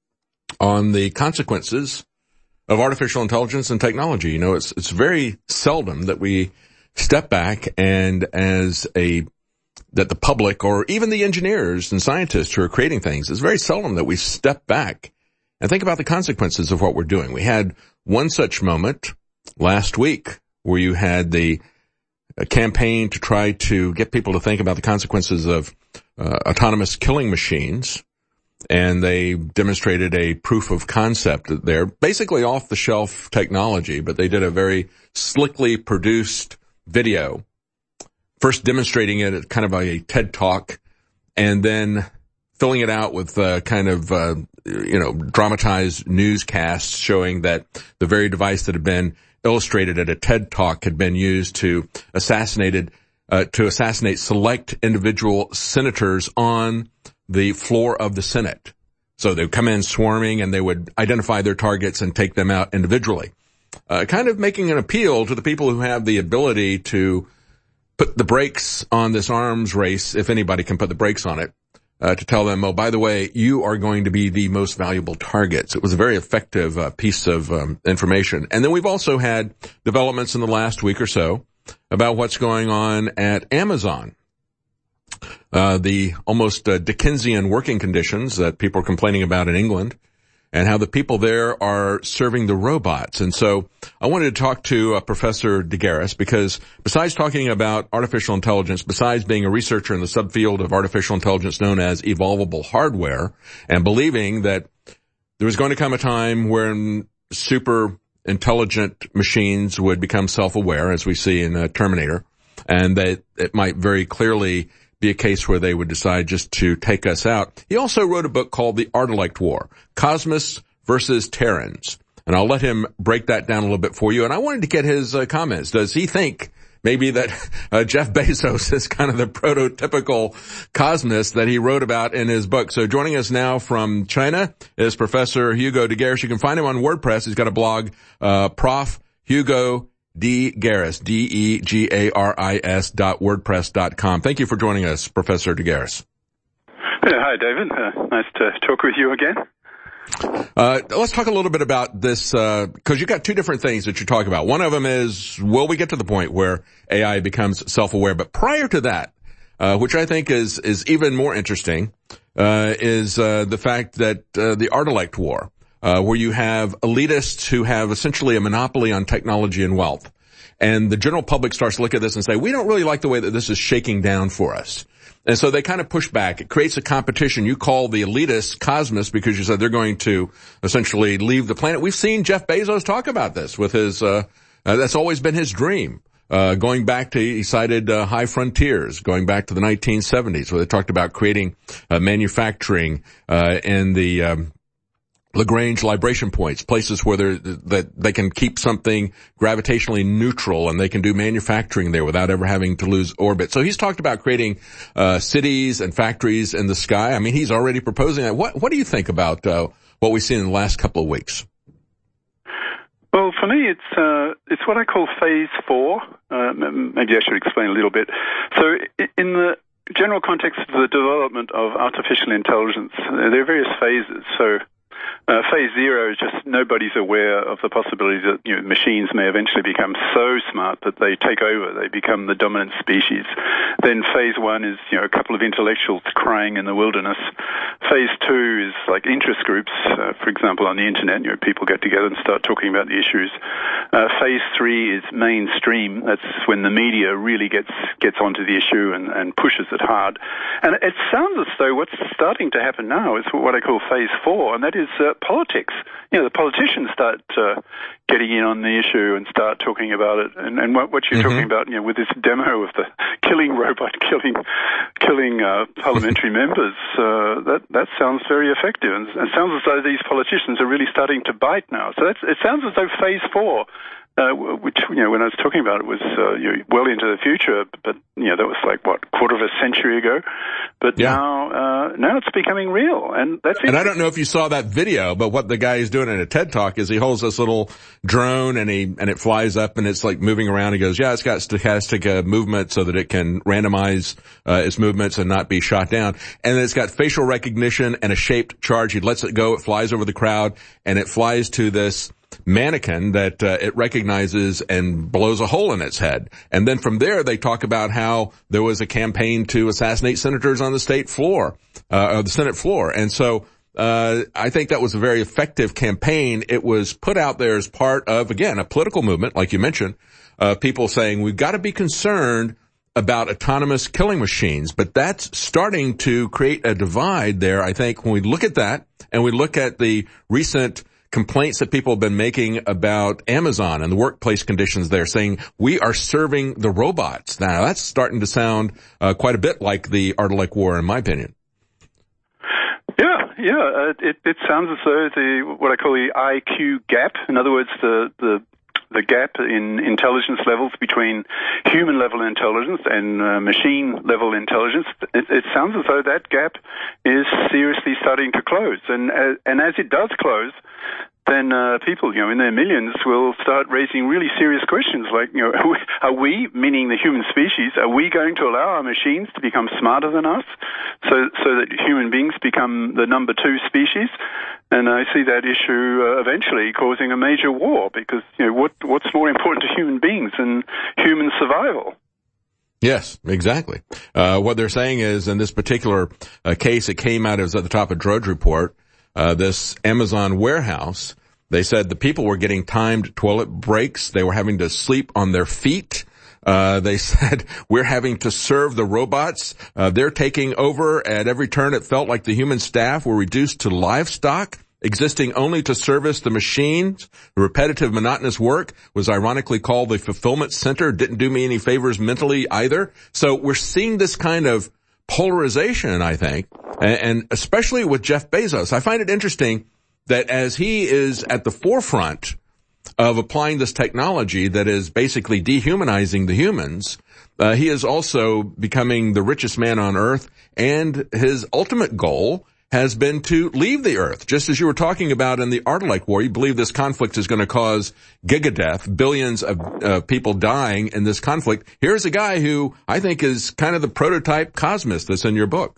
on the consequences of artificial intelligence and technology. You know, it's it's very seldom that we step back and as a that the public or even the engineers and scientists who are creating things, it's very seldom that we step back and think about the consequences of what we're doing. We had one such moment last week where you had the campaign to try to get people to think about the consequences of uh, autonomous killing machines, and they demonstrated a proof of concept there, basically off-the-shelf technology, but they did a very slickly produced video, first demonstrating it at kind of a TED Talk, and then filling it out with uh, kind of, uh, you know, dramatized newscasts showing that the very device that had been illustrated at a TED Talk had been used to assassinated, uh, to assassinate select individual senators on the floor of the Senate. So they would come in swarming and they would identify their targets and take them out individually. Uh, kind of making an appeal to the people who have the ability to put the brakes on this arms race, if anybody can put the brakes on it, uh, to tell them, oh, by the way, you are going to be the most valuable targets. It was a very effective uh, piece of um, information. And then we've also had developments in the last week or so about what's going on at Amazon. Uh, the almost uh, Dickensian working conditions that people are complaining about in England, and how the people there are serving the robots. And so I wanted to talk to uh, Professor de Garis because besides talking about artificial intelligence, besides being a researcher in the subfield of artificial intelligence known as evolvable hardware, and believing that there was going to come a time when super intelligent machines would become self-aware, as we see in uh, Terminator, and that it might very clearly be a case where they would decide just to take us out. He also wrote a book called The Art-elect War, Cosmos versus Terrans. And I'll let him break that down a little bit for you. And I wanted to get his uh, comments. Does he think maybe that uh, Jeff Bezos is kind of the prototypical cosmos that he wrote about in his book? So joining us now from China is Professor Hugo de Garis. You can find him on WordPress. He's got a blog, uh, Prof Hugo de Garis, D E G A R I S dot WordPress dot com. Thank you for joining us, Professor de Garis. Yeah, hi, David. Uh, nice to talk with you again. Uh, let's talk a little bit about this, uh, cause you got two different things that you're talking about. One of them is, will we get to the point where A I becomes self-aware? But prior to that, uh, which I think is, is even more interesting, uh, is, uh, the fact that, uh, the Art-elect War, Uh, where you have elitists who have essentially a monopoly on technology and wealth. And the general public starts to look at this and say, we don't really like the way that this is shaking down for us. And so they kind of push back. It creates a competition. You call the elitists cosmos because you said they're going to essentially leave the planet. We've seen Jeff Bezos talk about this with his, uh, uh that's always been his dream. Uh, going back to, he cited, uh, High Frontiers, going back to the nineteen seventies, where they talked about creating, uh, manufacturing, uh, in the, um, Lagrange libration points, places where they're, that they can keep something gravitationally neutral, and they can do manufacturing there without ever having to lose orbit. So he's talked about creating uh cities and factories in the sky. I mean, he's already proposing that. What what do you think about uh what we've seen in the last couple of weeks? Well, for me, it's uh, it's what I call phase four. Uh, maybe I should explain a little bit. So in the general context of the development of artificial intelligence, there are various phases. So Uh, phase zero is just nobody's aware of the possibility that, you know, machines may eventually become so smart that they take over, they become the dominant species. Then phase one is, you know, a couple of intellectuals crying in the wilderness. Phase two is like interest groups, uh, for example, on the internet, you know, people get together and start talking about the issues. Uh, phase three is mainstream. That's when the media really gets gets onto the issue and, and pushes it hard. And it sounds as though what's starting to happen now is what I call phase four, and that is uh, politics. You know, the politicians start uh, getting in on the issue and start talking about it. And, and what, what you're mm-hmm. talking about, you know, with this demo of the killing robot killing killing uh, parliamentary members, uh, that that sounds very effective. And it sounds as though these politicians are really starting to bite now. So that's, it sounds as though phase four, Uh, which, you know, when I was talking about it was uh, you know, well into the future, but, you know, that was like, what, quarter of a century ago? But yeah. now uh, now it's becoming real, and that's it. And I don't know if you saw that video, but what the guy is doing in a TED Talk is he holds this little drone, and he and it flies up, and it's like moving around. He goes, yeah, it's got stochastic uh, movement so that it can randomize uh, its movements and not be shot down. And then it's got facial recognition and a shaped charge. He lets it go, it flies over the crowd, and it flies to this mannequin that uh, it recognizes and blows a hole in its head. And then from there, they talk about how there was a campaign to assassinate senators on the state floor, uh, or the Senate floor. And so, uh, I think that was a very effective campaign. It was put out there as part of, again, a political movement, like you mentioned, uh, people saying we've got to be concerned about autonomous killing machines. But that's starting to create a divide there, I think, when we look at that and we look at the recent complaints that people have been making about Amazon and the workplace conditions there, saying we are serving the robots. Now, that's starting to sound uh, quite a bit like the Art-alike War, in my opinion. Yeah, yeah. Uh, it, it sounds as though the what I call the I Q gap, in other words, the the the gap in intelligence levels between human-level intelligence and uh, machine-level intelligence, it, it sounds as though that gap is seriously starting to close. And, uh, and as it does close, then uh, people, you know, in their millions will start raising really serious questions like, you know, are we, are we, meaning the human species, are we going to allow our machines to become smarter than us so so that human beings become the number two species? And I see that issue uh, eventually causing a major war because, you know, what what's more important to human beings than human survival? Yes, exactly. Uh, what they're saying is in this particular uh, case, it came out, it was at the top of Drudge Report, Uh, this Amazon warehouse, they said the people were getting timed toilet breaks. They were having to sleep on their feet. Uh, they said, we're having to serve the robots. Uh, they're taking over at every turn. It felt like the human staff were reduced to livestock, existing only to service the machines. The repetitive, monotonous work was ironically called the fulfillment center. Didn't do me any favors mentally either. So we're seeing this kind of polarization, I think, and especially with Jeff Bezos. I find it interesting that as he is at the forefront of applying this technology that is basically dehumanizing the humans, uh, he is also becoming the richest man on earth, and his ultimate goal has been to leave the earth. Just as you were talking about in the Art-alike War, you believe this conflict is going to cause gigadeath, billions of uh, people dying in this conflict. Here's a guy who I think is kind of the prototype cosmist that's in your book.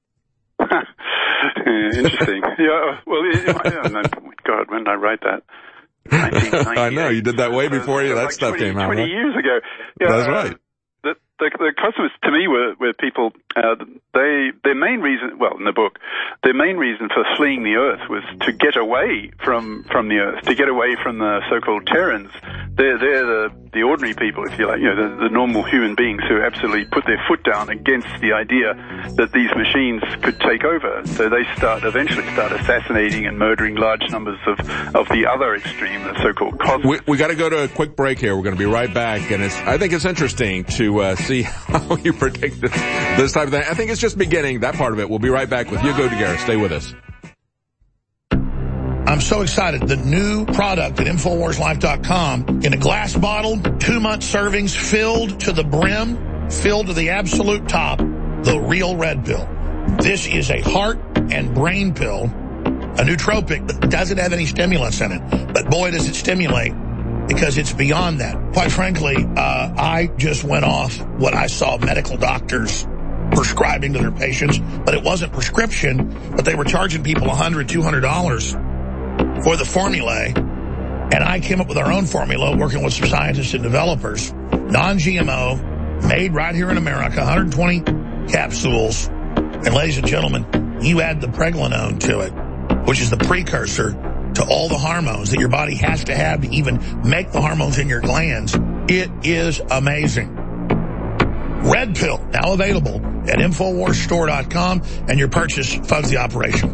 Interesting. Yeah, well, yeah, no, God, when did I write that? I know, you did that way before you, that like stuff twenty, came out. twenty right? years ago. Yeah, That's uh, right. The, the, the cosmos, to me, were, were people, uh, they, their main reason, well, in the book, their main reason for fleeing the Earth was to get away from, from the Earth, to get away from the so-called Terrans. They're, they're the, the ordinary people, if you like, you know, the, the normal human beings who absolutely put their foot down against the idea that these machines could take over. So they start, eventually start assassinating and murdering large numbers of, of the other extreme, the so-called cosmos. We, we got to go to a quick break here. We're going to be right back, and it's, I think it's interesting to uh, see how you predict this, this type of thing. I think it's just beginning, that part of it. We'll be right back with Hugo de Guerra. Stay with us. I'm so excited. The new product at Infowars Life dot com in a glass bottle, two-month servings, filled to the brim, filled to the absolute top, the real red pill. This is a heart and brain pill, a nootropic that doesn't have any stimulants in it. But boy, does it stimulate, because it's beyond that. Quite frankly, uh, I just went off what I saw medical doctors prescribing to their patients, but it wasn't prescription, but they were charging people one hundred dollars, two hundred dollars for the formulae. And I came up with our own formula, working with some scientists and developers, non-G M O, made right here in America, one hundred twenty capsules. And ladies and gentlemen, you add the pregnenolone to it, which is the precursor to all the hormones that your body has to have to even make the hormones in your glands. It is amazing. Red Pill, now available at Infowars Store dot com, and your purchase funds the operation.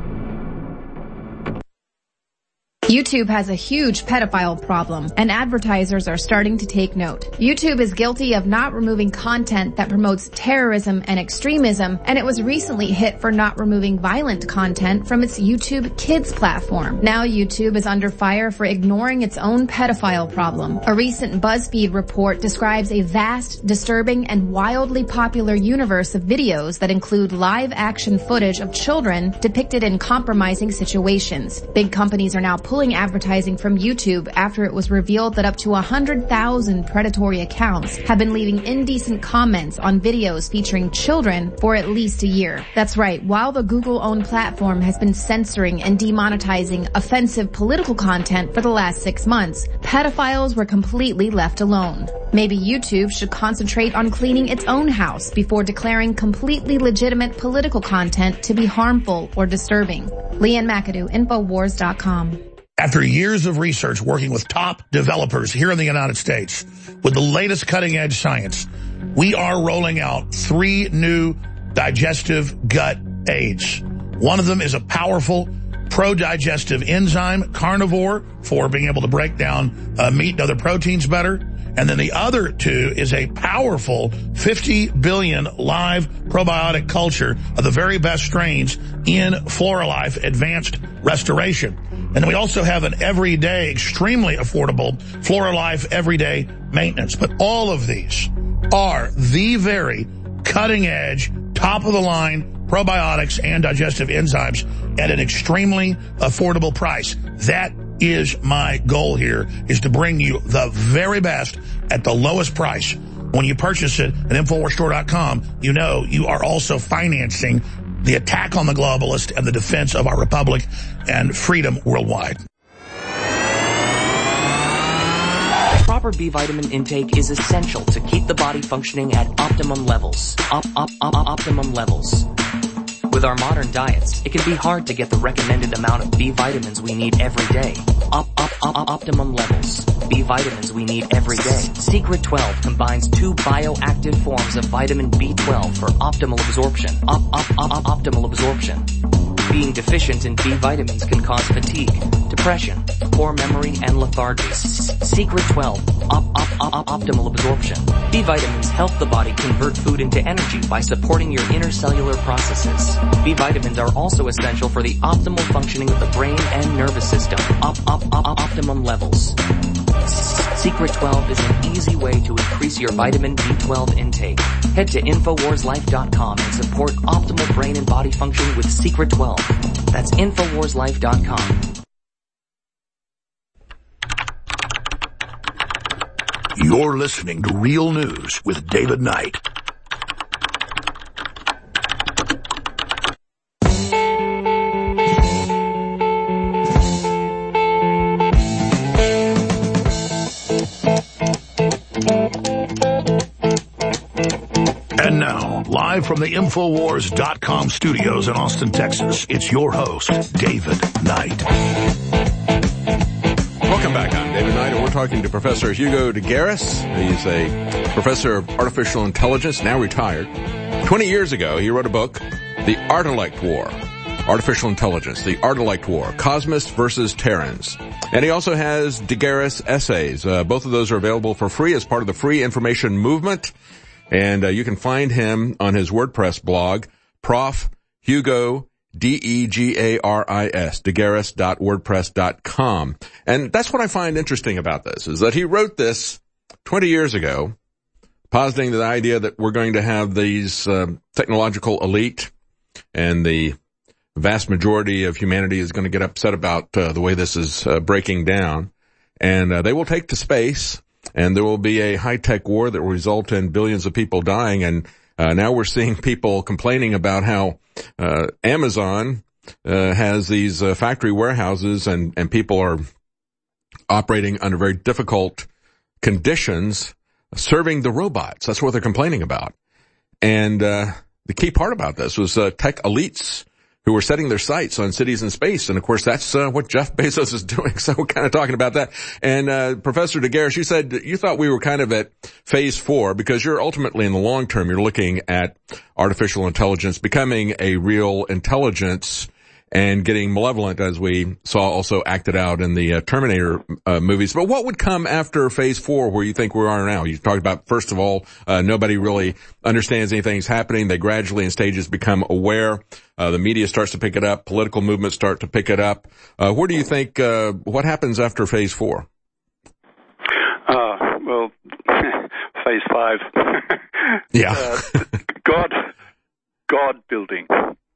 YouTube has a huge pedophile problem, and advertisers are starting to take note. YouTube is guilty of not removing content that promotes terrorism and extremism, and it was recently hit for not removing violent content from its YouTube Kids platform. Now YouTube is under fire for ignoring its own pedophile problem. A recent BuzzFeed report describes a vast, disturbing, and wildly popular universe of videos that include live-action footage of children depicted in compromising situations. Big companies are now pulling Pulling advertising from YouTube after it was revealed that up to one hundred thousand predatory accounts have been leaving indecent comments on videos featuring children for at least a year. That's right, while the Google-owned platform has been censoring and demonetizing offensive political content for the last six months, pedophiles were completely left alone. Maybe YouTube should concentrate on cleaning its own house before declaring completely legitimate political content to be harmful or disturbing. Leanne McAdoo, Infowars dot com. After years of research working with top developers here in the United States with the latest cutting-edge science, we are rolling out three new digestive gut aids. One of them is a powerful pro-digestive enzyme, carnivore, for being able to break down uh, meat and other proteins better. And then the other two is a powerful fifty billion live probiotic culture of the very best strains in Floralife Advanced Restoration. And then we also have an everyday, extremely affordable Floralife Everyday Maintenance. But all of these are the very cutting-edge, top-of-the-line probiotics and digestive enzymes at an extremely affordable price. That is my goal here, is to bring you the very best at the lowest price. When you purchase it at Infowars Store dot com, you know you are also financing the attack on the globalist and the defense of our republic and freedom worldwide. Proper B vitamin intake is essential to keep the body functioning at optimum levels. Op, op, op, optimum levels. With our modern diets, it can be hard to get the recommended amount of B vitamins we need every day. Op, op, op, optimum levels. B vitamins we need every day. Secret twelve combines two bioactive forms of vitamin B twelve for optimal absorption. Op, op, op, optimal absorption. Being deficient in B vitamins can cause fatigue, depression, poor memory, and lethargy. Secret twelve, op, op, op, optimal absorption. B vitamins help the body convert food into energy by supporting your intercellular processes. B vitamins are also essential for the optimal functioning of the brain and nervous system. Op, op, op, optimum levels. Secret twelve is an easy way to increase your vitamin B twelve intake. Head to Infowars Life dot com and support optimal brain and body function with Secret twelve. That's Infowars Life dot com. You're listening to Real News with David Knight. And now, live from the Infowars dot com studios in Austin, Texas, it's your host, David Knight. Welcome back. I'm David Knight, and we're talking to Professor Hugo de Garis. He's a professor of artificial intelligence, now retired. Twenty years ago, he wrote a book, The Artilect War. Artificial Intelligence, The Artilect War, Cosmists versus Terrans. And he also has de Garis essays. Uh, both of those are available for free as part of the Free Information Movement. And uh, you can find him on his WordPress blog, prof hugo D E G A R I S, degaris dot wordpress dot com. And that's what I find interesting about this, is that he wrote this twenty years ago, positing the idea that we're going to have these uh, technological elite, and the vast majority of humanity is going to get upset about uh, the way this is uh, breaking down. And uh, they will take to space, and there will be a high-tech war that will result in billions of people dying. And uh, now we're seeing people complaining about how uh, Amazon uh, has these uh, factory warehouses, and, and people are operating under very difficult conditions, serving the robots. That's what they're complaining about. And uh the key part about this was uh, tech elites who were setting their sights on cities in space. And, of course, that's uh, what Jeff Bezos is doing. So we're kind of talking about that. And uh Professor Degaris, you said you thought we were kind of at phase four, because you're ultimately, in the long term, you're looking at artificial intelligence becoming a real intelligence and getting malevolent, as we saw also acted out in the uh, Terminator uh, movies. But what would come after phase four, where you think we are now? You talked about, first of all, uh, nobody really understands anything's happening. They gradually, in stages, become aware. Uh, the media starts to pick it up. Political movements start to pick it up. Uh, where do you think, uh, what happens after phase four? Uh, well, phase five. Yeah. uh, God, God building.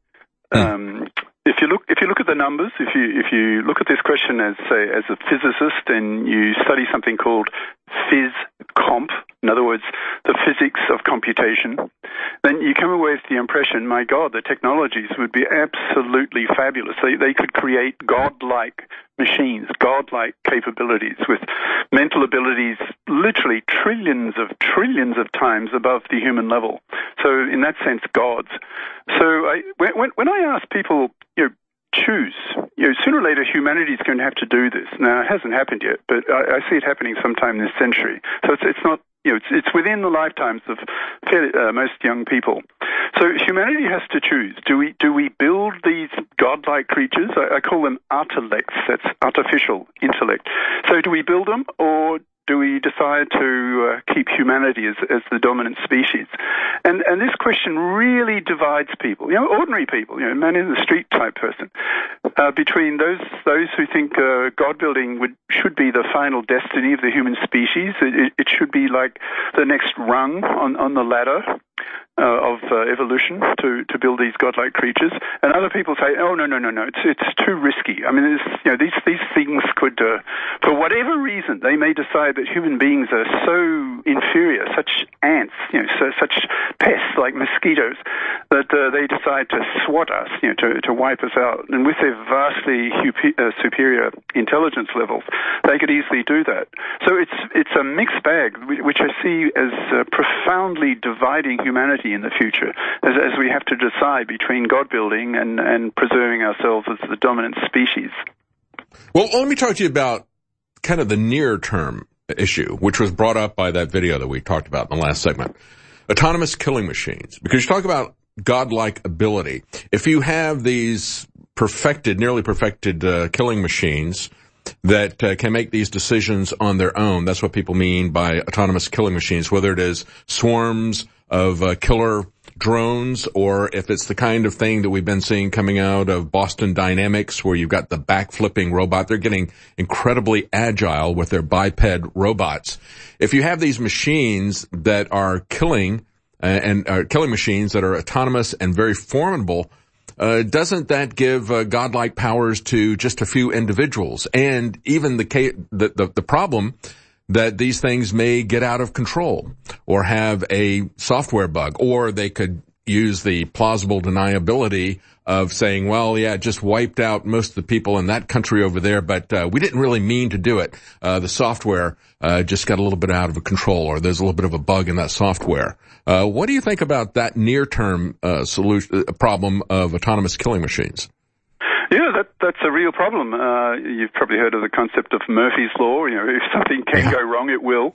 Um, If you look, if you look at the numbers, if you if you look at this question as say as a physicist, and you study something called phys comp, in other words, the physics of computation, then you come away with the impression, my God, the technologies would be absolutely fabulous. They they could create godlike machines, godlike capabilities with mental abilities literally trillions of trillions of times above the human level. So in that sense, gods. So I, when when I ask people, you know, choose, you know, sooner or later humanity is going to have to do this. Now, it hasn't happened yet, but I, I see it happening sometime this century. So it's it's not, you know, it's it's within the lifetimes of fairly, uh, most young people. So humanity has to choose. Do we do we build these godlike creatures? I, I call them artilects. That's artificial intellect. So do we build them, or do we decide to uh, keep humanity as, as the dominant species? And and this question really divides people, you know, ordinary people, you know, man in the street type person, uh, between those those who think uh, God building would should be the final destiny of the human species. It, it should be like the next rung on, on the ladder Uh, of uh, evolution to, to build these godlike creatures, and other people say, "Oh no, no, no, no! It's it's too risky." I mean, you know, these these things could, uh, for whatever reason, they may decide that human beings are so inferior, such ants, you know, so, such pests like mosquitoes, that uh, they decide to swat us, you know, to to wipe us out. And with their vastly hupi- uh, superior intelligence levels, they could easily do that. So it's it's a mixed bag, which I see as uh, profoundly dividing humanity in the future, as, as we have to decide between God building and, and preserving ourselves as the dominant species. Well, let me talk to you about kind of the near term issue, which was brought up by that video that we talked about in the last segment. Autonomous killing machines. Because you talk about godlike ability. If you have these perfected, nearly perfected uh, killing machines that uh, can make these decisions on their own, that's what people mean by autonomous killing machines, whether it is swarms of uh, killer drones, or if it's the kind of thing that we've been seeing coming out of Boston Dynamics, where you've got the back-flipping robot. They're getting incredibly agile with their biped robots. If you have these machines that are killing, uh, and uh, killing machines that are autonomous and very formidable, uh, doesn't that give uh, godlike powers to just a few individuals? And even the, the, the, the problem that these things may get out of control, or have a software bug, or they could use the plausible deniability of saying, well, yeah, it just wiped out most of the people in that country over there, but uh, we didn't really mean to do it. Uh, the software uh, just got a little bit out of control, or there's a little bit of a bug in that software. Uh, what do you think about that near-term uh, solution uh, problem of autonomous killing machines? Yeah, that that's a real problem. Uh, you've probably heard of the concept of Murphy's Law. You know, if something can go wrong, it will.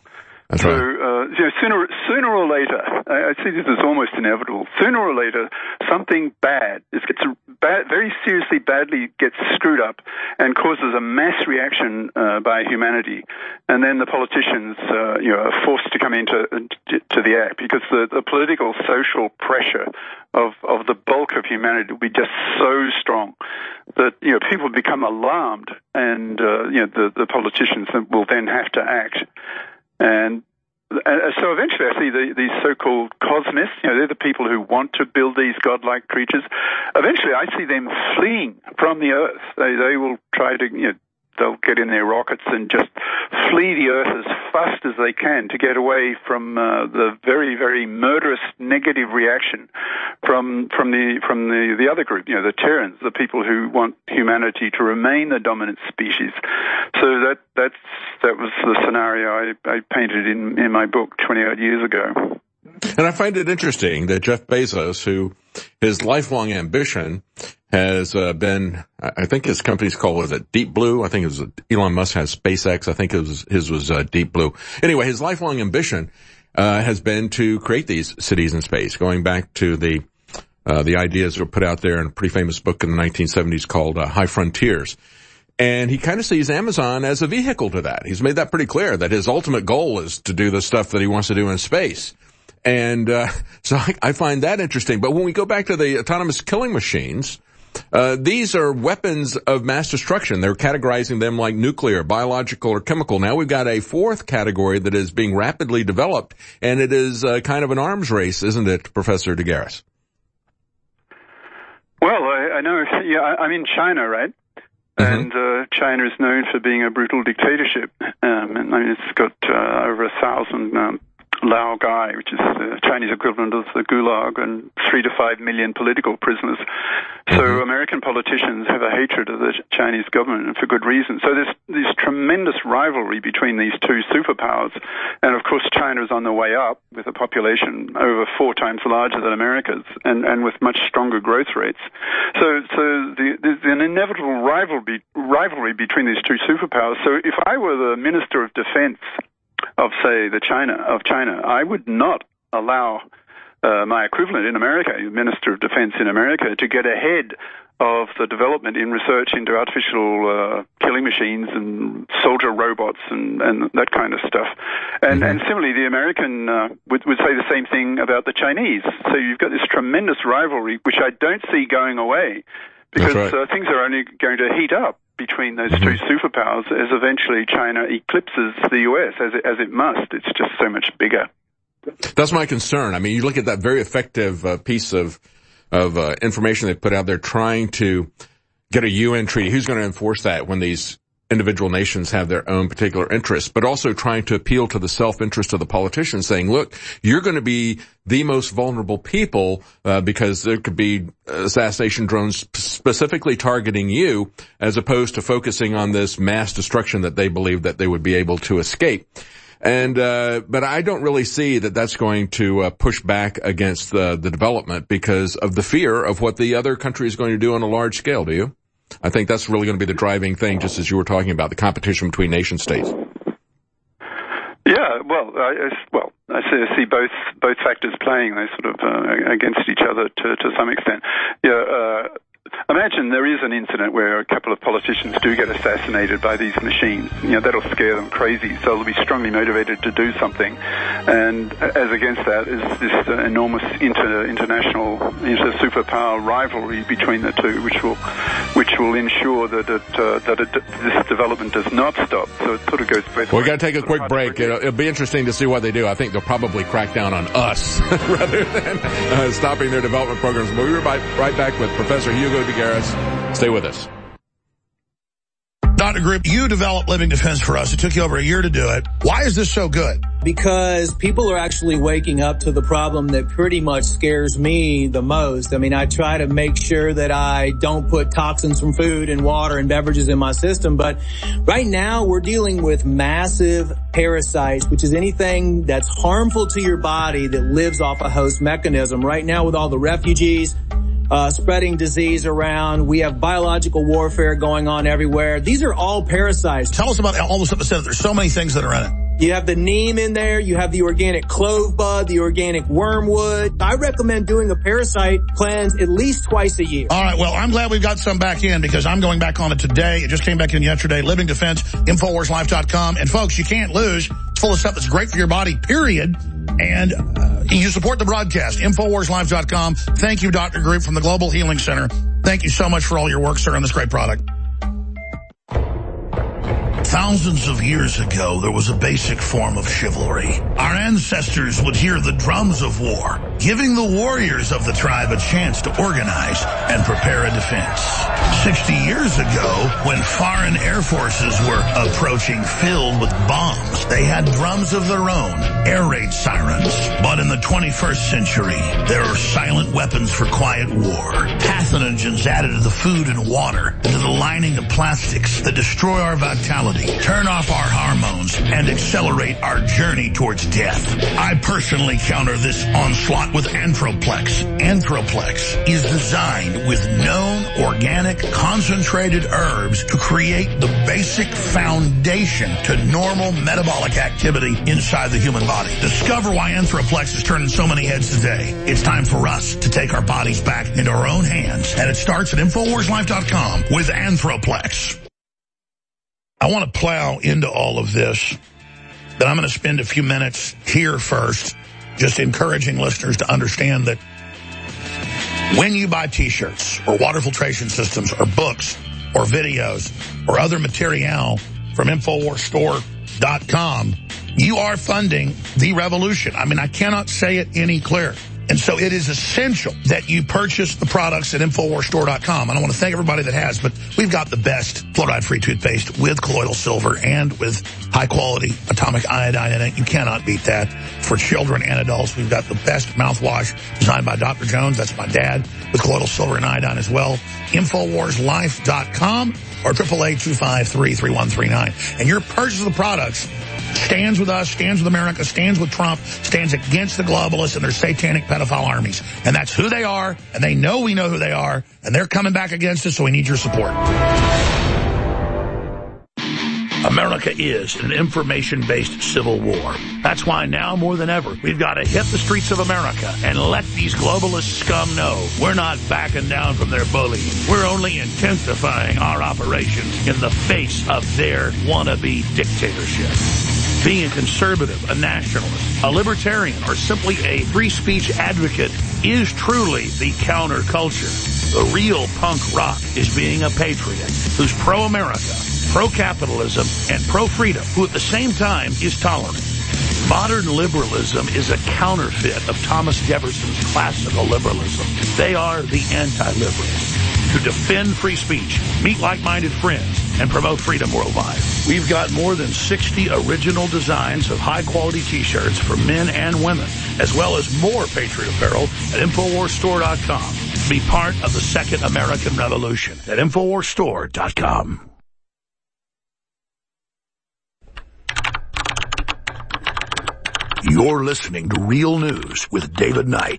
That's so, right. uh, you know, sooner, sooner or later, I, I see this as almost inevitable. Sooner or later, something bad, it gets a bad, very seriously badly gets screwed up and causes a mass reaction uh, by humanity, and then the politicians, uh, you know, are forced to come into to the act because the, the political, social pressure of of the bulk of humanity will be just so strong that, you know, people become alarmed, and uh, you know, the the politicians will then have to act. And uh, so eventually I see the, these so-called cosmists, you know, they're the people who want to build these godlike creatures. Eventually I see them fleeing from the earth. They, they will try to, you know, they'll get in their rockets and just flee the earth as fast as they can to get away from uh, the very, very murderous negative reaction from from the from the, the other group, you know, the Terrans, the people who want humanity to remain the dominant species. So that that's that was the scenario I, I painted in, in my book twenty-odd years ago. And I find it interesting that Jeff Bezos, who his lifelong ambition has uh, been, I think his company's called, was it Deep Blue? I think it was Elon Musk has SpaceX. I think it was, his was uh, Deep Blue. Anyway, his lifelong ambition uh, has been to create these cities in space, going back to the uh, the ideas that were put out there in a pretty famous book in the nineteen seventies called uh, High Frontiers. And he kind of sees Amazon as a vehicle to that. He's made that pretty clear, that his ultimate goal is to do the stuff that he wants to do in space. And uh, so I, I find that interesting. But when we go back to the autonomous killing machines, uh, these are weapons of mass destruction. They're categorizing them like nuclear, biological, or chemical. Now we've got a fourth category that is being rapidly developed, and it is uh, kind of an arms race, isn't it, Professor de Garis? Well, I, I know. Yeah, I'm in China, right? Mm-hmm. And uh, China is known for being a brutal dictatorship. Um, and I mean, it's got uh, over a thousand um, Lao Gai, which is the Chinese equivalent of the Gulag, and three to five million political prisoners. So mm-hmm. American politicians have a hatred of the Chinese government, and for good reason. So there's this tremendous rivalry between these two superpowers. And of course, China is on the way up with a population over four times larger than America's, and, and with much stronger growth rates. So, so the, there's an inevitable rivalry, rivalry between these two superpowers. So if I were the Minister of Defense of, say, the China of China, I would not allow uh, my equivalent in America, the Minister of Defense in America, to get ahead of the development in research into artificial uh, killing machines and soldier robots and, and that kind of stuff. And, mm-hmm. and similarly, the American uh, would, would say the same thing about the Chinese. So you've got this tremendous rivalry, which I don't see going away, because right. uh, things are only going to heat up between those mm-hmm. two superpowers as eventually China eclipses the U S, as it, as it must. It's just so much bigger. That's my concern. I mean, you look at that very effective uh, piece of of uh, information they put out there trying to get a U N treaty. Who's going to enforce that when these individual nations have their own particular interests, but also trying to appeal to the self-interest of the politicians, saying, look, you're going to be the most vulnerable people uh, because there could be assassination drones specifically targeting you, as opposed to focusing on this mass destruction that they believe that they would be able to escape. And, uh, but I don't really see that that's going to uh, push back against the, the development because of the fear of what the other country is going to do on a large scale, do you? I think that's really going to be the driving thing, just as you were talking about, the competition between nation states. Yeah, well, I, well, I see, I see both both factors playing. They sort of uh, against each other to to some extent. Yeah. Uh, Imagine there is an incident where a couple of politicians do get assassinated by these machines. You know, that'll scare them crazy, so they'll be strongly motivated to do something. And as against that is this uh, enormous inter, international, inter superpower rivalry between the two, which will which will ensure that it, uh, that it, this development does not stop. So it sort of goes both ways. We've got to take a quick break. It'll, it'll be interesting to see what they do. I think they'll probably crack down on us rather than uh, stopping their development programs. We'll be right, right back with Professor Hugo de Garis. Stay with us. Doctor Group, you developed Living Defense for us. It took you over a year to do it. Why is this so good? Because people are actually waking up to the problem that pretty much scares me the most. I mean, I try to make sure that I don't put toxins from food and water and beverages in my system. But right now we're dealing with massive parasites, which is anything that's harmful to your body that lives off a host mechanism. Right now with all the refugees, Uh, spreading disease around. We have biological warfare going on everywhere. These are all parasites. Tell us about all the stuff that said there's so many things that are in it. You have the neem in there. You have the organic clove bud, the organic wormwood. I recommend doing a parasite cleanse at least twice a year. All right, well, I'm glad we've got some back in because I'm going back on it today. It just came back in yesterday. Living Defense, Infowars Life dot com. And, folks, you can't lose. It's full of stuff that's great for your body, period. And uh, you support the broadcast, Infowars Life dot com. Thank you, Doctor Group from the Global Healing Center. Thank you so much for all your work, sir, on this great product. Thousands of years ago, there was a basic form of chivalry. Our ancestors would hear the drums of war, giving the warriors of the tribe a chance to organize and prepare a defense. Sixty years ago, when foreign air forces were approaching filled with bombs, they had drums of their own, air raid sirens. But in the twenty-first century, there are silent weapons for quiet war. Pathogens added to the food and water, and to the lining of plastics that destroy our vitality, turn off our hormones, and accelerate our journey towards death. I personally counter this onslaught with Anthroplex. Anthroplex is designed with known organic concentrated herbs to create the basic foundation to normal metabolic activity inside the human body. Discover why Anthroplex is turning so many heads today. It's time for us to take our bodies back into our own hands, and it starts at Infowars Life dot com with Anthroplex. I want to plow into all of this, but I'm going to spend a few minutes here first just encouraging listeners to understand that when you buy T-shirts or water filtration systems or books or videos or other material from Infowars Store dot com, you are funding the revolution. I mean, I cannot say it any clearer. And so it is essential that you purchase the products at Infowars Store dot com. I don't want to thank everybody that has, but we've got the best fluoride-free toothpaste with colloidal silver and with high-quality atomic iodine in it. You cannot beat that. For children and adults, we've got the best mouthwash designed by Doctor Jones. That's my dad, with colloidal silver and iodine as well. Infowars Life dot com or eight eight eight, two five three, three one three nine. And your purchase of the products stands with us, stands with America, stands with Trump, stands against the globalists and their satanic pedophile armies. And that's who they are, and they know we know who they are, and they're coming back against us, so we need your support. America is in an information-based civil war. That's why now more than ever, we've got to hit the streets of America and let these globalist scum know we're not backing down from their bullying. We're only intensifying our operations in the face of their wannabe dictatorship. Being a conservative, a nationalist, a libertarian, or simply a free speech advocate is truly the counterculture. The real punk rock is being a patriot who's pro-America, pro-capitalism, and pro-freedom, who at the same time is tolerant. Modern liberalism is a counterfeit of Thomas Jefferson's classical liberalism. They are the anti-liberals. To defend free speech, meet like-minded friends, and promote freedom worldwide. We've got more than sixty original designs of high-quality T-shirts for men and women, as well as more Patriot apparel at Infowars Store dot com. Be part of the Second American Revolution at Infowars Store dot com. You're listening to Real News with David Knight.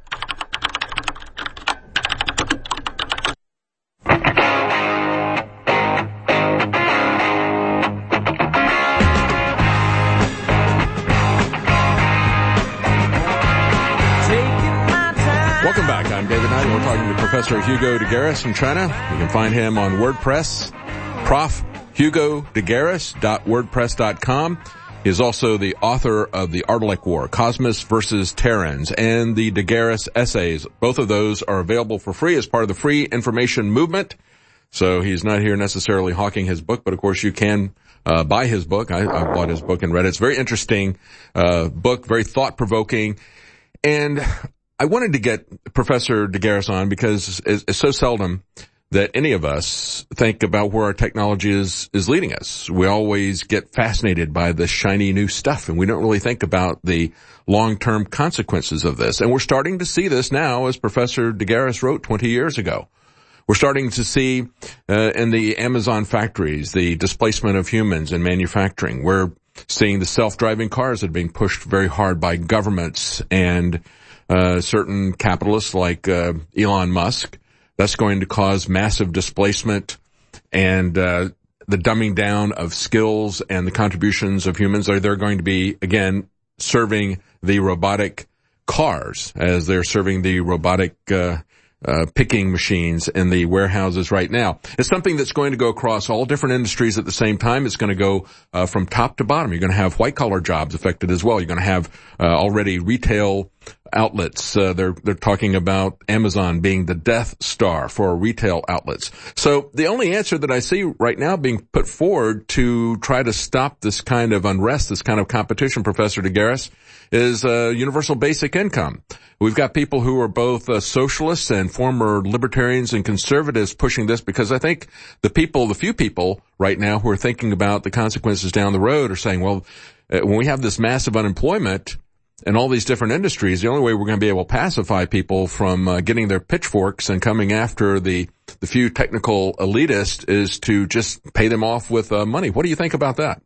Welcome back. I'm David Knight. We're talking to Professor Hugo de Garis from China. You can find him on WordPress, prof hugo de garis dot wordpress dot com. He is also the author of The Ardalek War, Cosmos versus Terrans, and the de Garis essays. Both of those are available for free as part of the free information movement. So he's not here necessarily hawking his book, but of course you can uh, buy his book. I, I bought his book and read it. It's a very interesting uh, book, very thought-provoking. And I wanted to get Professor de Garis on because it's, it's so seldom that any of us think about where our technology is, is leading us. We always get fascinated by the shiny new stuff, and we don't really think about the long-term consequences of this. And we're starting to see this now, as Professor de Garis wrote twenty years ago. We're starting to see uh, in the Amazon factories the displacement of humans in manufacturing. We're seeing the self-driving cars that are being pushed very hard by governments and uh, certain capitalists like uh, Elon Musk. That's going to cause massive displacement, and uh the dumbing down of skills and the contributions of humans? Are they going to be, again, serving the robotic cars as they're serving the robotic uh, uh picking machines in the warehouses right now? It's something that's going to go across all different industries at the same time. It's going to go uh, from top to bottom. You're going to have white-collar jobs affected as well. You're going to have uh, already retail outlets. Uh, they're they're talking about Amazon being the Death Star for retail outlets. So the only answer that I see right now being put forward to try to stop this kind of unrest, this kind of competition, Professor DeGaris, is uh, universal basic income. We've got people who are both uh, socialists and former libertarians and conservatives pushing this, because I think the people, the few people right now who are thinking about the consequences down the road are saying, well, uh, when we have this massive unemployment in all these different industries, the only way we're going to be able to pacify people from uh, getting their pitchforks and coming after the the few technical elitists is to just pay them off with uh, money. What do you think about that?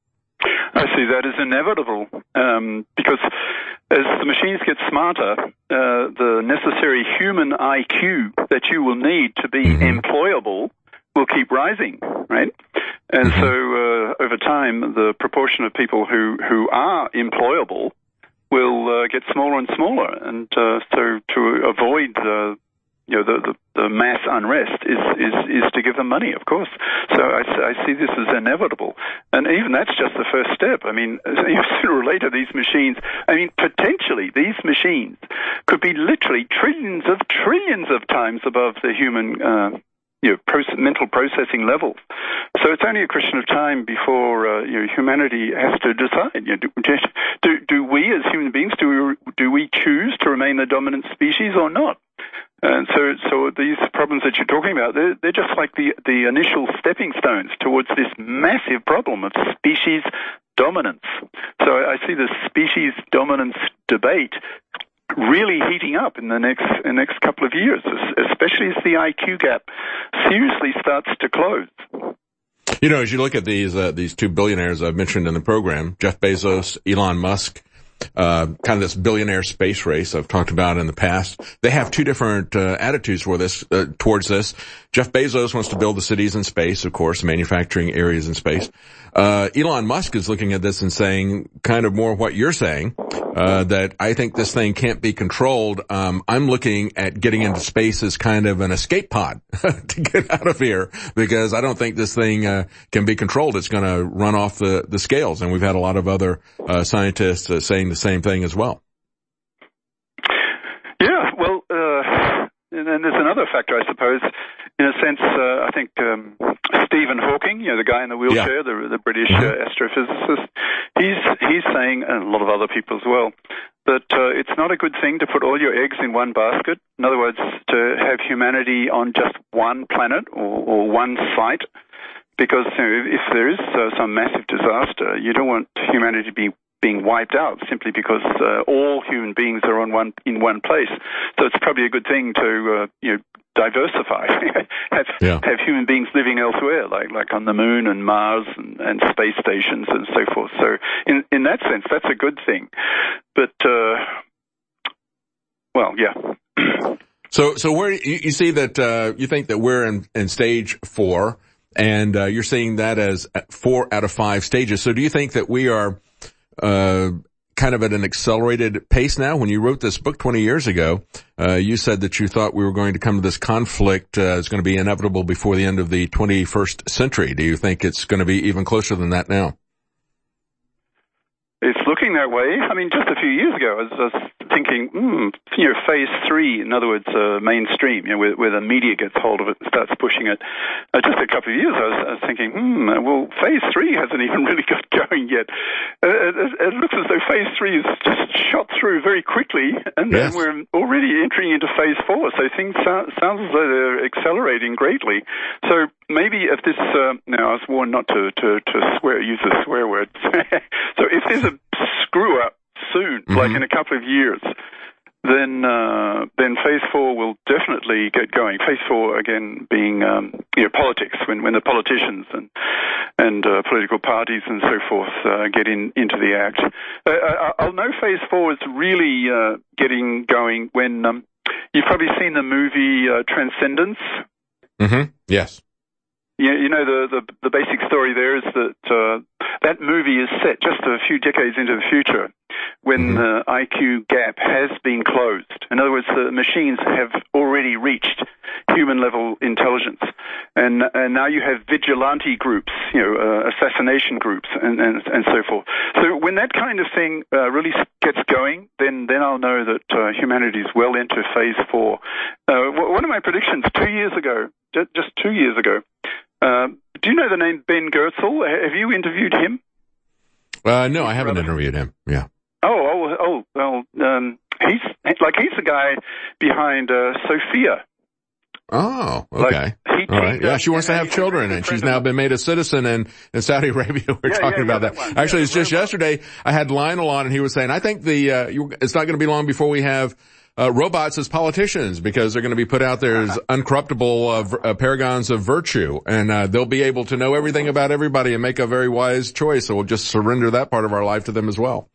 I see that as inevitable, um, because as the machines get smarter, uh, the necessary human I Q that you will need to be mm-hmm. employable will keep rising, right? And mm-hmm. so uh, over time, the proportion of people who, who are employable will uh, get smaller and smaller. And uh, so to avoid uh, you know, the, the, the mass unrest is, is, is to give them money, of course. So I, I see this as inevitable. And even that's just the first step. I mean, sooner or later, these machines, I mean, potentially these machines could be literally trillions of trillions of times above the human uh, you know, proce- mental processing levels. So it's only a question of time before uh, you know, humanity has to decide. You know, do, do, do we as human beings, do we, do we choose to remain the dominant species or not? And so, so these problems that you're talking about, they're, they're just like the, the initial stepping stones towards this massive problem of species dominance. So I see the species dominance debate really heating up in the next, in the next couple of years, especially as the I Q gap seriously starts to close. You know, as you look at these, uh, these two billionaires I've mentioned in the program, Jeff Bezos, Elon Musk, Uh, kind of this billionaire space race I've talked about in the past. They have two different uh, attitudes for this, uh, towards this. Jeff Bezos wants to build the cities in space, of course, manufacturing areas in space. Uh, Elon Musk is looking at this and saying kind of more what you're saying, uh, that I think this thing can't be controlled. Um, I'm looking at getting into space as kind of an escape pod to get out of here, because I don't think this thing, uh, can be controlled. It's going to run off the, the scales. And we've had a lot of other, uh, scientists uh, saying the same thing as well. Yeah, well, uh, and then there's another factor, I suppose. In a sense, uh, I think um, Stephen Hawking, you know, the guy in the wheelchair, yeah. the, the British uh, astrophysicist, he's he's saying, and a lot of other people as well, that uh, it's not a good thing to put all your eggs in one basket. In other words, to have humanity on just one planet or, or one site, because you know, if there is uh, some massive disaster, you don't want humanity to be being wiped out simply because uh, all human beings are on one in one place. So it's probably a good thing to uh, you know diversify, have yeah. have human beings living elsewhere, like like on the moon and Mars and, and space stations and so forth. So in in that sense, that's a good thing. But uh, well, yeah. So so where you, you see that uh, you think that we're in, in stage four, and uh, you're seeing that as four out of five stages. So do you think that we are uh kind of at an accelerated pace now? When you wrote this book twenty years ago, uh you said that you thought we were going to come to this conflict, uh it's going to be inevitable before the end of the twenty-first century. Do you think it's going to be even closer than that now? It's looking that way. I mean, just a few years ago, I was, I was thinking, hmm, you know, phase three, in other words, uh, mainstream, you know, where, where the media gets hold of it and starts pushing it. Uh, just a couple of years, I was, I was thinking, hmm, well, phase three hasn't even really got going yet. Uh, it, it looks as though phase three is just shot through very quickly, and yes. then we're already entering into phase four. So things sound, sound as though they're accelerating greatly. So maybe if this, uh, now I was warned not to, to, to swear, use the swear words. So if there's a screw up soon, mm-hmm. like in a couple of years, then uh, then phase four will definitely get going. Phase four again being um, you know, politics, when when the politicians and and uh, political parties and so forth uh, get in into the act. Uh, I'll know phase four is really uh, getting going when um, you've probably seen the movie uh, Transcendence. Mm-hmm. Yes. you, you know, the, the the basic story there is that uh, that movie is set just a few decades into the future, when the I Q gap has been closed. In other words, the machines have already reached human-level intelligence, and and now you have vigilante groups, you know, uh, assassination groups, and, and and so forth. So when that kind of thing uh, really gets going, then then I'll know that uh, humanity is well into phase four. Uh, one of my predictions two years ago, just two years ago. Uh, do you know the name Ben Goertzel? Have you interviewed him? Uh, no, I haven't interviewed him. Yeah. Oh, oh, oh, well, um, he's, like, he's the guy behind, uh, Sophia. Oh, okay. Like, all right. Yeah, she wants to have children, and she's now been made a citizen in, in Saudi Arabia. We're yeah, talking yeah, about yeah, that. that Actually, yeah, it's just yesterday I had Lionel on, and he was saying, I think the, uh, you, it's not going to be long before we have Uh, robots as politicians, because they're going to be put out there as uncorruptible uh, v- uh, paragons of virtue, and uh, they'll be able to know everything about everybody and make a very wise choice. So we'll just surrender that part of our life to them as well.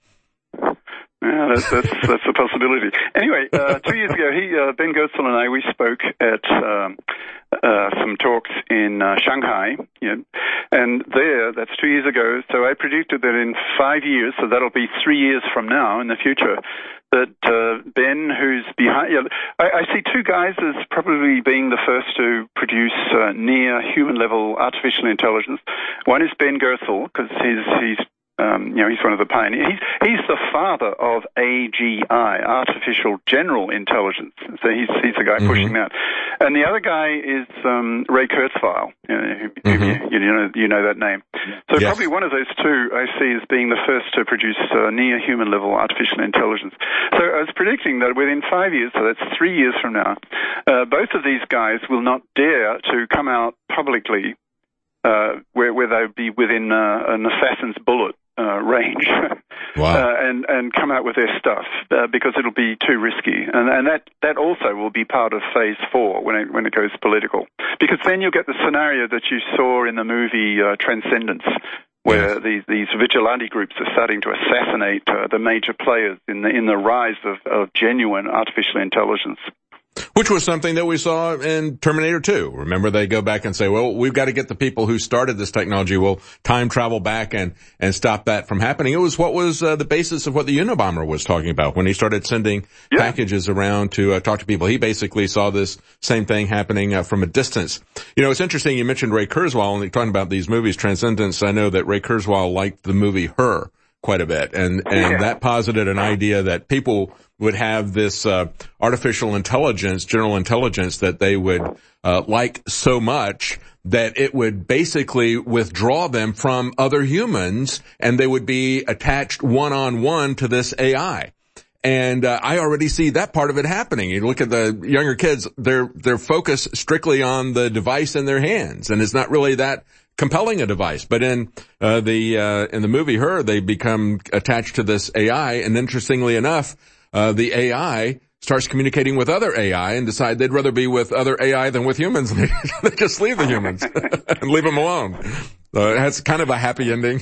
Yeah, that's that's, that's a possibility. Anyway, uh, two years ago, he uh, Ben Goertzel and I we spoke at um, uh, some talks in uh, Shanghai, you know, and there that's two years ago. So I predicted that in five years, so that'll be three years from now in the future, that uh, Ben, who's behind, you know, I, I see two guys as probably being the first to produce uh, near human-level artificial intelligence. One is Ben Goertzel, because he's he's um, you know he's one of the pioneers. He's he's the father of A G I, Artificial General Intelligence. So he's he's the guy mm-hmm. pushing that. And the other guy is um, Ray Kurzweil. You know, mm-hmm. you, you know you know that name. So yes. probably one of those two I see as being the first to produce uh, near human level artificial intelligence. So I was predicting that within five years, so that's three years from now, uh, both of these guys will not dare to come out publicly uh, where where they'll be within uh, an assassin's bullet uh, range. Wow. Uh, and, and come out with their stuff uh, because it'll be too risky. And, and that, that also will be part of phase four when it, when it goes political. Because then you'll get the scenario that you saw in the movie uh, Transcendence, where yes. these, these vigilante groups are starting to assassinate uh, the major players in the, in the rise of, of genuine artificial intelligence. Which was something that we saw in Terminator two. Remember, they go back and say, well, we've got to get the people who started this technology. We'll time travel back and, and stop that from happening. It was what was uh, the basis of what the Unabomber was talking about when he started sending yeah. packages around to uh, talk to people. He basically saw this same thing happening uh, from a distance. You know, it's interesting you mentioned Ray Kurzweil, and talking about these movies, Transcendence. I know that Ray Kurzweil liked the movie Her quite a bit, and, and yeah. that posited an idea that people would have this uh artificial intelligence, general intelligence, that they would uh like so much that it would basically withdraw them from other humans, and they would be attached one-on-one to this A I. And uh, I already see that part of it happening. You look at the younger kids, they're they're focused strictly on the device in their hands, and it's not really that compelling a device. But in uh the uh in the movie Her, they become attached to this A I, and interestingly enough, Uh, the A I starts communicating with other A I and decide they'd rather be with other A I than with humans. They just leave the humans and leave them alone. Uh, it has kind of a happy ending.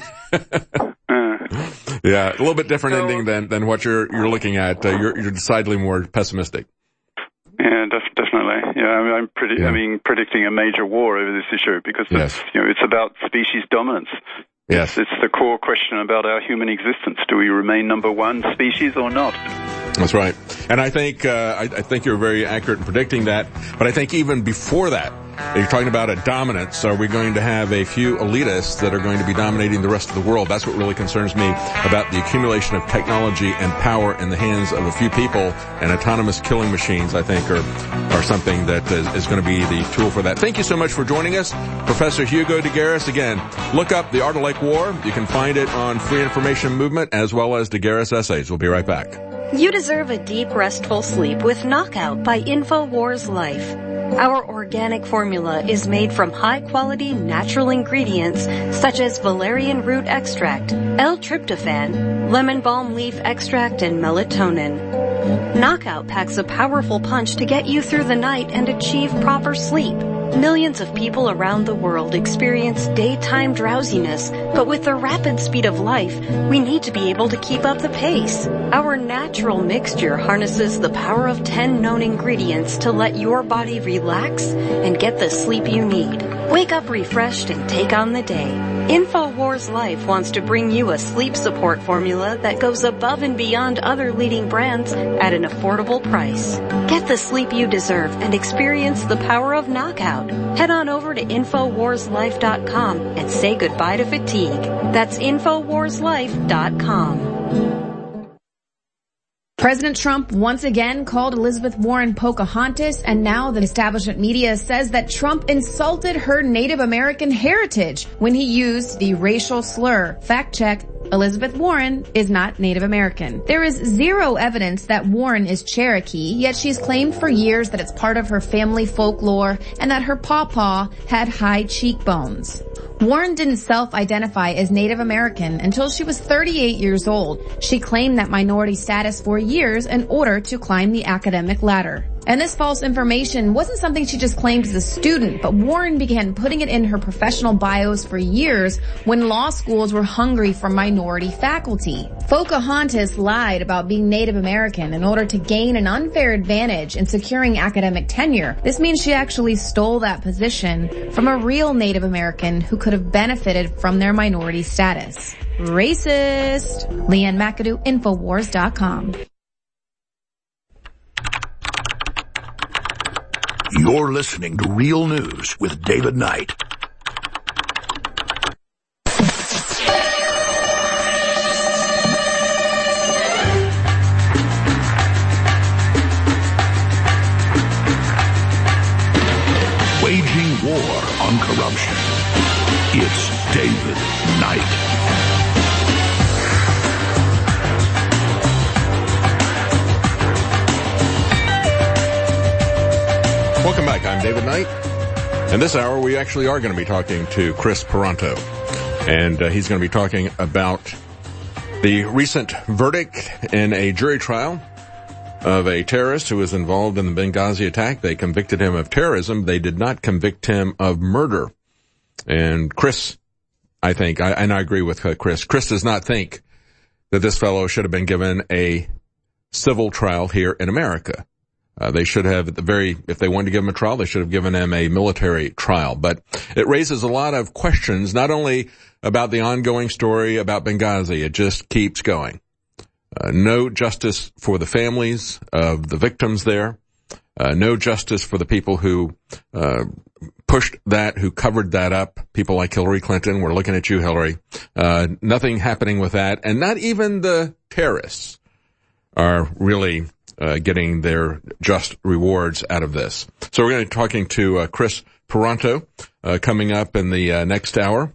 Yeah, a little bit different ending than, than what you're, you're looking at. Uh, you're, you're decidedly more pessimistic. Yeah, def- definitely. Yeah, I mean, I'm pretty, yeah. I mean, predicting a major war over this issue because it's, yes. you know, it's about species dominance. Yes. It's the core question about our human existence. Do we remain number one species or not? That's right. And I think, uh, I, I think you're very accurate in predicting that. But I think even before that, you're talking about a dominance. Are we going to have a few elitists that are going to be dominating the rest of the world? That's what really concerns me about the accumulation of technology and power in the hands of a few people, and autonomous killing machines, I think, are, are something that is, is going to be the tool for that. Thank you so much for joining us, Professor Hugo de Garis. Again, look up The Art of Lake War. You can find it on Free Information Movement as well as de Garis Essays. We'll be right back. You deserve a deep, restful sleep with Knockout by InfoWars Life. Our organic formula is made from high-quality natural ingredients such as valerian root extract, L-tryptophan, lemon balm leaf extract, and melatonin. Knockout packs a powerful punch to get you through the night and achieve proper sleep. Millions of people around the world experience daytime drowsiness, but with the rapid speed of life, we need to be able to keep up the pace. Our natural mixture harnesses the power of ten known ingredients to let your body relax and get the sleep you need. Wake up refreshed and take on the day. InfoWars Life wants to bring you a sleep support formula that goes above and beyond other leading brands at an affordable price. Get the sleep you deserve and experience the power of knockout. Head on over to Infowars Life dot com and say goodbye to fatigue. That's Infowars Life dot com. President Trump once again called Elizabeth Warren Pocahontas, and now the establishment media says that Trump insulted her Native American heritage when he used the racial slur. Fact check. Elizabeth Warren is not Native American. There is zero evidence that Warren is Cherokee, yet she's claimed for years that it's part of her family folklore and that her pawpaw had high cheekbones. Warren didn't self-identify as Native American until she was thirty-eight years old. She claimed that minority status for years in order to climb the academic ladder. And this false information wasn't something she just claimed as a student, but Warren began putting it in her professional bios for years when law schools were hungry for minority faculty. Pocahontas lied about being Native American in order to gain an unfair advantage in securing academic tenure. This means she actually stole that position from a real Native American who could have benefited from their minority status. Racist. Leanne McAdoo, Infowars dot com. You're listening to Real News with David Knight. Waging war on corruption. It's David Knight. Welcome back. I'm David Knight. And this hour, we actually are going to be talking to Chris Paronto. And uh, he's going to be talking about the recent verdict in a jury trial of a terrorist who was involved in the Benghazi attack. They convicted him of terrorism. They did not convict him of murder. And Chris, I think, I, and I agree with uh, Chris, Chris does not think that this fellow should have been given a civil trial here in America. Uh, they should have, at the very, if they wanted to give him a trial, they should have given him a military trial. But it raises a lot of questions, not only about the ongoing story about Benghazi, it just keeps going. Uh, no justice for the families of the victims there. Uh, no justice for the people who uh pushed that, who covered that up. People like Hillary Clinton. We're looking at you, Hillary. Uh nothing happening with that. And not even the terrorists are really Uh, getting their just rewards out of this. So we're going to be talking to uh, Chris Paronto uh, coming up in the uh, next hour.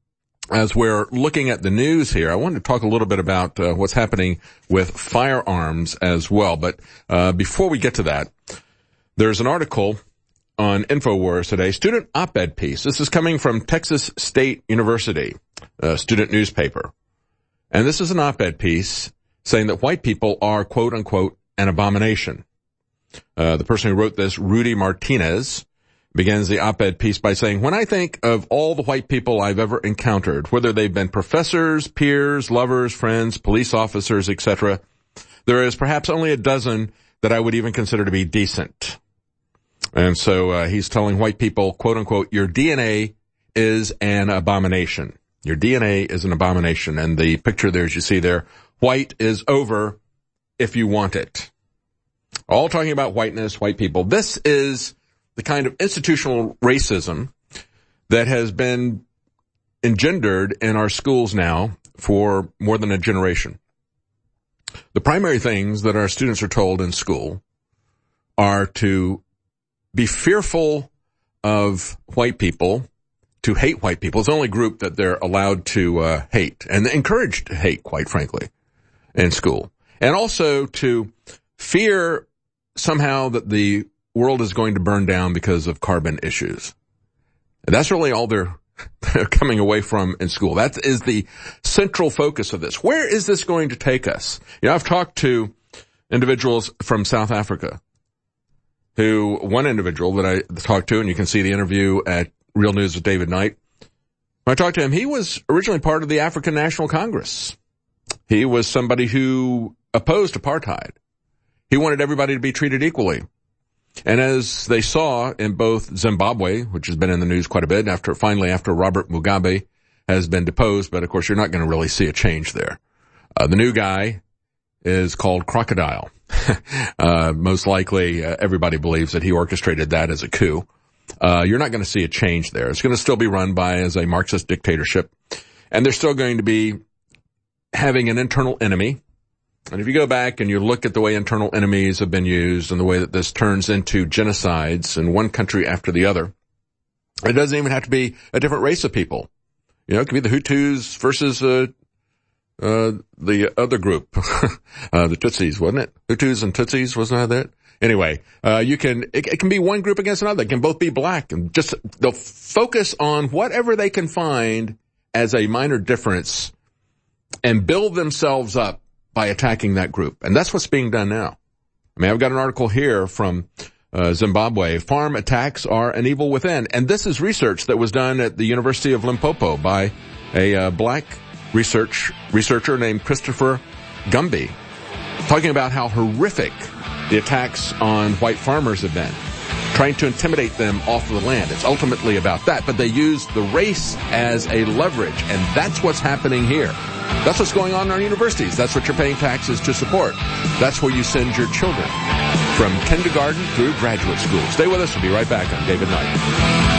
As we're looking at the news here, I wanted to talk a little bit about uh, what's happening with firearms as well. But uh, before we get to that, there's an article on InfoWars today, student op-ed piece. This is coming from Texas State University, a student newspaper. And this is an op-ed piece saying that white people are, quote unquote, an abomination. Uh, the person who wrote this, Rudy Martinez, begins the op-ed piece by saying, when I think of all the white people I've ever encountered, whether they've been professors, peers, lovers, friends, police officers, et cetera, there is perhaps only a dozen that I would even consider to be decent. And so uh, he's telling white people, quote unquote, your D N A is an abomination. Your D N A is an abomination. And the picture there, as you see there, white is over if you want it. All talking about whiteness, white people. This is the kind of institutional racism that has been engendered in our schools now for more than a generation. The primary things that our students are told in school are to be fearful of white people, to hate white people. It's the only group that they're allowed to uh, hate and encouraged to hate, quite frankly, in school. And also to fear somehow that the world is going to burn down because of carbon issues. And that's really all they're, they're coming away from in school. That is the central focus of this. Where is this going to take us? You know, I've talked to individuals from South Africa who, one individual that I talked to, and you can see the interview at Real News with David Knight. When I talked to him, he was originally part of the African National Congress. He was somebody who opposed apartheid. He wanted everybody to be treated equally. And as they saw in both Zimbabwe, which has been in the news quite a bit, after finally after Robert Mugabe has been deposed, but of course you're not going to really see a change there. Uh, the new guy is called Crocodile. uh, most likely uh, everybody believes that he orchestrated that as a coup. Uh, you're not going to see a change there. It's going to still be run by as a Marxist dictatorship. And they're still going to be having an internal enemy. And if you go back and you look at the way internal enemies have been used and the way that this turns into genocides in one country after the other, it doesn't even have to be a different race of people. You know, it could be the Hutus versus uh, uh the other group, uh the Tutsis, wasn't it? Hutus and Tutsis, wasn't that it? Anyway, uh you can, it, it can be one group against another. It can both be black, and just, they'll focus on whatever they can find as a minor difference and build themselves up by attacking that group. And that's what's being done now. I mean, I've got an article here from uh, Zimbabwe. Farm attacks are an evil within. And this is research that was done at the University of Limpopo by a uh, black research researcher named Christopher Gumby, talking about how horrific the attacks on white farmers have been, trying to intimidate them off of the land. It's ultimately about that, but they use the race as a leverage, and that's what's happening here. That's what's going on in our universities. That's what you're paying taxes to support. That's where you send your children, from kindergarten through graduate school. Stay with us. We'll be right back on David Knight.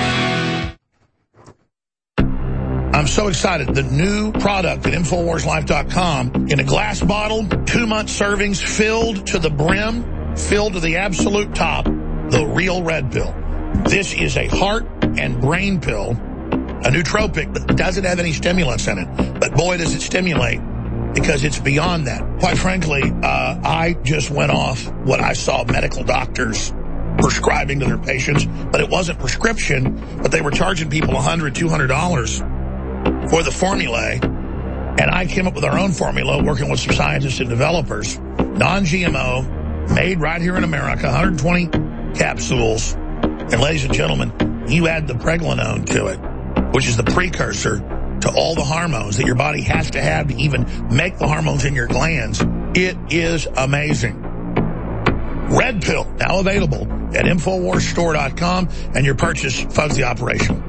I'm so excited. The new product at Infowars Life dot com, in a glass bottle, two-month servings, filled to the brim, filled to the absolute top, the real red pill. This is a heart and brain pill, a nootropic that doesn't have any stimulants in it. But boy, does it stimulate, because it's beyond that. Quite frankly, uh, I just went off what I saw medical doctors prescribing to their patients, but it wasn't prescription, but they were charging people one hundred dollars, two hundred dollars for the formulae. And I came up with our own formula, working with some scientists and developers, non-G M O, made right here in America, one hundred twenty capsules. And ladies and gentlemen, you add the pregnenolone to it, which is the precursor to all the hormones that your body has to have to even make the hormones in your glands. It is amazing. Red Pill, now available at Infowars Store dot com, and your purchase funds the operation.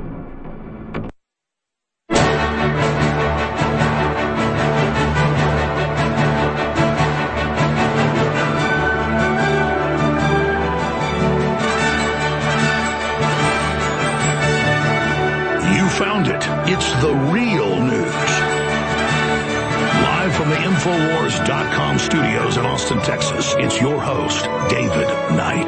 Found it. It's the real news. Live from the Infowars dot com studios in Austin, Texas, it's your host, David Knight.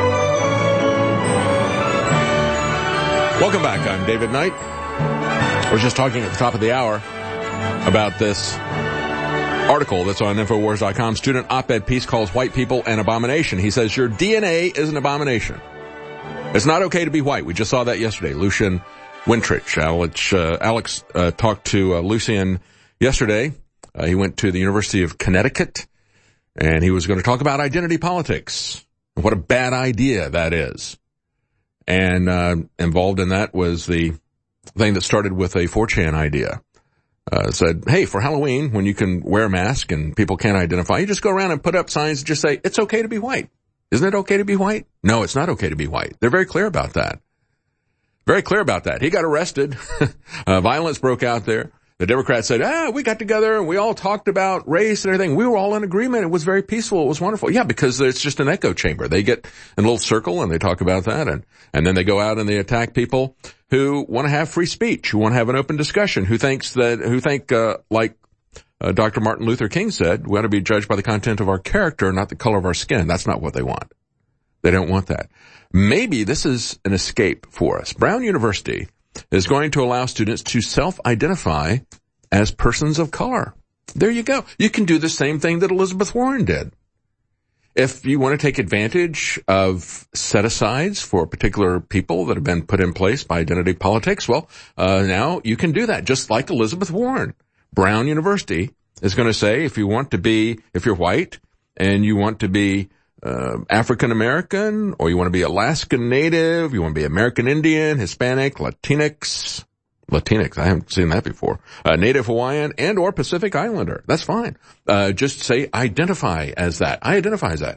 Welcome back. I'm David Knight. I was just talking at the top of the hour about this article that's on Infowars dot com. Student op-ed piece calls white people an abomination. He says your D N A is an abomination. It's not okay to be white. We just saw that yesterday. Lucian Wintrich. Alex, uh, Alex uh, talked to uh, Lucian yesterday. Uh, he went to the University of Connecticut, and he was going to talk about identity politics. What a bad idea that is. And uh, involved in that was the thing that started with a four chan idea. Uh, said, hey, for Halloween, when you can wear a mask and people can't identify, you just go around and put up signs that just say, it's okay to be white. Isn't it okay to be white? No, it's not okay to be white. They're very clear about that. Very clear about that. He got arrested. uh, violence broke out there. The Democrats said, ah, we got together and we all talked about race and everything. We were all in agreement. It was very peaceful. It was wonderful. Yeah, because it's just an echo chamber. They get in a little circle and they talk about that, and, and then they go out and they attack people who want to have free speech, who want to have an open discussion, who thinks that, who think, uh, like, uh, Doctor Martin Luther King said, we ought to be judged by the content of our character, not the color of our skin. That's not what they want. They don't want that. Maybe this is an escape for us. Brown University is going to allow students to self-identify as persons of color. There you go. You can do the same thing that Elizabeth Warren did. If you want to take advantage of set-asides for particular people that have been put in place by identity politics, well, uh, now you can do that, just like Elizabeth Warren. Brown University is going to say, if you want to be, if you're white and you want to be Uh, African American, or you want to be Alaskan Native, you want to be American Indian, Hispanic, Latinx, Latinx, I haven't seen that before, uh, Native Hawaiian, and or Pacific Islander. That's fine. Uh, just say identify as that. I identify as that.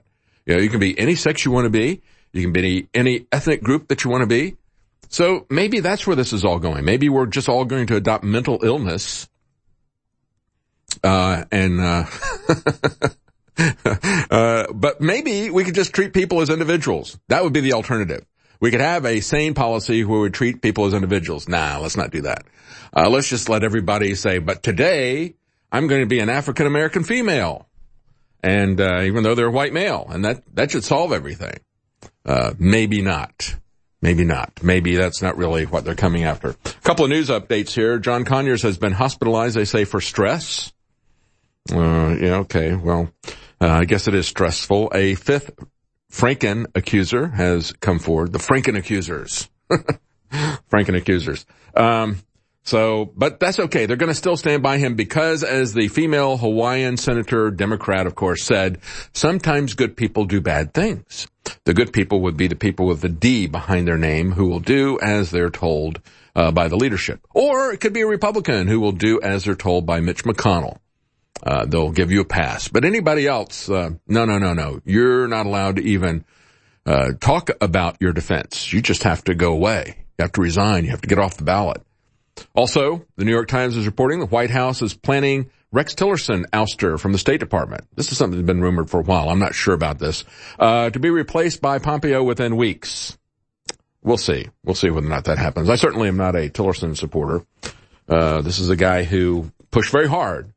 You know, you can be any sex you want to be. You can be any, any ethnic group that you want to be. So maybe that's where this is all going. Maybe we're just all going to adopt mental illness. Uh, and, uh, uh, but maybe we could just treat people as individuals. That would be the alternative. We could have a sane policy where we treat people as individuals. Nah, let's not do that. Uh, let's just let everybody say, but today I'm going to be an African American female. And, uh, even though they're a white male, and that, that should solve everything. Uh, maybe not. Maybe not. Maybe that's not really what they're coming after. A couple of news updates here. John Conyers has been hospitalized, they say, for stress. Uh, yeah, okay. Well, uh, I guess it is stressful. A fifth Franken accuser has come forward. The Franken accusers. Franken accusers. Um, so, but that's okay. They're going to still stand by him because, as the female Hawaiian senator, Democrat, of course, said, sometimes good people do bad things. The good people would be the people with the D behind their name who will do as they're told uh, by the leadership. Or it could be a Republican who will do as they're told by Mitch McConnell. Uh, they'll give you a pass. But anybody else, uh, no, no, no, no. You're not allowed to even uh, talk about your defense. You just have to go away. You have to resign. You have to get off the ballot. Also, the New York Times is reporting the White House is planning Rex Tillerson ouster from the State Department. This is something that's been rumored for a while. I'm not sure about this. Uh, to be replaced by Pompeo within weeks. We'll see. We'll see whether or not that happens. I certainly am not a Tillerson supporter. Uh, this is a guy who pushed very hard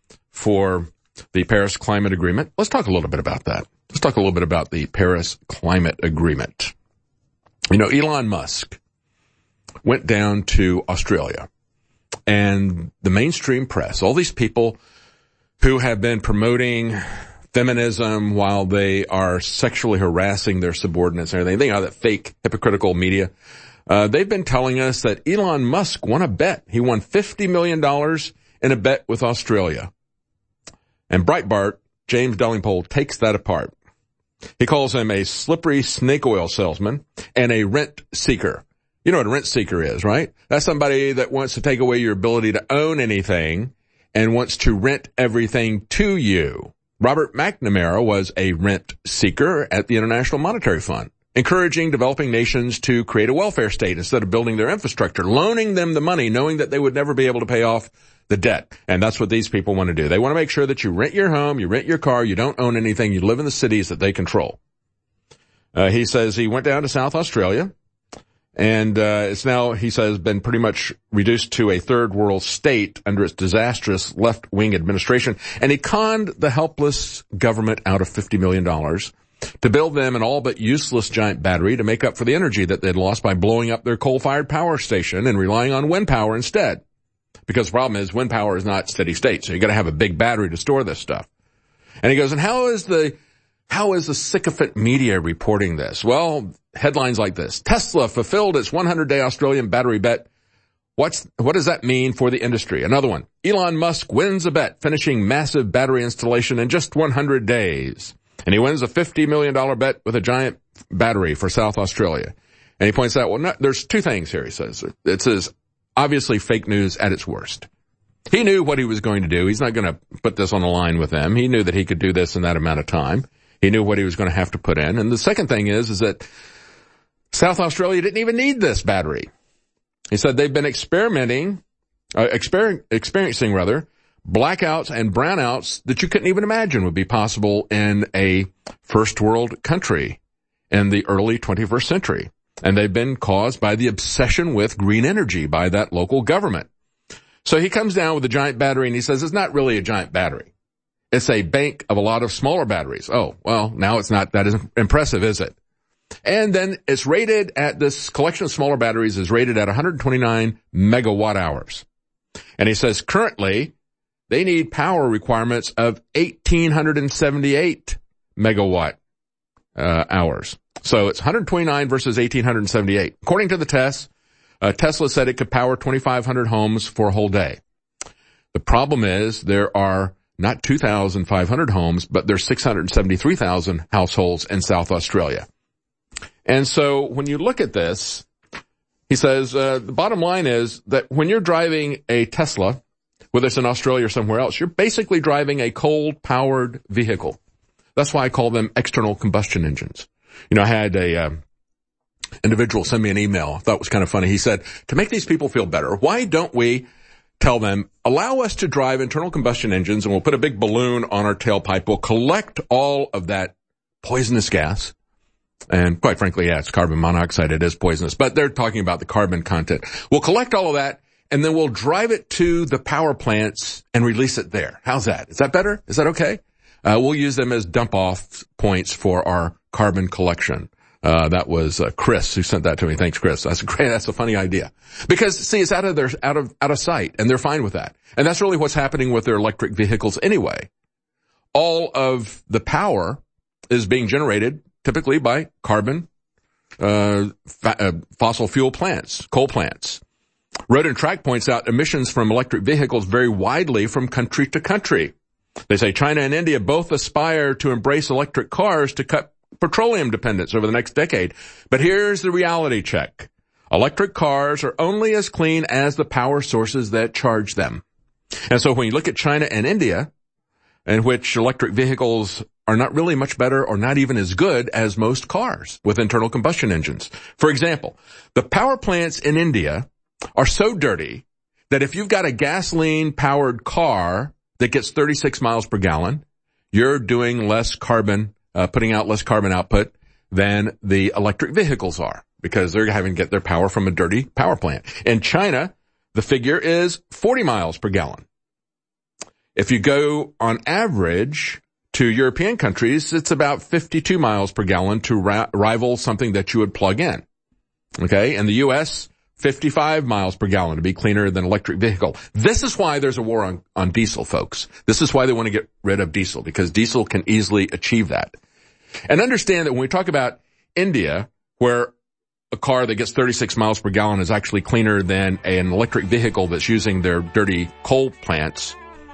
for the Paris Climate Agreement. Let's talk a little bit about that. Let's talk a little bit about the Paris Climate Agreement. You know, Elon Musk went down to Australia, and the mainstream press, all these people who have been promoting feminism while they are sexually harassing their subordinates and everything, you know, that fake hypocritical media, uh, they've been telling us that Elon Musk won a bet. He won fifty million dollars in a bet with Australia. And Breitbart, James Delingpole, takes that apart. He calls him a slippery snake oil salesman and a rent seeker. You know what a rent seeker is, right? That's somebody that wants to take away your ability to own anything and wants to rent everything to you. Robert McNamara was a rent seeker at the International Monetary Fund, encouraging developing nations to create a welfare state instead of building their infrastructure, loaning them the money, knowing that they would never be able to pay off the debt. And that's what these people want to do. They want to make sure that you rent your home, you rent your car, you don't own anything, you live in the cities that they control. Uh, he says he went down to South Australia. And, uh, it's now, he says, been pretty much reduced to a third world state under its disastrous left-wing administration. And he conned the helpless government out of fifty million dollars to build them an all but useless giant battery to make up for the energy that they'd lost by blowing up their coal-fired power station and relying on wind power instead. Because the problem is wind power is not steady state. So you got to have a big battery to store this stuff. And he goes, and how is the, how is the sycophant media reporting this? Well, headlines like this. Tesla fulfilled its hundred day Australian battery bet. What's, what does that mean for the industry? Another one. Elon Musk wins a bet, finishing massive battery installation in just one hundred days. And he wins a fifty million dollars bet with a giant battery for South Australia. And he points out, well, no, there's two things here, he says. It says, obviously fake news at its worst. He knew what he was going to do. He's not going to put this on the line with them. He knew that he could do this in that amount of time. He knew what he was going to have to put in. And the second thing is, is that South Australia didn't even need this battery. He said they've been experimenting, uh, exper- experiencing rather, blackouts and brownouts that you couldn't even imagine would be possible in a first world country in the early twenty-first century. And they've been caused by the obsession with green energy by that local government. So he comes down with a giant battery and he says it's not really a giant battery. It's a bank of a lot of smaller batteries. Oh, well, now it's not that impressive, is it? And then it's rated at, this collection of smaller batteries is rated at one hundred twenty-nine megawatt hours. And he says currently they need power requirements of one thousand eight hundred seventy-eight megawatt uh, hours. So it's one hundred twenty-nine versus one thousand eight hundred seventy-eight. According to the test, uh, Tesla said it could power twenty-five hundred homes for a whole day. The problem is there are not two thousand five hundred homes, but there's six hundred seventy-three thousand households in South Australia. And so when you look at this, he says, uh, the bottom line is that when you're driving a Tesla, whether it's in Australia or somewhere else, you're basically driving a coal-powered vehicle. That's why I call them external combustion engines. You know, I had a um, individual send me an email. I thought it was kind of funny. He said, to make these people feel better, why don't we tell them, allow us to drive internal combustion engines and we'll put a big balloon on our tailpipe. We'll collect all of that poisonous gas. And quite frankly, yeah, it's carbon monoxide. It is poisonous, but they're talking about the carbon content. We'll collect all of that and then we'll drive it to the power plants and release it there. How's that? Is that better? Is that okay? Uh, we'll use them as dump off points for our carbon collection. Uh, that was uh, Chris who sent that to me. Thanks, Chris. That's a great, that's a funny idea. Because, see, it's out of their, out of, out of sight, and they're fine with that. And that's really what's happening with their electric vehicles anyway. All of the power is being generated typically by carbon, uh, fa- uh fossil fuel plants, coal plants. Road and Track points out emissions from electric vehicles vary widely from country to country. They say China and India both aspire to embrace electric cars to cut petroleum dependence over the next decade. But here's the reality check. Electric cars are only as clean as the power sources that charge them. And so when you look at China and India, in which electric vehicles are not really much better or not even as good as most cars with internal combustion engines. For example, the power plants in India are so dirty that if you've got a gasoline-powered car that gets thirty-six miles per gallon, you're doing less carbon Uh, putting out less carbon output than the electric vehicles are because they're having to get their power from a dirty power plant. In China, the figure is forty miles per gallon. If you go on average to European countries, it's about fifty-two miles per gallon to ra- rival something that you would plug in. Okay. In the U S, fifty-five miles per gallon to be cleaner than electric vehicle. This is why there's a war on, on diesel, folks. This is why they want to get rid of diesel because diesel can easily achieve that. And understand that when we talk about India, where a car that gets thirty-six miles per gallon is actually cleaner than an electric vehicle that's using their dirty coal plants,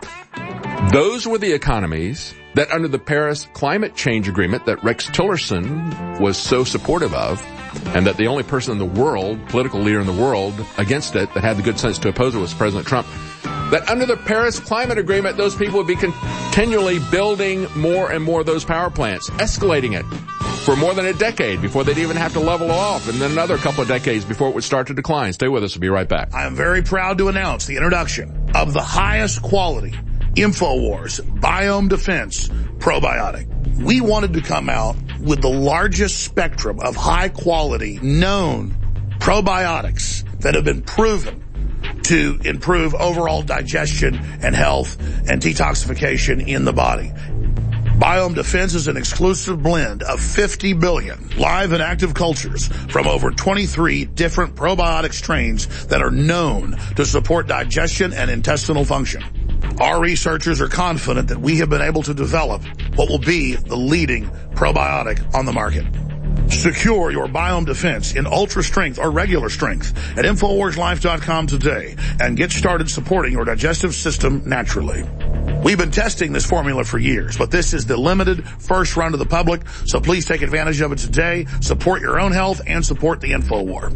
those were the economies that under the Paris Climate Change Agreement that Rex Tillerson was so supportive of, and that the only person in the world, political leader in the world, against it that had the good sense to oppose it was President Trump, that under the Paris Climate Agreement, those people would be continually building more and more of those power plants, escalating it for more than a decade before they'd even have to level off, and then another couple of decades before it would start to decline. Stay with us. We'll be right back. I am very proud to announce the introduction of the highest quality InfoWars Biome Defense Probiotic. We wanted to come out with the largest spectrum of high-quality, known probiotics that have been proven to improve overall digestion and health and detoxification in the body. Biome Defense is an exclusive blend of fifty billion live and active cultures from over twenty-three different probiotic strains that are known to support digestion and intestinal function. Our researchers are confident that we have been able to develop what will be the leading probiotic on the market. Secure your Biome Defense in ultra strength or regular strength at Infowars Life dot com today and get started supporting your digestive system naturally. We've been testing this formula for years, but this is the limited first run to the public, so please take advantage of it today. Support your own health and support the InfoWar.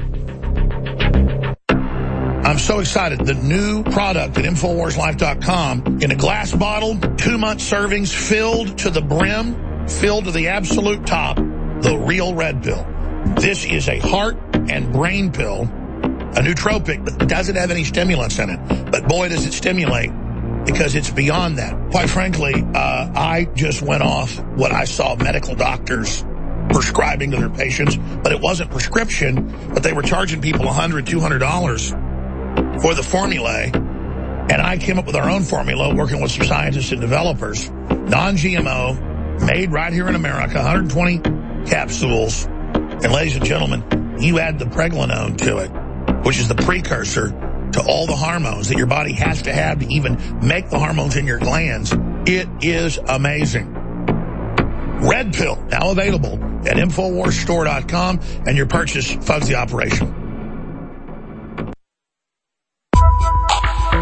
I'm so excited. The new product at Infowars Life dot com in a glass bottle, two-month servings filled to the brim, filled to the absolute top, the Real Red Pill. This is a heart and brain pill, a nootropic that doesn't have any stimulants in it. But boy, does it stimulate, because it's beyond that. Quite frankly, uh, I just went off what I saw medical doctors prescribing to their patients, but it wasn't prescription, but they were charging people one hundred dollars, two hundred dollars for the formulae. And I came up with our own formula, working with some scientists and developers, non-G M O, made right here in America, one hundred twenty capsules. And ladies and gentlemen, you add the pregnenolone to it, which is the precursor to all the hormones that your body has to have to even make the hormones in your glands. It is amazing. Red Pill, now available at Infowars Store dot com, and your purchase funds the operation.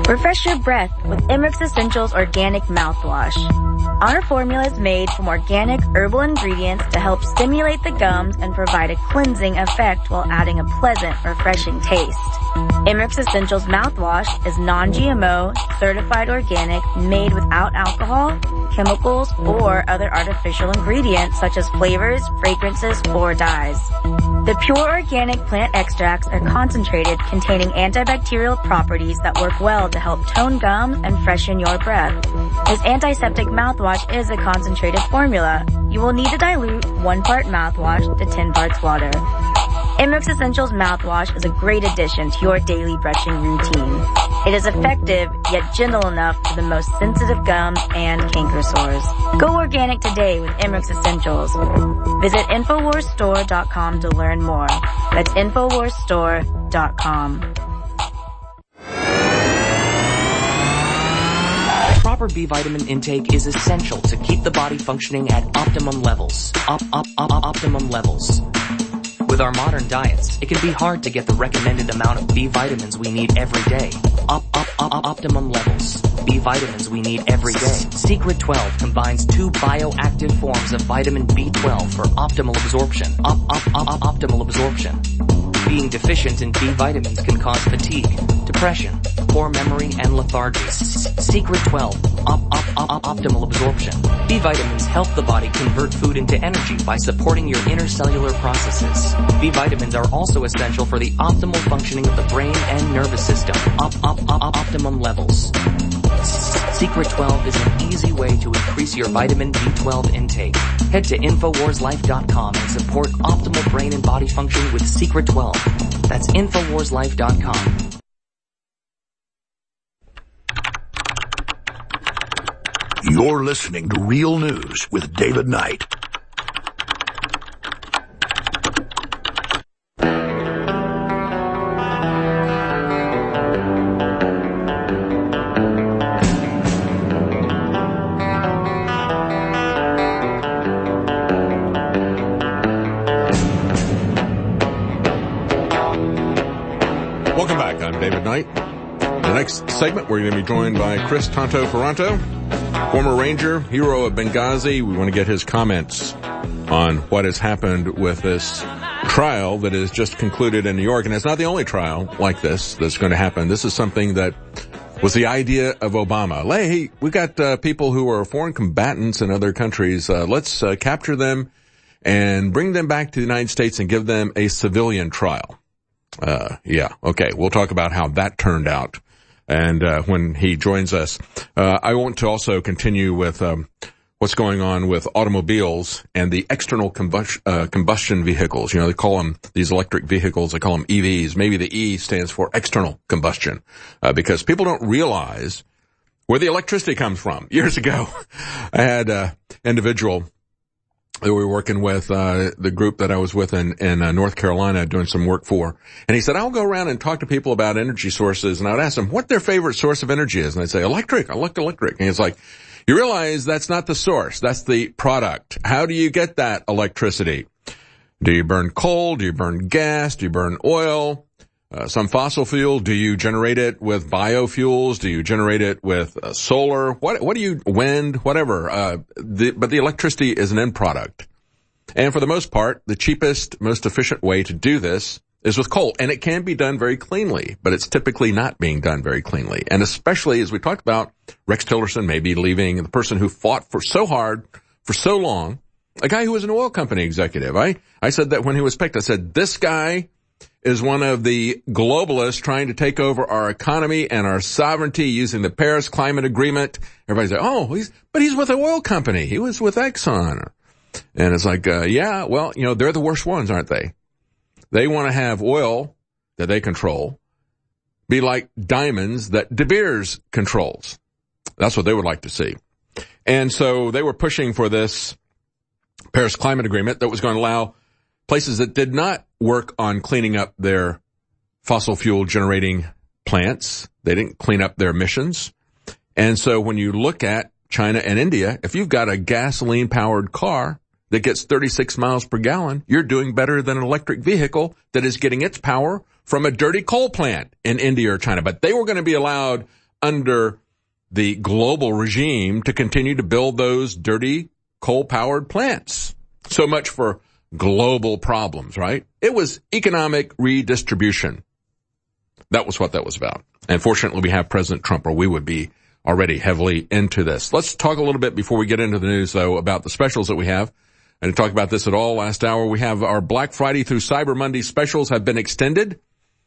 Refresh your breath with Emmerich Essentials Organic Mouthwash. Our formula is made from organic herbal ingredients to help stimulate the gums and provide a cleansing effect while adding a pleasant, refreshing taste. Emmerich Essentials Mouthwash is non-G M O, certified organic, made without alcohol, chemicals, or other artificial ingredients such as flavors, fragrances, or dyes. The pure organic plant extracts are concentrated, containing antibacterial properties that work well to help tone gums and freshen your breath. This antiseptic mouthwash is a concentrated formula. You will need to dilute one part mouthwash to ten parts water. Emmerich Essentials Mouthwash is a great addition to your daily brushing routine. It is effective, yet gentle enough for the most sensitive gums and canker sores. Go organic today with Emmerich Essentials. Visit Infowars Store dot com to learn more. That's Infowars Store dot com. Proper B vitamin intake is essential to keep the body functioning at optimum levels. Op, op, op, optimum levels. With our modern diets, it can be hard to get the recommended amount of B vitamins we need every day. Op, op, op, optimum levels. B vitamins we need every day. Secret twelve combines two bioactive forms of vitamin B twelve for optimal absorption. Op, op, op, op, optimal absorption. Being deficient in B vitamins can cause fatigue, depression, poor memory, and lethargy. Secret twelve, op, op, op, op, optimal absorption. B vitamins help the body convert food into energy by supporting your intercellular processes. B vitamins are also essential for the optimal functioning of the brain and nervous system. Op, op, op, op, optimum levels. Secret twelve is an easy way to increase your vitamin B twelve intake. Head to Infowars Life dot com and support optimal brain and body function with Secret twelve. That's Infowars Life dot com. You're listening to Real News with David Knight. Welcome back. I'm David Knight. The next segment, we're going to be joined by Chris Tonto Ferranto, former Ranger, hero of Benghazi. We want to get his comments on what has happened with this trial that is just concluded in New York. And it's not the only trial like this that's going to happen. This is something that was the idea of Obama. Hey, we got uh, people who are foreign combatants in other countries. Uh, let's uh, capture them and bring them back to the United States and give them a civilian trial. Uh, yeah, okay. We'll talk about how that turned out. And, uh, when he joins us, uh, I want to also continue with, um, what's going on with automobiles and the external combustion, uh, combustion vehicles. You know, they call them, these electric vehicles, they call them E Vs. Maybe the E stands for external combustion, uh, because people don't realize where the electricity comes from. Years ago, I had an individual that we were working with, uh, the group that I was with in, in uh, North Carolina doing some work for. And he said, I'll go around and talk to people about energy sources. And I would ask them what their favorite source of energy is. And they'd say, electric, I like electric. And it's like, you realize that's not the source. That's the product. How do you get that electricity? Do you burn coal? Do you burn gas? Do you burn oil? Uh, some fossil fuel? Do you generate it with biofuels? Do you generate it with uh, solar? What, what do you, wind, whatever. Uh, the, but the electricity is an end product. And for the most part, the cheapest, most efficient way to do this is with coal. And it can be done very cleanly, but it's typically not being done very cleanly. And especially as we talked about, Rex Tillerson may be leaving, the person who fought for so hard for so long, a guy who was an oil company executive. I, I said that when he was picked, I said, this guy is one of the globalists trying to take over our economy and our sovereignty using the Paris Climate Agreement. Everybody's like, oh, he's, but he's with an oil company. He was with Exxon. And it's like, uh, yeah, well, you know, they're the worst ones, aren't they? They want to have oil that they control be like diamonds that De Beers controls. That's what they would like to see. And so they were pushing for this Paris Climate Agreement that was going to allow places that did not work on cleaning up their fossil fuel generating plants. They didn't clean up their emissions. And so when you look at China and India, if you've got a gasoline powered car that gets thirty-six miles per gallon, you're doing better than an electric vehicle that is getting its power from a dirty coal plant in India or China. But they were going to be allowed under the global regime to continue to build those dirty coal-powered plants. So much for global problems, right? It was economic redistribution. That was what that was about. And fortunately, we have President Trump, or we would be already heavily into this. Let's talk a little bit before we get into the news, though, about the specials that we have. And to talk about this at all, last hour, we have our Black Friday through Cyber Monday specials have been extended.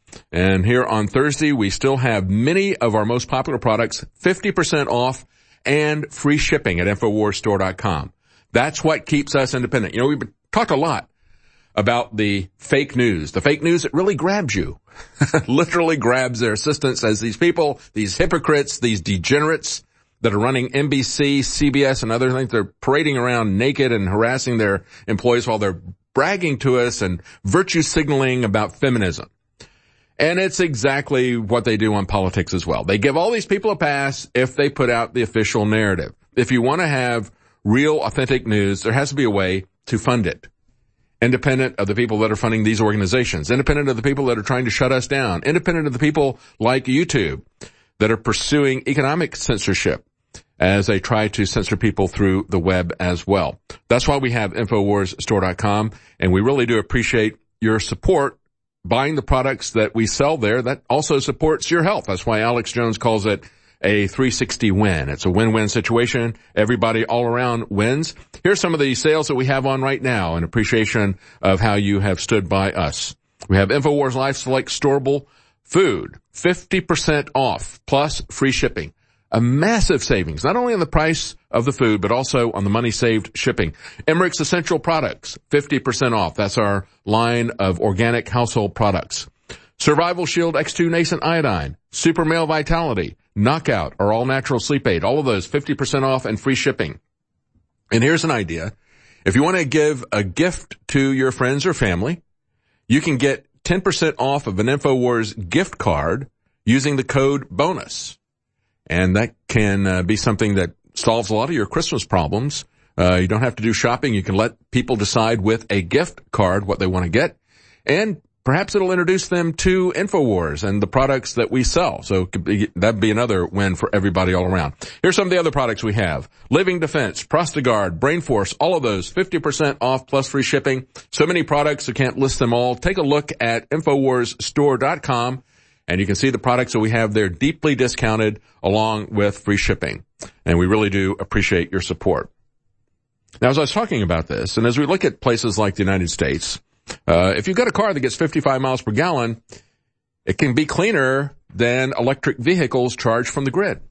And here on Thursday, we still have many of our most popular products, fifty percent off and free shipping at Infowars Store dot com. That's what keeps us independent. You know, we've talked a lot about the fake news, the fake news that really grabs you, literally grabs their assistants as these people, these hypocrites, these degenerates that are running N B C, C B S, and other things. They're parading around naked and harassing their employees while they're bragging to us and virtue signaling about feminism. And it's exactly what they do on politics as well. They give all these people a pass if they put out the official narrative. If you want to have real, authentic news, there has to be a way to fund it. Independent of the people that are funding these organizations, independent of the people that are trying to shut us down, independent of the people like YouTube that are pursuing economic censorship as they try to censor people through the web as well. That's why we have Infowars Store dot com, and we really do appreciate your support buying the products that we sell there. That also supports your health. That's why Alex Jones calls it a three sixty win. It's a win-win situation. Everybody all around wins. Here's some of the sales that we have on right now in appreciation of how you have stood by us. We have Infowars Life Select Storable Food, fifty percent off, plus free shipping. A massive savings, not only on the price of the food, but also on the money saved shipping. Emmerich's Essential Products, fifty percent off. That's our line of organic household products. Survival Shield X two Nascent Iodine, Super Male Vitality, Knockout, our all-natural sleep aid. All of those fifty percent off and free shipping. And here's an idea. If you want to give a gift to your friends or family, you can get ten percent off of an Infowars gift card using the code BONUS. And that can uh, be something that solves a lot of your Christmas problems. Uh, you don't have to do shopping. You can let people decide with a gift card what they want to get. And perhaps it'll introduce them to Infowars and the products that we sell. So it could be, that'd be another win for everybody all around. Here's some of the other products we have. Living Defense, Prostagard, Brain Force, all of those fifty percent off plus free shipping. So many products, I can't list them all. Take a look at Infowars Store dot com. And you can see the products that we have there deeply discounted along with free shipping. And we really do appreciate your support. Now, as I was talking about this, and as we look at places like the United States, uh, if you've got a car that gets fifty-five miles per gallon, it can be cleaner than electric vehicles charged from the grid.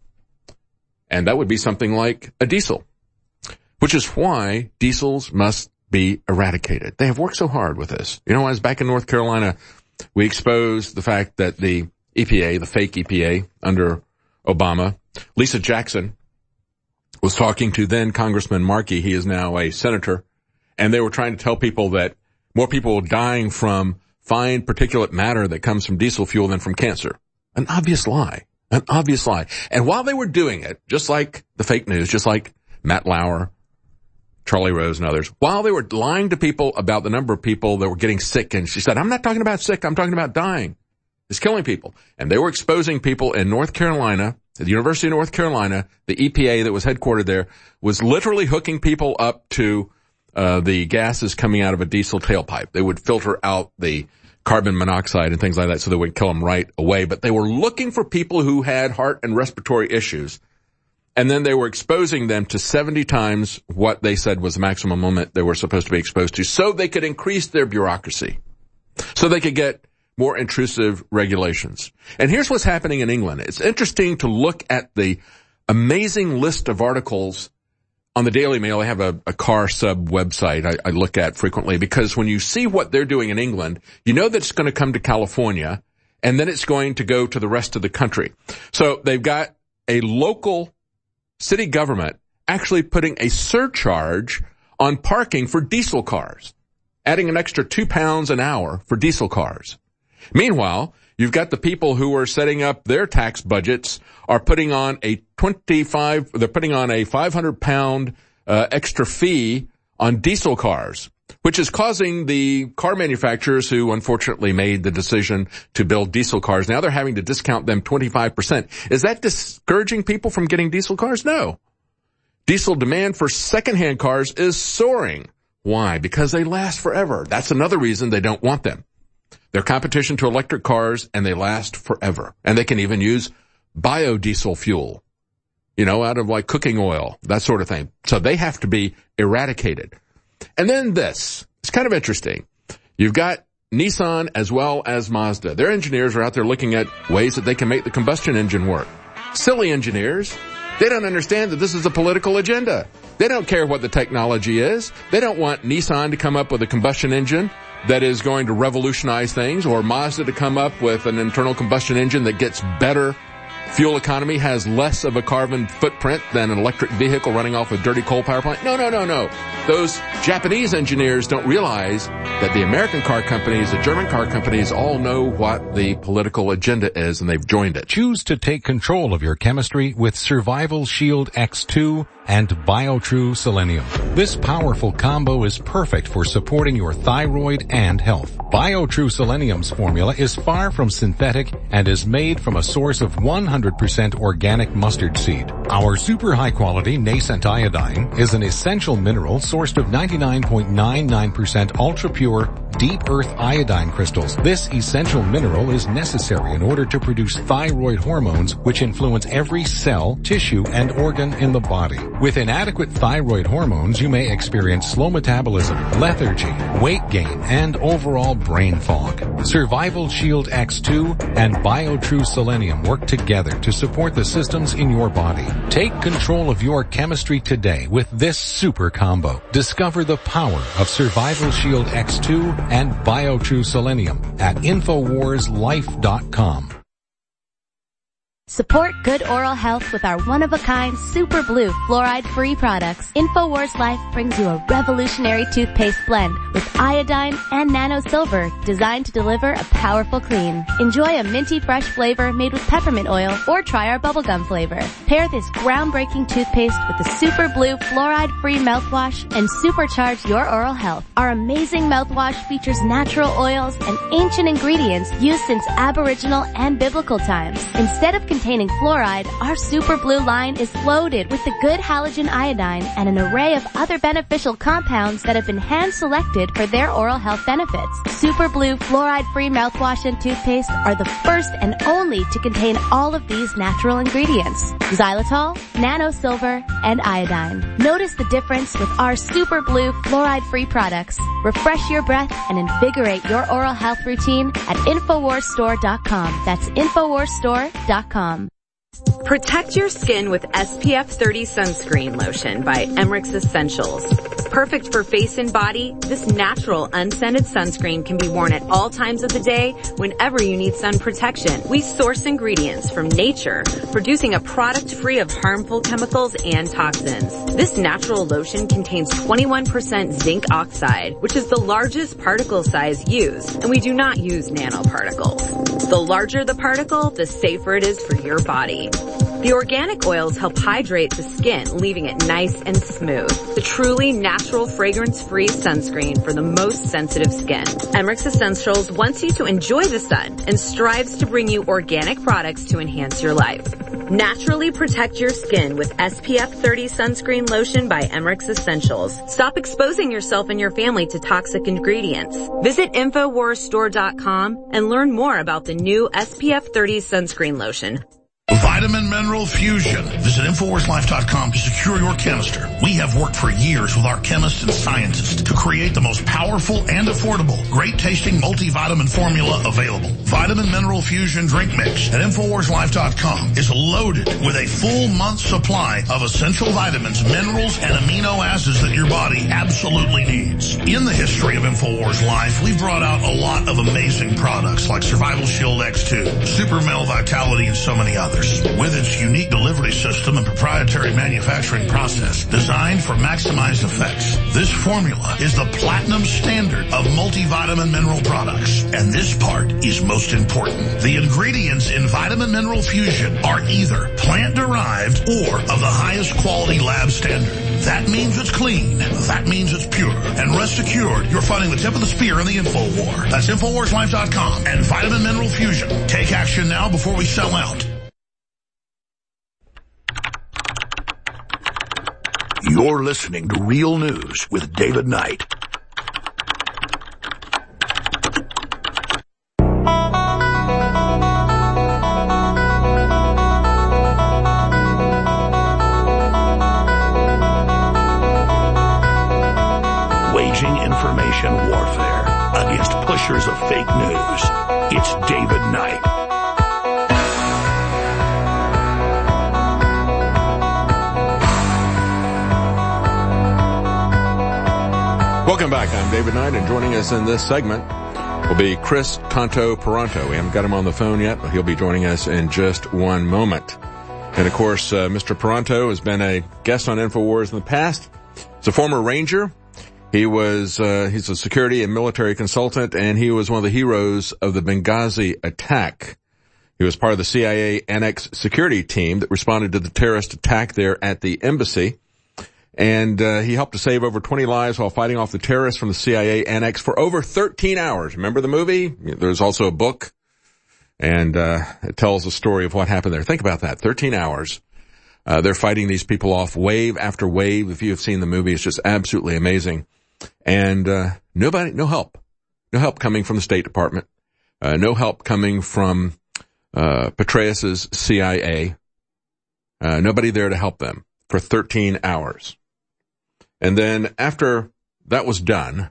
And that would be something like a diesel, which is why diesels must be eradicated. They have worked so hard with this. You know, I was back in North Carolina. We exposed the fact that the E P A, the fake E P A under Obama, Lisa Jackson was talking to then Congressman Markey. He is now a senator. And they were trying to tell people that more people are dying from fine particulate matter that comes from diesel fuel than from cancer. An obvious lie. An obvious lie. And while they were doing it, just like the fake news, just like Matt Lauer, Charlie Rose and others, while they were lying to people about the number of people that were getting sick, and she said, I'm not talking about sick, I'm talking about dying. It's killing people. And they were exposing people in North Carolina, at the University of North Carolina, the E P A that was headquartered there, was literally hooking people up to uh the gases coming out of a diesel tailpipe. They would filter out the carbon monoxide and things like that so they would kill them right away. But they were looking for people who had heart and respiratory issues. And then they were exposing them to seventy times what they said was the maximum limit they were supposed to be exposed to so they could increase their bureaucracy, so they could get more intrusive regulations. And here's what's happening in England. It's interesting to look at the amazing list of articles on the Daily Mail. I have a, a car sub website I, I look at frequently, because when you see what they're doing in England, you know that it's going to come to California, and then it's going to go to the rest of the country. So they've got a local city government actually putting a surcharge on parking for diesel cars, adding an extra two pounds an hour for diesel cars. Meanwhile, you've got the people who are setting up their tax budgets are putting on a twenty-five, they're putting on a five hundred pound uh, extra fee on diesel cars. which is causing the car manufacturers who unfortunately made the decision to build diesel cars, now they're having to discount them twenty-five percent. Is that discouraging people from getting diesel cars? No. Diesel demand for secondhand cars is soaring. Why? Because they last forever. That's another reason they don't want them. They're competition to electric cars, and they last forever. And they can even use biodiesel fuel, you know, out of like cooking oil, that sort of thing. So they have to be eradicated. And then this, it's kind of interesting. You've got Nissan as well as Mazda. Their engineers are out there looking at ways that they can make the combustion engine work. Silly engineers. They don't understand that this is a political agenda. They don't care what the technology is. They don't want Nissan to come up with a combustion engine that is going to revolutionize things, or Mazda to come up with an internal combustion engine that gets better fuel economy, has less of a carbon footprint than an electric vehicle running off a dirty coal power plant. No, no, no, no. Those Japanese engineers don't realize that the American car companies, the German car companies all know what the political agenda is, and they've joined it. Choose to take control of your chemistry with Survival Shield X two and BioTrue Selenium. This powerful combo is perfect for supporting your thyroid and health. BioTrue Selenium's formula is far from synthetic and is made from a source of one hundred percent organic mustard seed. Our super high quality nascent iodine is an essential mineral sourced of ninety-nine point nine nine percent ultra pure deep earth iodine crystals. This essential mineral is necessary in order to produce thyroid hormones, which influence every cell, tissue, and organ in the body. With inadequate thyroid hormones, you may experience slow metabolism, lethargy, weight gain, and overall brain fog. Survival Shield X two and BioTrue Selenium work together to support the systems in your body. Take control of your chemistry today with this super combo. Discover the power of Survival Shield X two and BioTrue Selenium at Infowars Life dot com. Support good oral health with our one-of-a-kind Super Blue fluoride-free products. InfoWars Life brings you a revolutionary toothpaste blend with iodine and nano silver designed to deliver a powerful clean. Enjoy a minty fresh flavor made with peppermint oil, or try our bubblegum flavor. Pair this groundbreaking toothpaste with the Super Blue fluoride-free mouthwash and supercharge your oral health. Our amazing mouthwash features natural oils and ancient ingredients used since Aboriginal and biblical times. Instead of containing fluoride, our Super Blue line is loaded with the good halogen iodine and an array of other beneficial compounds that have been hand-selected for their oral health benefits. Super Blue fluoride-free mouthwash and toothpaste are the first and only to contain all of these natural ingredients: xylitol, nano silver, and iodine. Notice the difference with our Super Blue fluoride-free products. Refresh your breath and invigorate your oral health routine at Infowars Store dot com. That's Infowars Store dot com. Protect your skin with S P F thirty sunscreen lotion by Emmerich Essentials. Perfect for face and body, this natural unscented sunscreen can be worn at all times of the day whenever you need sun protection. We source ingredients from nature, producing a product free of harmful chemicals and toxins. This natural lotion contains twenty-one percent zinc oxide, which is the largest particle size used, and we do not use nanoparticles. The larger the particle, the safer it is for your body. The organic oils help hydrate the skin, leaving it nice and smooth. The truly natural fragrance-free sunscreen for the most sensitive skin. Emmerich Essentials wants you to enjoy the sun and strives to bring you organic products to enhance your life. Naturally protect your skin with S P F thirty sunscreen lotion by Emmerich Essentials. Stop exposing yourself and your family to toxic ingredients. Visit Infowars Store dot com and learn more about the new S P F thirty sunscreen lotion. Vitamin Mineral Fusion. Visit Infowars Life dot com to secure your canister. We have worked for years with our chemists and scientists to create the most powerful and affordable, great-tasting multivitamin formula available. Vitamin Mineral Fusion Drink Mix at Infowars Life dot com is loaded with a full month's supply of essential vitamins, minerals, and amino acids that your body absolutely needs. In the history of Infowars Life, we've brought out a lot of amazing products like Survival Shield X two, Super Male Vitality, and so many others. With its unique delivery system and proprietary manufacturing process designed for maximized effects, this formula is the platinum standard of multivitamin mineral products. And this part is most important. The ingredients in Vitamin Mineral Fusion are either plant-derived or of the highest quality lab standard. That means it's clean. That means it's pure. And rest assured, you're finding the tip of the spear in the InfoWar. That's Infowars Life dot com and Vitamin Mineral Fusion. Take action now before we sell out. You're listening to Real News with David Knight. Waging information warfare against pushers of fake news. It's David Knight. Welcome back. I'm David Knight, and joining us in this segment will be Chris Canto-Paronto. We haven't got him on the phone yet, but he'll be joining us in just one moment. And of course, uh, Mister Paronto has been a guest on InfoWars in the past. He's a former Ranger. He was, uh, he's a security and military consultant, and he was one of the heroes of the Benghazi attack. He was part of the C I A Annex security team that responded to the terrorist attack there at the embassy. And uh, he helped to save over twenty lives while fighting off the terrorists from the C I A Annex for over thirteen hours. Remember the movie? There's also a book, and uh it tells the story of what happened there. Think about that, thirteen hours. Uh They're fighting these people off wave after wave. If you have seen the movie, it's just absolutely amazing. And uh nobody, no help. No help coming from the State Department. Uh No help coming from uh Petraeus's C I A. Uh Nobody there to help them for thirteen hours. And then after that was done,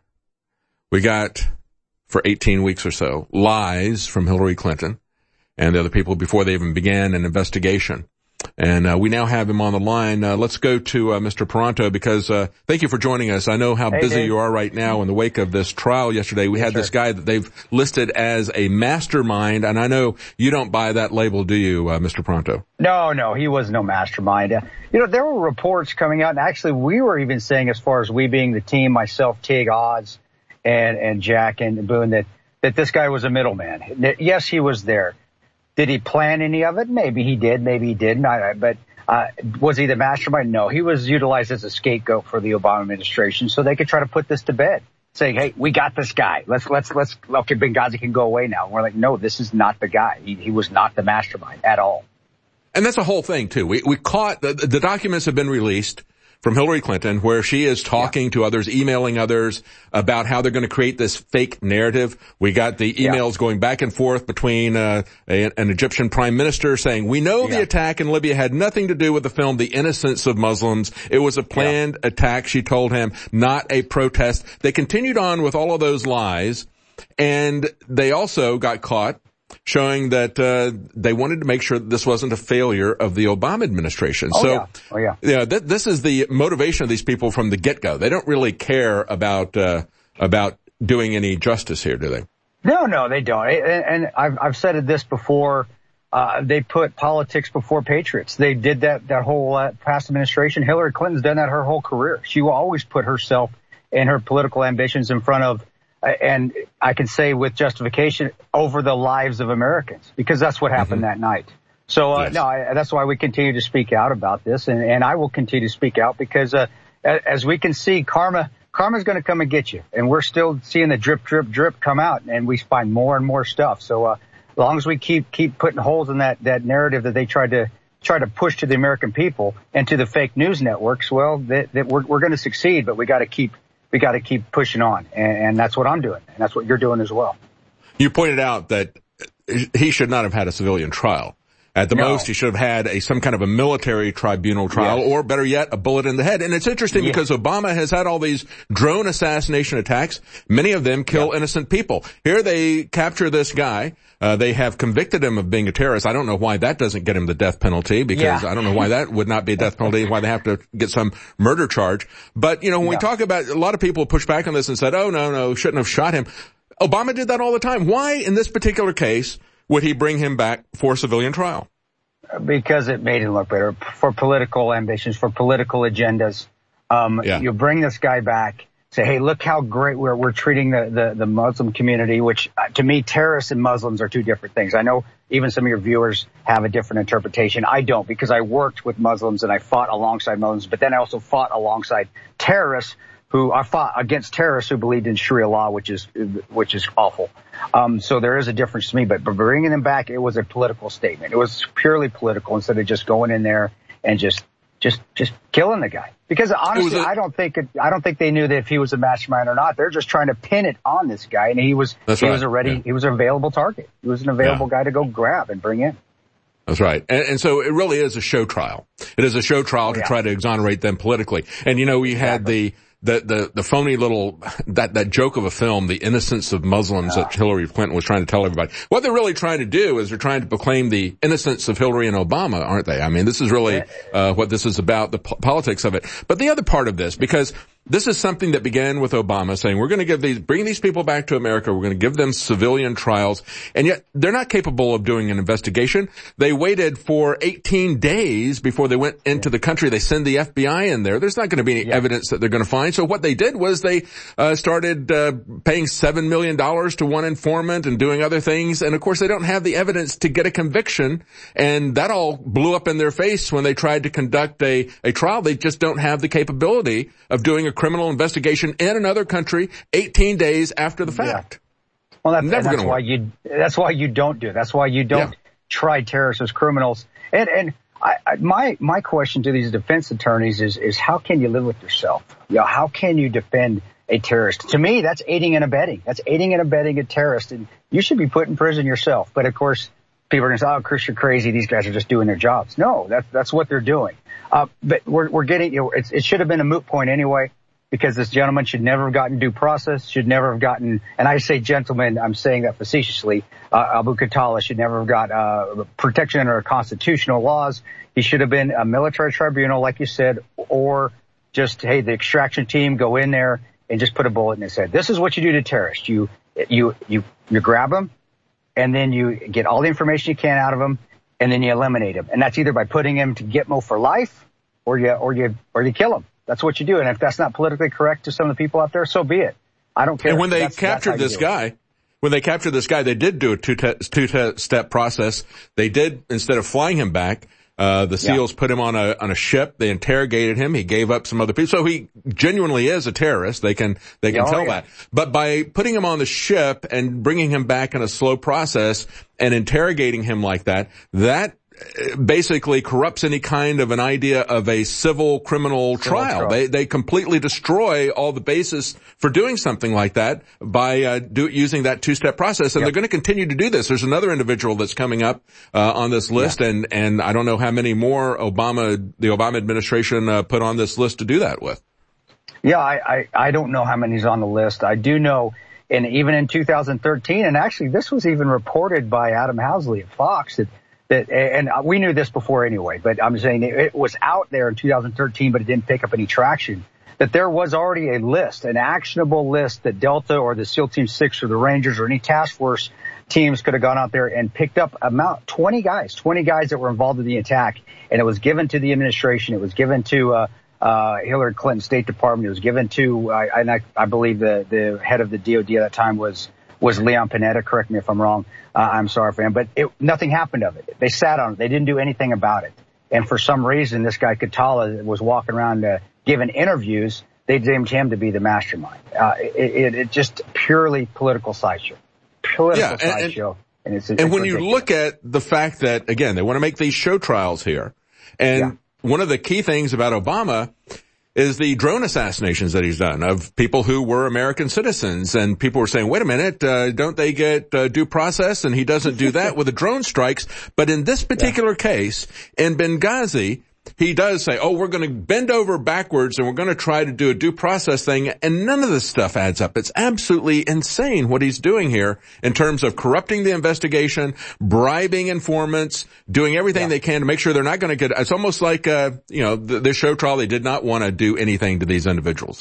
we got, for eighteen weeks or so, lies from Hillary Clinton and the other people before they even began an investigation. And uh, we now have him on the line. Uh, let's go to uh, Mister Paronto, because uh, thank you for joining us. I know how hey, busy Dave. you are right now in the wake of this trial yesterday. We had sure. this guy that they've listed as a mastermind, and I know you don't buy that label, do you, uh, Mister Paronto? No, no, he was no mastermind. Uh, you know, there were reports coming out, and actually we were even saying, as far as we being the team, myself, Tig, Oz, and, and Jack and Boone, that, that this guy was a middleman. Yes, he was there. Did he plan any of it? Maybe he did, maybe he didn't. I, but uh, was he the mastermind? No, he was utilized as a scapegoat for the Obama administration, so they could try to put this to bed, saying, "Hey, we got this guy. Let's let's let's okay, Benghazi can go away now." And we're like, "No, this is not the guy. He, he was not the mastermind at all." And that's a whole thing too. We we caught the, the documents have been released from Hillary Clinton, where she is talking yeah. to others, emailing others about how they're going to create this fake narrative. We got the emails yeah. going back and forth between uh, a, an Egyptian prime minister saying, we know yeah. the attack in Libya had nothing to do with the film The Innocence of Muslims. It was a planned yeah. attack, she told him, not a protest. They continued on with all of those lies, and they also got caught showing that uh they wanted to make sure that this wasn't a failure of the Obama administration. Oh, so, yeah. Oh, yeah. Yeah, th- this is the motivation of these people from the get-go. They don't really care about uh about doing any justice here, do they? No, no, they don't. And, and I've I've said this before. Uh they put politics before patriots. They did that that whole uh, past administration. Hillary Clinton's done that her whole career. She will always put herself and her political ambitions in front of, and I can say with justification, over the lives of Americans, because that's what happened mm-hmm. that night. So, uh, yes. no, I, that's why we continue to speak out about this, and, and I will continue to speak out because, uh, as we can see, karma, karma's going to come and get you, and we're still seeing the drip, drip, drip come out, and we find more and more stuff. So, uh, as long as we keep keep putting holes in that that narrative that they tried to try to push to the American people and to the fake news networks, well, that, that we're we're going to succeed, but we got to keep. We got to keep pushing on, and, and that's what I'm doing, and that's what you're doing as well. You pointed out that he should not have had a civilian trial. At the no. most, he should have had a some kind of a military tribunal trial, yes. or better yet, a bullet in the head. And it's interesting yeah. because Obama has had all these drone assassination attacks. Many of them kill yeah. innocent people. Here they capture this guy. Uh, they have convicted him of being a terrorist. I don't know why that doesn't get him the death penalty, because yeah. I don't know why that would not be a death penalty, why they have to get some murder charge. But, you know, when yeah. we talk about, a lot of people push back on this and said, oh, no, no, shouldn't have shot him. Obama did that all the time. Why, in this particular case, would he bring him back for a civilian trial? Because it made him look better for political ambitions, for political agendas. Um, yeah. You bring this guy back, say, hey, look how great we're, we're treating the, the, the Muslim community, which uh, to me, terrorists and Muslims are two different things. I know even some of your viewers have a different interpretation. I don't, because I worked with Muslims and I fought alongside Muslims, but then I also fought alongside terrorists who I fought against terrorists who believed in Sharia law, which is, which is awful. Um, so there is a difference to me, but, but bringing them back, it was a political statement. It was purely political instead of just going in there and just, just, just killing the guy. Because honestly, a- I don't think it, I don't think they knew that if he was a mastermind or not. They're just trying to pin it on this guy, and he was, That's he right. was already, yeah. he was an available target. He was an available yeah. guy to go grab and bring in. That's right. And, and so it really is a show trial. It is a show trial oh, to yeah. try to exonerate them politically. And you know, we had exactly. the, The, the, the phony little, that, that joke of a film, The Innocence of Muslims that Hillary Clinton was trying to tell everybody. What they're really trying to do is they're trying to proclaim the innocence of Hillary and Obama, aren't they? I mean, this is really, uh, what this is about, the po- politics of it. But the other part of this, because this is something that began with Obama saying, we're going to give these, bring these people back to America. We're going to give them civilian trials. And yet they're not capable of doing an investigation. They waited for eighteen days before they went into the country. They send the F B I in there. There's not going to be any yeah. evidence that they're going to find. So what they did was they, uh, started, uh, paying seven million dollars to one informant and doing other things. And of course they don't have the evidence to get a conviction. And that all blew up in their face when they tried to conduct a, a trial. They just don't have the capability of doing a criminal investigation in another country eighteen days after the fact. Yeah. Well, that's, Never that's why work. you, that's why you don't do it. That's why you don't yeah. try terrorists as criminals. And, and I, I, my, my question to these defense attorneys is, is how can you live with yourself? You know, how can you defend a terrorist? To me, that's aiding and abetting. That's aiding and abetting a terrorist, and you should be put in prison yourself. But of course, people are going to say, oh, Chris, you're crazy. These guys are just doing their jobs. No, that's, that's what they're doing. Uh, but we're, we're getting, you know, it's, it should have been a moot point anyway, because this gentleman should never have gotten due process, should never have gotten, and I say gentleman, I'm saying that facetiously, uh, Abu Khatallah should never have got, uh, protection under constitutional laws. He should have been a military tribunal, like you said, or just, hey, the extraction team go in there and just put a bullet in his head. This is what you do to terrorists. You, you, you, you grab them, and then you get all the information you can out of them, and then you eliminate them. And that's either by putting him to Gitmo for life, or you, or you, or you kill him. That's what you do. And if that's not politically correct to some of the people out there, so be it. I don't care. And when they that's, captured that's this guy, when they captured this guy, they did do a two te- two step process. They did, instead of flying him back, uh, the SEALs yeah. put him on a, on a ship. They interrogated him. He gave up some other people. So he genuinely is a terrorist. They can, they can oh, tell yeah. that. But by putting him on the ship and bringing him back in a slow process and interrogating him like that, that basically corrupts any kind of an idea of a civil criminal civil trial. trial. They they completely destroy all the basis for doing something like that by uh, do, using that two-step process, and yep. they're going to continue to do this. There's another individual that's coming up uh, on this list, yeah. and and I don't know how many more Obama the Obama administration uh, put on this list to do that with. Yeah, I, I I don't know how many's on the list. I do know, and even in two thousand thirteen, and actually this was even reported by Adam Housley at Fox, that That, and we knew this before anyway, but I'm saying it was out there in two thousand thirteen, but it didn't pick up any traction, that there was already a list, an actionable list that Delta or the SEAL Team six or the Rangers or any task force teams could have gone out there and picked up amount, twenty guys, twenty guys that were involved in the attack. And it was given to the administration. It was given to, uh, uh, Hillary Clinton State Department. It was given to, uh, and I, I believe the, the head of the D O D at that time was, was Leon Panetta. Correct me if I'm wrong. Uh, I'm sorry for him, but it, nothing happened of it. They sat on it. They didn't do anything about it. And for some reason, this guy Khatallah was walking around uh, giving interviews. They deemed him to be the mastermind. Uh, it, it, it just purely political sideshow. Political yeah, and, sideshow. And, it's, and it's when ridiculous. you look at the fact that, again, they want to make these show trials here. And yeah. one of the key things about Obama is the drone assassinations that he's done of people who were American citizens. And people were saying, wait a minute, uh, don't they get uh, due process? And he doesn't do that with the drone strikes. But in this particular yeah. case, in Benghazi, he does say, oh, we're going to bend over backwards and we're going to try to do a due process thing. And none of this stuff adds up. It's absolutely insane what he's doing here in terms of corrupting the investigation, bribing informants, doing everything yeah. they can to make sure they're not going to get, it's almost like, uh, you know, the, this show trial, they did not want to do anything to these individuals.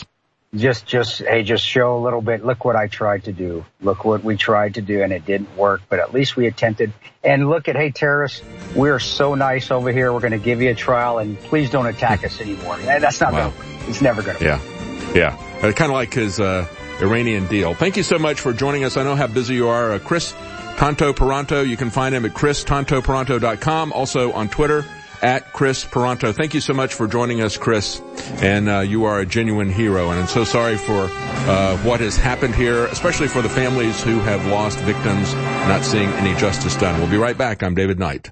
Just, just, hey, just show a little bit. Look what I tried to do. Look what we tried to do, and it didn't work, but at least we attempted. And look at, hey, terrorists, we're so nice over here. We're going to give you a trial, and please don't attack us anymore. That's not wow. going to work. It's never going to yeah. work. Yeah. Yeah. Uh, kind of like his uh, Iranian deal. Thank you so much for joining us. I know how busy you are. Uh, Chris Tantoparonto, you can find him at chris tanto paronto dot com. Also on Twitter, at Chris Paronto. Thank you so much for joining us, Chris. And uh, you are a genuine hero. And I'm so sorry for uh, what has happened here, especially for the families who have lost victims, not seeing any justice done. We'll be right back. I'm David Knight.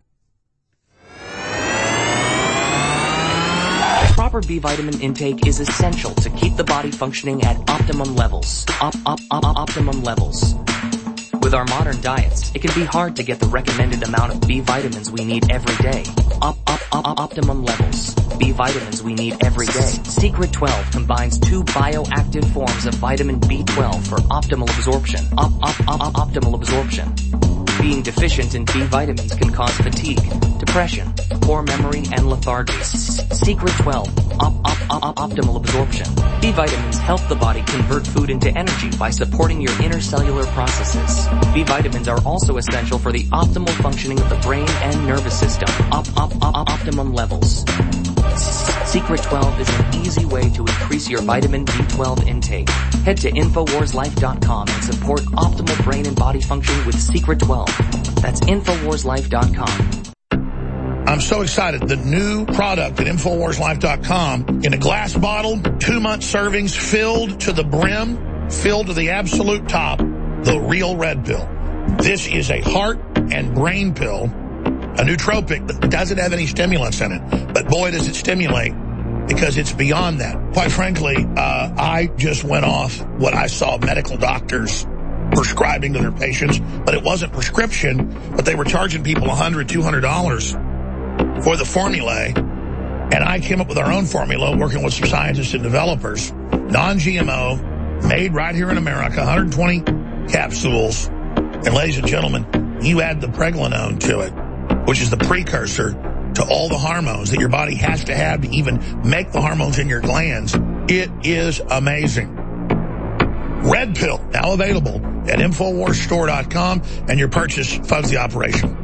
Proper B vitamin intake is essential to keep the body functioning at optimum levels. Op, op, op, optimum levels. With our modern diets, it can be hard to get the recommended amount of B vitamins we need every day. Op, op, op, optimum levels. B vitamins we need every day. Secret twelve combines two bioactive forms of vitamin B twelve for optimal absorption. Op, op, op, op, optimal absorption. Being deficient in B vitamins can cause fatigue, depression, poor memory, and lethargy. Secret twelve, op, op, op, optimal absorption. B vitamins help the body convert food into energy by supporting your intercellular processes. B vitamins are also essential for the optimal functioning of the brain and nervous system. Op, op, op, optimum levels. Secret twelve is an easy way to increase your vitamin B twelve intake. Head to infowars life dot com and support optimal brain and body function with Secret twelve. That's infowars life dot com. I'm so excited. The new product at infowars life dot com in a glass bottle, two-month servings, filled to the brim, filled to the absolute top, the Real Red Pill. This is a heart and brain pill, a nootropic that doesn't have any stimulants in it. But boy, does it stimulate, because it's beyond that. Quite frankly, uh, I just went off what I saw medical doctors prescribing to their patients, but it wasn't prescription, but they were charging people one hundred dollars, two hundred dollars for the formulae. And I came up with our own formula, working with some scientists and developers, non-G M O, made right here in America, one hundred twenty capsules. And ladies and gentlemen, you add the pregnenolone to it, which is the precursor to all the hormones that your body has to have to even make the hormones in your glands. It is amazing. Red Pill, now available at infowars store dot com, and your purchase funds the operation.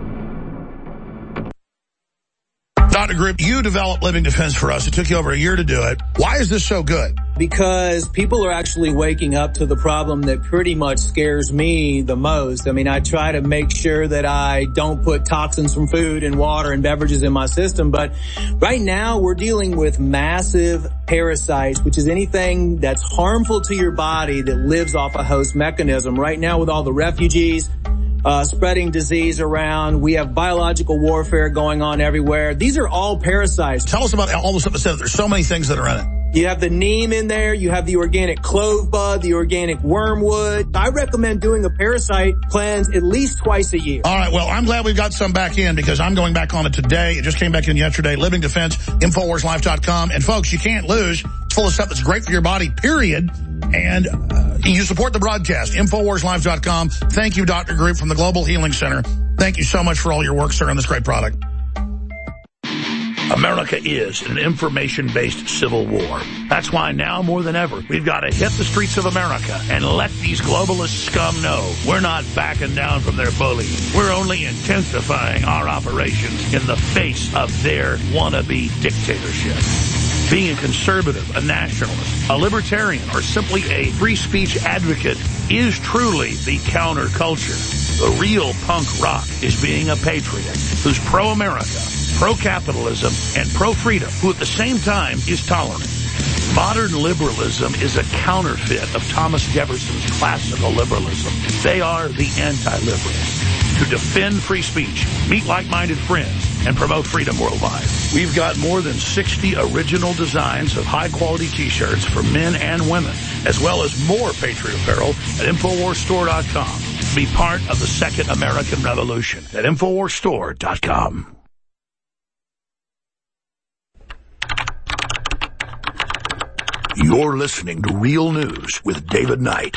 Doctor Group, you developed Living Defense for us. It took you over a year to do it. Why is this so good? Because people are actually waking up to the problem that pretty much scares me the most. I mean, I try to make sure that I don't put toxins from food and water and beverages in my system, but right now we're dealing with massive parasites, which is anything that's harmful to your body that lives off a host mechanism. Right now, with all the refugees Uh, spreading disease around. We have biological warfare going on everywhere. These are all parasites. Tell us about all the stuff that said there's so many things that are in it. You have the neem in there. You have the organic clove bud, the organic wormwood. I recommend doing a parasite cleanse at least twice a year. All right. Well, I'm glad we've got some back in, because I'm going back on it today. It just came back in yesterday. Living Defense, infowars life dot com. And folks, you can't lose. It's full of stuff that's great for your body, period. And uh, you support the broadcast, infowars life dot com. Thank you, Doctor Group from the Global Healing Center. Thank you so much for all your work, sir, on this great product. America is an information-based civil war. That's why now more than ever, we've got to hit the streets of America and let these globalist scum know we're not backing down from their bullying. We're only intensifying our operations in the face of their wannabe dictatorship. Being a conservative, a nationalist, a libertarian, or simply a free speech advocate is truly the counterculture. The real punk rock is being a patriot who's pro-America, pro-capitalism, and pro-freedom, who at the same time is tolerant. Modern liberalism is a counterfeit of Thomas Jefferson's classical liberalism. They are the anti-liberals. To defend free speech, meet like-minded friends, and promote freedom worldwide. We've got more than sixty original designs of high-quality T-shirts for men and women, as well as more Patriot apparel at infowars store dot com. Be part of the second American Revolution at infowars store dot com. You're listening to Real News with David Knight.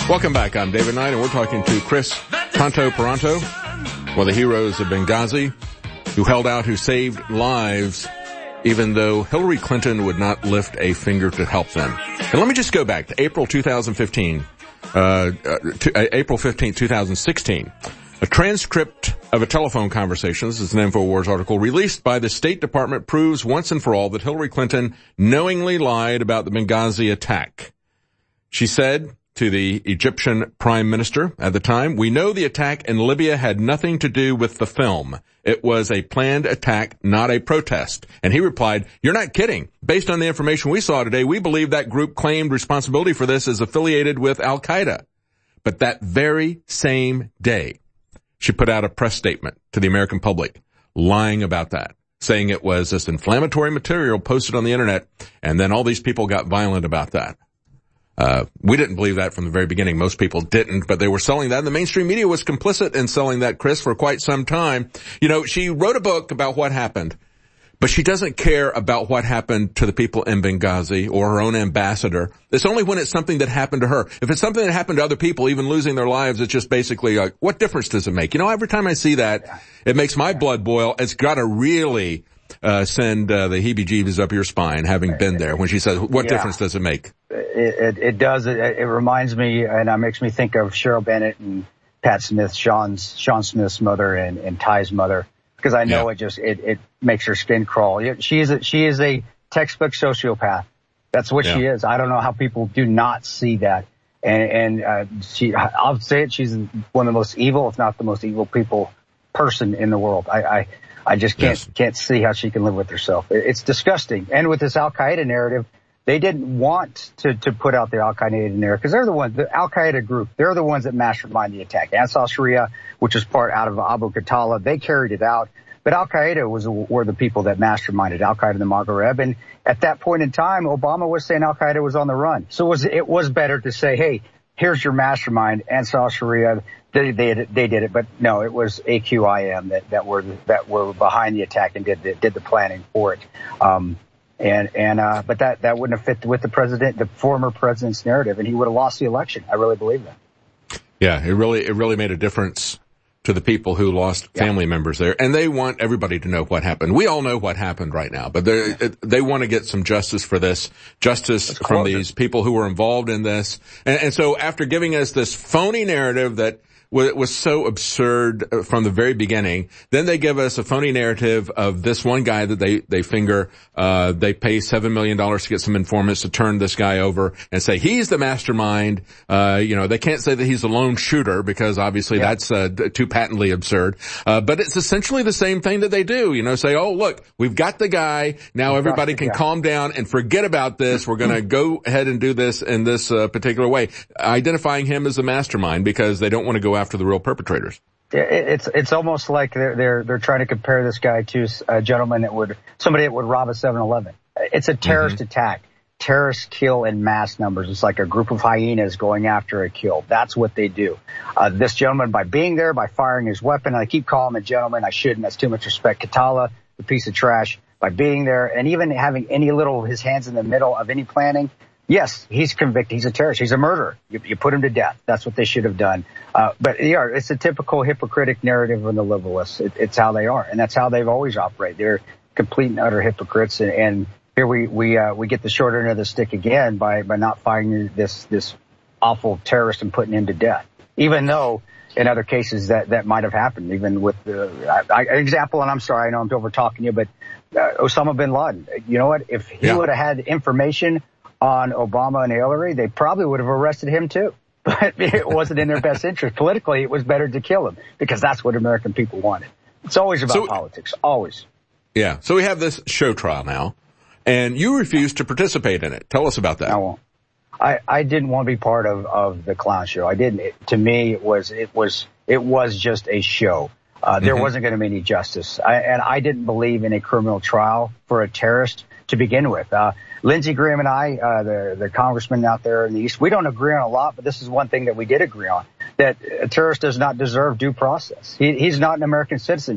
Welcome back. I'm David Knight, and we're talking to Chris Ponto-Paronto, one of the heroes of Benghazi, who held out, who saved lives, even though Hillary Clinton would not lift a finger to help them. And let me just go back to April two thousand fifteen, uh, uh, to, uh April fifteenth, two thousand sixteen. A transcript of a telephone conversation, this is an InfoWars article, released by the State Department, proves once and for all that Hillary Clinton knowingly lied about the Benghazi attack. She said to the Egyptian Prime Minister at the time, "We know the attack in Libya had nothing to do with the film. It was a planned attack, not a protest." And he replied, "You're not kidding. Based on the information we saw today, we believe that group claimed responsibility for this is affiliated with Al-Qaeda." But that very same day, she put out a press statement to the American public, lying about that, saying it was this inflammatory material posted on the internet, and then all these people got violent about that. Uh, we didn't believe that from the very beginning. Most people didn't, but they were selling that, and the mainstream media was complicit in selling that, Chris, for quite some time. You know, she wrote a book about what happened, but she doesn't care about what happened to the people in Benghazi or her own ambassador. It's only when it's something that happened to her. If it's something that happened to other people, even losing their lives, it's just basically like, what difference does it make? You know, every time I see that, it makes my blood boil. It's got to really uh send uh, the heebie-jeebies up your spine, having been there, when she says, what yeah. difference does it make? It, it, it does. It, it reminds me, and it makes me think of Cheryl Bennett and Pat Smith, Sean's, Sean Smith's mother and, and Ty's mother, because I know yeah. it just, it, it makes her skin crawl. She is a, she is a textbook sociopath. That's what yeah. she is. I don't know how people do not see that. And, and, uh, she, I'll say it, she's one of the most evil, if not the most evil people, person in the world. I, I, I just can't, yes. can't see how she can live with herself. It's disgusting. And with this Al-Qaeda narrative, they didn't want to, to put out the Al-Qaeda narrative, because they're the ones, the Al-Qaeda group, they're the ones that mastermind the attack. Ansar Sharia, which is part out of Abu Qatala, they carried it out. But Al-Qaeda was, were the people that masterminded Al-Qaeda in the Maghreb. And at that point in time, Obama was saying Al-Qaeda was on the run. So it was, it was better to say, hey, here's your mastermind, Ansar Sharia. They, they, they did it, but no, it was A Q I M that, that were, that were behind the attack and did the, did the planning for it. Um, and, and, uh, but that, that wouldn't have fit with the president, the former president's narrative, and he would have lost the election. I really believe that. Yeah, it really, it really made a difference to the people who lost yeah. family members there. And they want everybody to know what happened. We all know what happened right now, but they yeah. they want to get some justice for this, justice That's from these people who were involved in this. And, and so after giving us this phony narrative that was so absurd from the very beginning, then they give us a phony narrative of this one guy that they, they finger, uh, they pay seven million dollars to get some informants to turn this guy over and say he's the mastermind. Uh, you know, they can't say that he's a lone shooter, because obviously yeah. that's, uh, too patently absurd. Uh, but it's essentially the same thing that they do, you know, say, oh, look, we've got the guy. Now we've everybody can calm down and forget about this. We're going to go ahead and do this in this, uh, particular way, identifying him as the mastermind, because they don't want to go after the real perpetrators. It's it's almost like they're they're they're trying to compare this guy to a gentleman that would somebody that would rob a seven eleven. It's a terrorist mm-hmm. attack. Terrorists kill in mass numbers. It's like a group of hyenas going after a kill. That's what they do. Uh, this gentleman, by being there, by firing his weapon, and I keep calling him a gentleman, I shouldn't. That's too much respect. Qatala, the piece of trash, by being there and even having any little of his hands in the middle of any planning. Yes, he's convicted. He's a terrorist. He's a murderer. You, you put him to death. That's what they should have done. Uh, but yeah, it's a typical hypocritic narrative of the liberalists. It, it's how they are, and that's how they've always operated. They're complete and utter hypocrites. And, and here we we uh, we get the short end of the stick again by by not finding this this awful terrorist and putting him to death. Even though in other cases that that might have happened, even with the I, I, example. And I'm sorry, I know I'm over talking you, but uh, Osama bin Laden. You know what? If he yeah. would have had information on Obama and Hillary, they probably would have arrested him too. But it wasn't in their best interest. Politically, it was better to kill him, because that's what American people wanted. It's always about so, politics. Always. Yeah. So we have this show trial now, and you refused to participate in it. Tell us about that. I won't. I, I didn't want to be part of, of the clown show. I didn't. It, to me, it was, it was, it was just a show. Uh, there mm-hmm. wasn't going to be any justice. I, and I didn't believe in a criminal trial for a terrorist to begin with. Uh, Lindsey Graham and I, uh, the, the congressman out there in the East, we don't agree on a lot, but this is one thing that we did agree on, that a terrorist does not deserve due process. He, he's not an American citizen.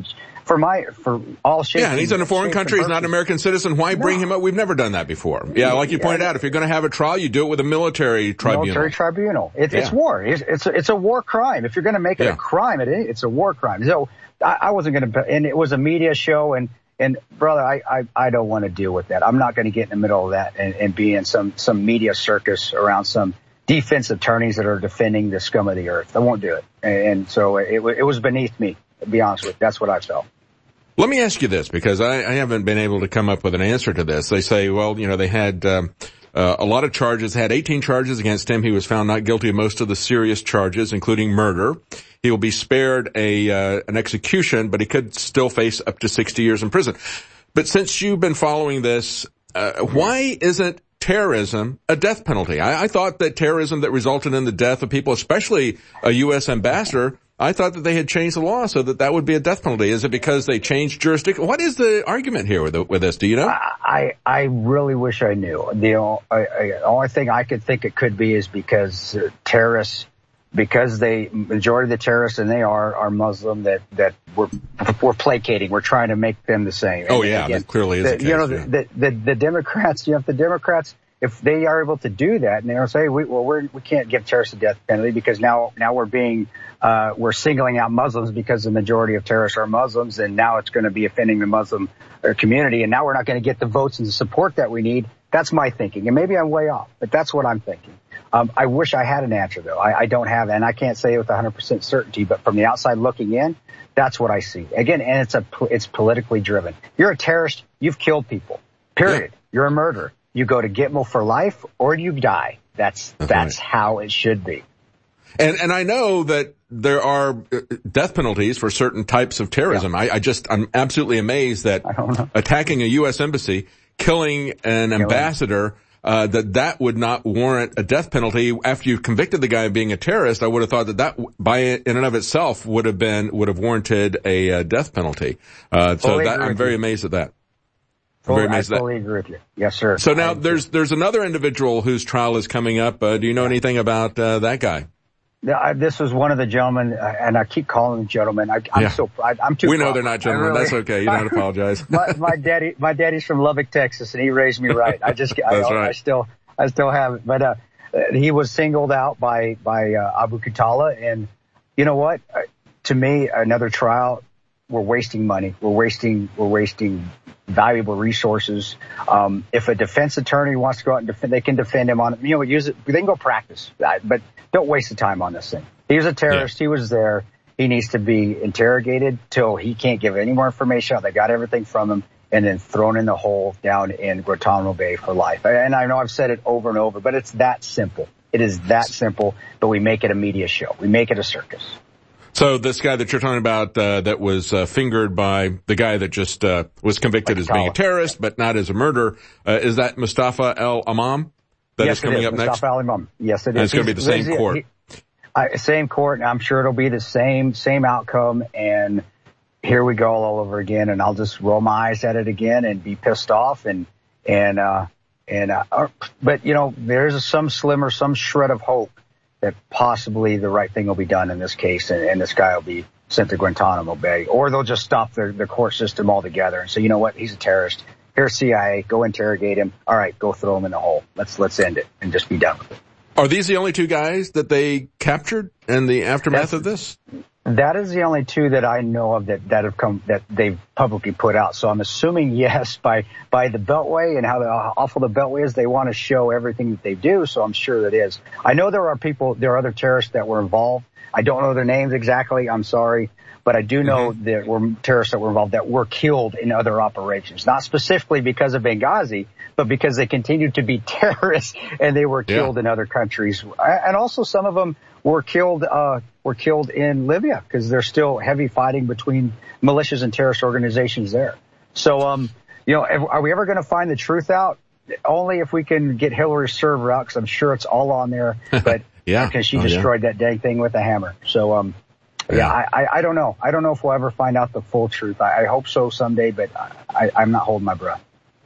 For my, for all shapes. Yeah, and he's in a foreign country. He's not an American citizen. Why bring no. him up? We've never done that before. Yeah, like you yeah. pointed out, if you're going to have a trial, you do it with a military tribunal. Military tribunal. It, yeah. It's war. It's, it's, a, it's a war crime. If you're going to make it yeah. a crime, it, it's a war crime. So I, I wasn't going to, and it was a media show, and, and brother, I, I, I don't want to deal with that. I'm not going to get in the middle of that and, and be in some, some media circus around some defense attorneys that are defending the scum of the earth. I won't do it. And, and so it, it was beneath me, to be honest with you. That's what I felt. Let me ask you this, because I, I haven't been able to come up with an answer to this. They say, well, you know, they had um, uh, a lot of charges, had eighteen charges against him. He was found not guilty of most of the serious charges, including murder. He will be spared a uh, an execution, but he could still face up to sixty years in prison. But since you've been following this, uh, why isn't terrorism a death penalty? I, I thought that terrorism that resulted in the death of people, especially a U S ambassador, I thought that they had changed the law so that that would be a death penalty. Is it because they changed jurisdiction? What is the argument here with, the, with this? Do you know? I, I really wish I knew. The only thing I could think it could be is because terrorists, because they, majority of the terrorists, and they are, are Muslim, that, that we're, we're placating. We're trying to make them the same. Oh, and yeah, again, that clearly is the, the case. You know, yeah. the, the, the Democrats, you know, if the Democrats, if they are able to do that, and they don't say, we, well, we're, we can't give terrorists a death penalty because now, now we're being, uh, we're singling out Muslims because the majority of terrorists are Muslims, and now it's going to be offending the Muslim community, and now we're not going to get the votes and the support that we need. That's my thinking, and maybe I'm way off, but that's what I'm thinking. Um, I wish I had an answer, though. I, I don't have, and I can't say it with one hundred percent certainty, but from the outside looking in, that's what I see. Again, and it's a, it's politically driven. You're a terrorist, you've killed people, period. Yeah. You're a murderer. You go to Gitmo for life, or you die. That's, that's, that's right. How it should be. And, and I know that there are death penalties for certain types of terrorism. Yeah. I, I just, I'm absolutely amazed that attacking a U S embassy, killing an killing. ambassador, uh, that that would not warrant a death penalty. After you've convicted the guy of being a terrorist, I would have thought that that, by in and of itself, would have been, would have warranted a, a death penalty. Uh, so Fully that, I'm very amazed at that. Full, I fully agree with you. Yes, sir. So now there's there's another individual whose trial is coming up. Uh, do you know anything about uh, that guy? Yeah, I, this was one of the gentlemen, uh, and I keep calling them gentlemen. I, I'm yeah. so I, I'm too. We know proud. They're not gentlemen. Really, That's okay. You don't apologize. my, my daddy, my daddy's from Lubbock, Texas, and he raised me right. I just, I, That's right. I still, I still have it. But uh, he was singled out by by uh, Abu Khatala, and you know what? Uh, to me, another trial. We're wasting money. We're wasting. We're wasting valuable resources. Um, if a defense attorney wants to go out and defend, they can defend him on it. You know, use it. They can go practice, but don't waste the time on this thing. He was a terrorist. Yeah. He was there. He needs to be interrogated till he can't give any more information out. They got everything from him, and then thrown in the hole down in Guantanamo Bay for life. And I know I've said it over and over, but it's that simple. It is that simple. But we make it a media show. We make it a circus. So this guy that you're talking about, uh, that was, uh, fingered by the guy that just, uh, was convicted like as being a terrorist, but not as a murderer, uh, is that Mustafa al-Imam that yes, is coming is. up Mustafa next? al-Imam. Yes, it and is. It's going to be the same he, court. He, I, same court, and I'm sure it'll be the same, same outcome, and here we go all over again, and I'll just roll my eyes at it again and be pissed off, and, and, uh, and, uh, but you know, there's some slimmer, some shred of hope that possibly the right thing will be done in this case, and, and this guy will be sent to Guantanamo Bay, or they'll just stop their, their court system altogether and say, you know what, he's a terrorist. Here's C I A, go interrogate him. All right, go throw him in the hole. Let's let's end it and just be done with it. Are these the only two guys that they captured in the aftermath That's, of this? That is the only two that I know of that, that have come, that they've publicly put out. So I'm assuming, yes, by, by the Beltway and how awful the Beltway is, they want to show everything that they do. So I'm sure that is. I know there are people, there are other terrorists that were involved. I don't know their names exactly. I'm sorry. But I do know mm-hmm. there were terrorists that were involved that were killed in other operations, not specifically because of Benghazi, but because they continued to be terrorists and they were killed yeah. in other countries. And also some of them were killed, uh, were killed in Libya because there's still heavy fighting between militias and terrorist organizations there. So, um, you know, are we ever going to find the truth out? Only if we can get Hillary's server out, because I'm sure it's all on there. But yeah, because she oh, destroyed yeah. that dang thing with a hammer. So, um, yeah, yeah I, I don't know. I don't know if we'll ever find out the full truth. I, I hope so someday, but I, I'm not holding my breath.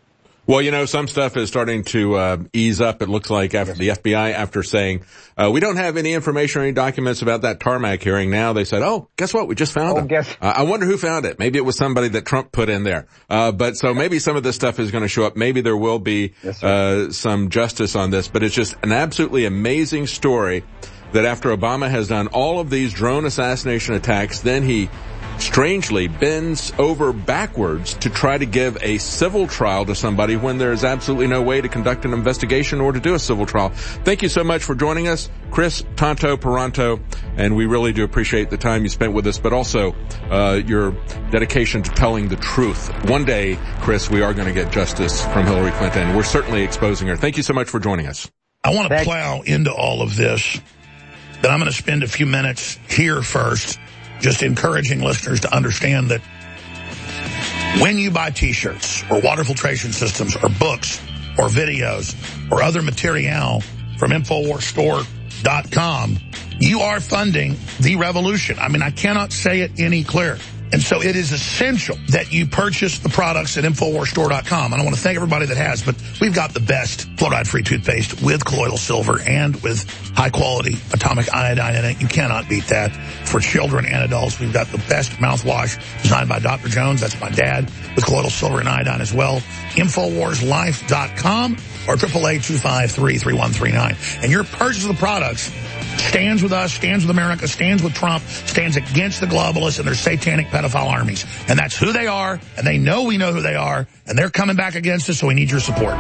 Well, you know, some stuff is starting to uh, ease up, it looks like, after the F B I, after saying, uh, we don't have any information or any documents about that tarmac hearing. Now they said, oh, guess what? We just found oh, it. Guess- uh, I wonder who found it. Maybe it was somebody that Trump put in there. Uh, but so maybe some of this stuff is going to show up. Maybe there will be yes, uh, some justice on this. But it's just an absolutely amazing story that after Obama has done all of these drone assassination attacks, then he strangely bends over backwards to try to give a civil trial to somebody when there is absolutely no way to conduct an investigation or to do a civil trial. Thank you so much for joining us, Chris Tanto Paronto, and we really do appreciate the time you spent with us, but also uh your dedication to telling the truth. One day, Chris, we are going to get justice from Hillary Clinton. We're certainly exposing her. Thank you so much for joining us. I want to plow into all of this, but I'm going to spend a few minutes here first just encouraging listeners to understand that when you buy T-shirts or water filtration systems or books or videos or other material from Infowars Store dot com, you are funding the revolution. I mean, I cannot say it any clearer. And so it is essential that you purchase the products at Infowars Store dot com. And I want to thank everybody that has, but we've got the best fluoride-free toothpaste with colloidal silver and with high-quality atomic iodine in it. You cannot beat that. For children and adults, we've got the best mouthwash designed by Doctor Jones. That's my dad, with colloidal silver and iodine as well. Infowars Life dot com or eight eight eight, two five three, three one three nine. And your purchase of the products stands with us, stands with America, stands with Trump, stands against the globalists and their satanic pedophile armies. And that's who they are, and they know we know who they are, and they're coming back against us, so we need your support.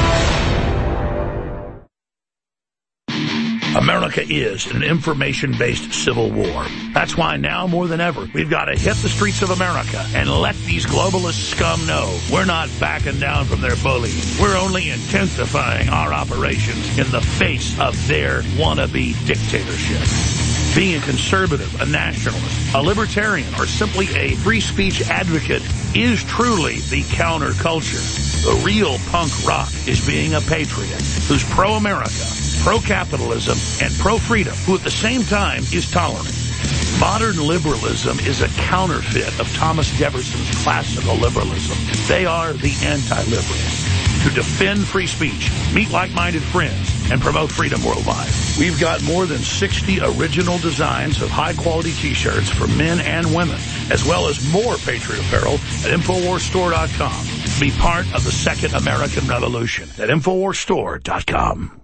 America is an information-based civil war. That's why now more than ever, we've got to hit the streets of America and let these globalist scum know we're not backing down from their bullying. We're only intensifying our operations in the face of their wannabe dictatorship. Being a conservative, a nationalist, a libertarian, or simply a free speech advocate is truly the counterculture. The real punk rock is being a patriot who's pro-America, pro-capitalism, and pro-freedom, who at the same time is tolerant. Modern liberalism is a counterfeit of Thomas Jefferson's classical liberalism. They are the anti-liberals who defend free speech, meet like-minded friends, and promote freedom worldwide. We've got more than sixty original designs of high-quality T-shirts for men and women, as well as more Patriot apparel at Infowars Store dot com. Be part of the Second American Revolution at Infowars Store dot com.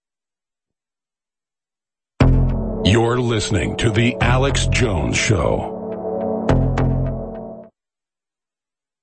You're listening to The Alex Jones Show.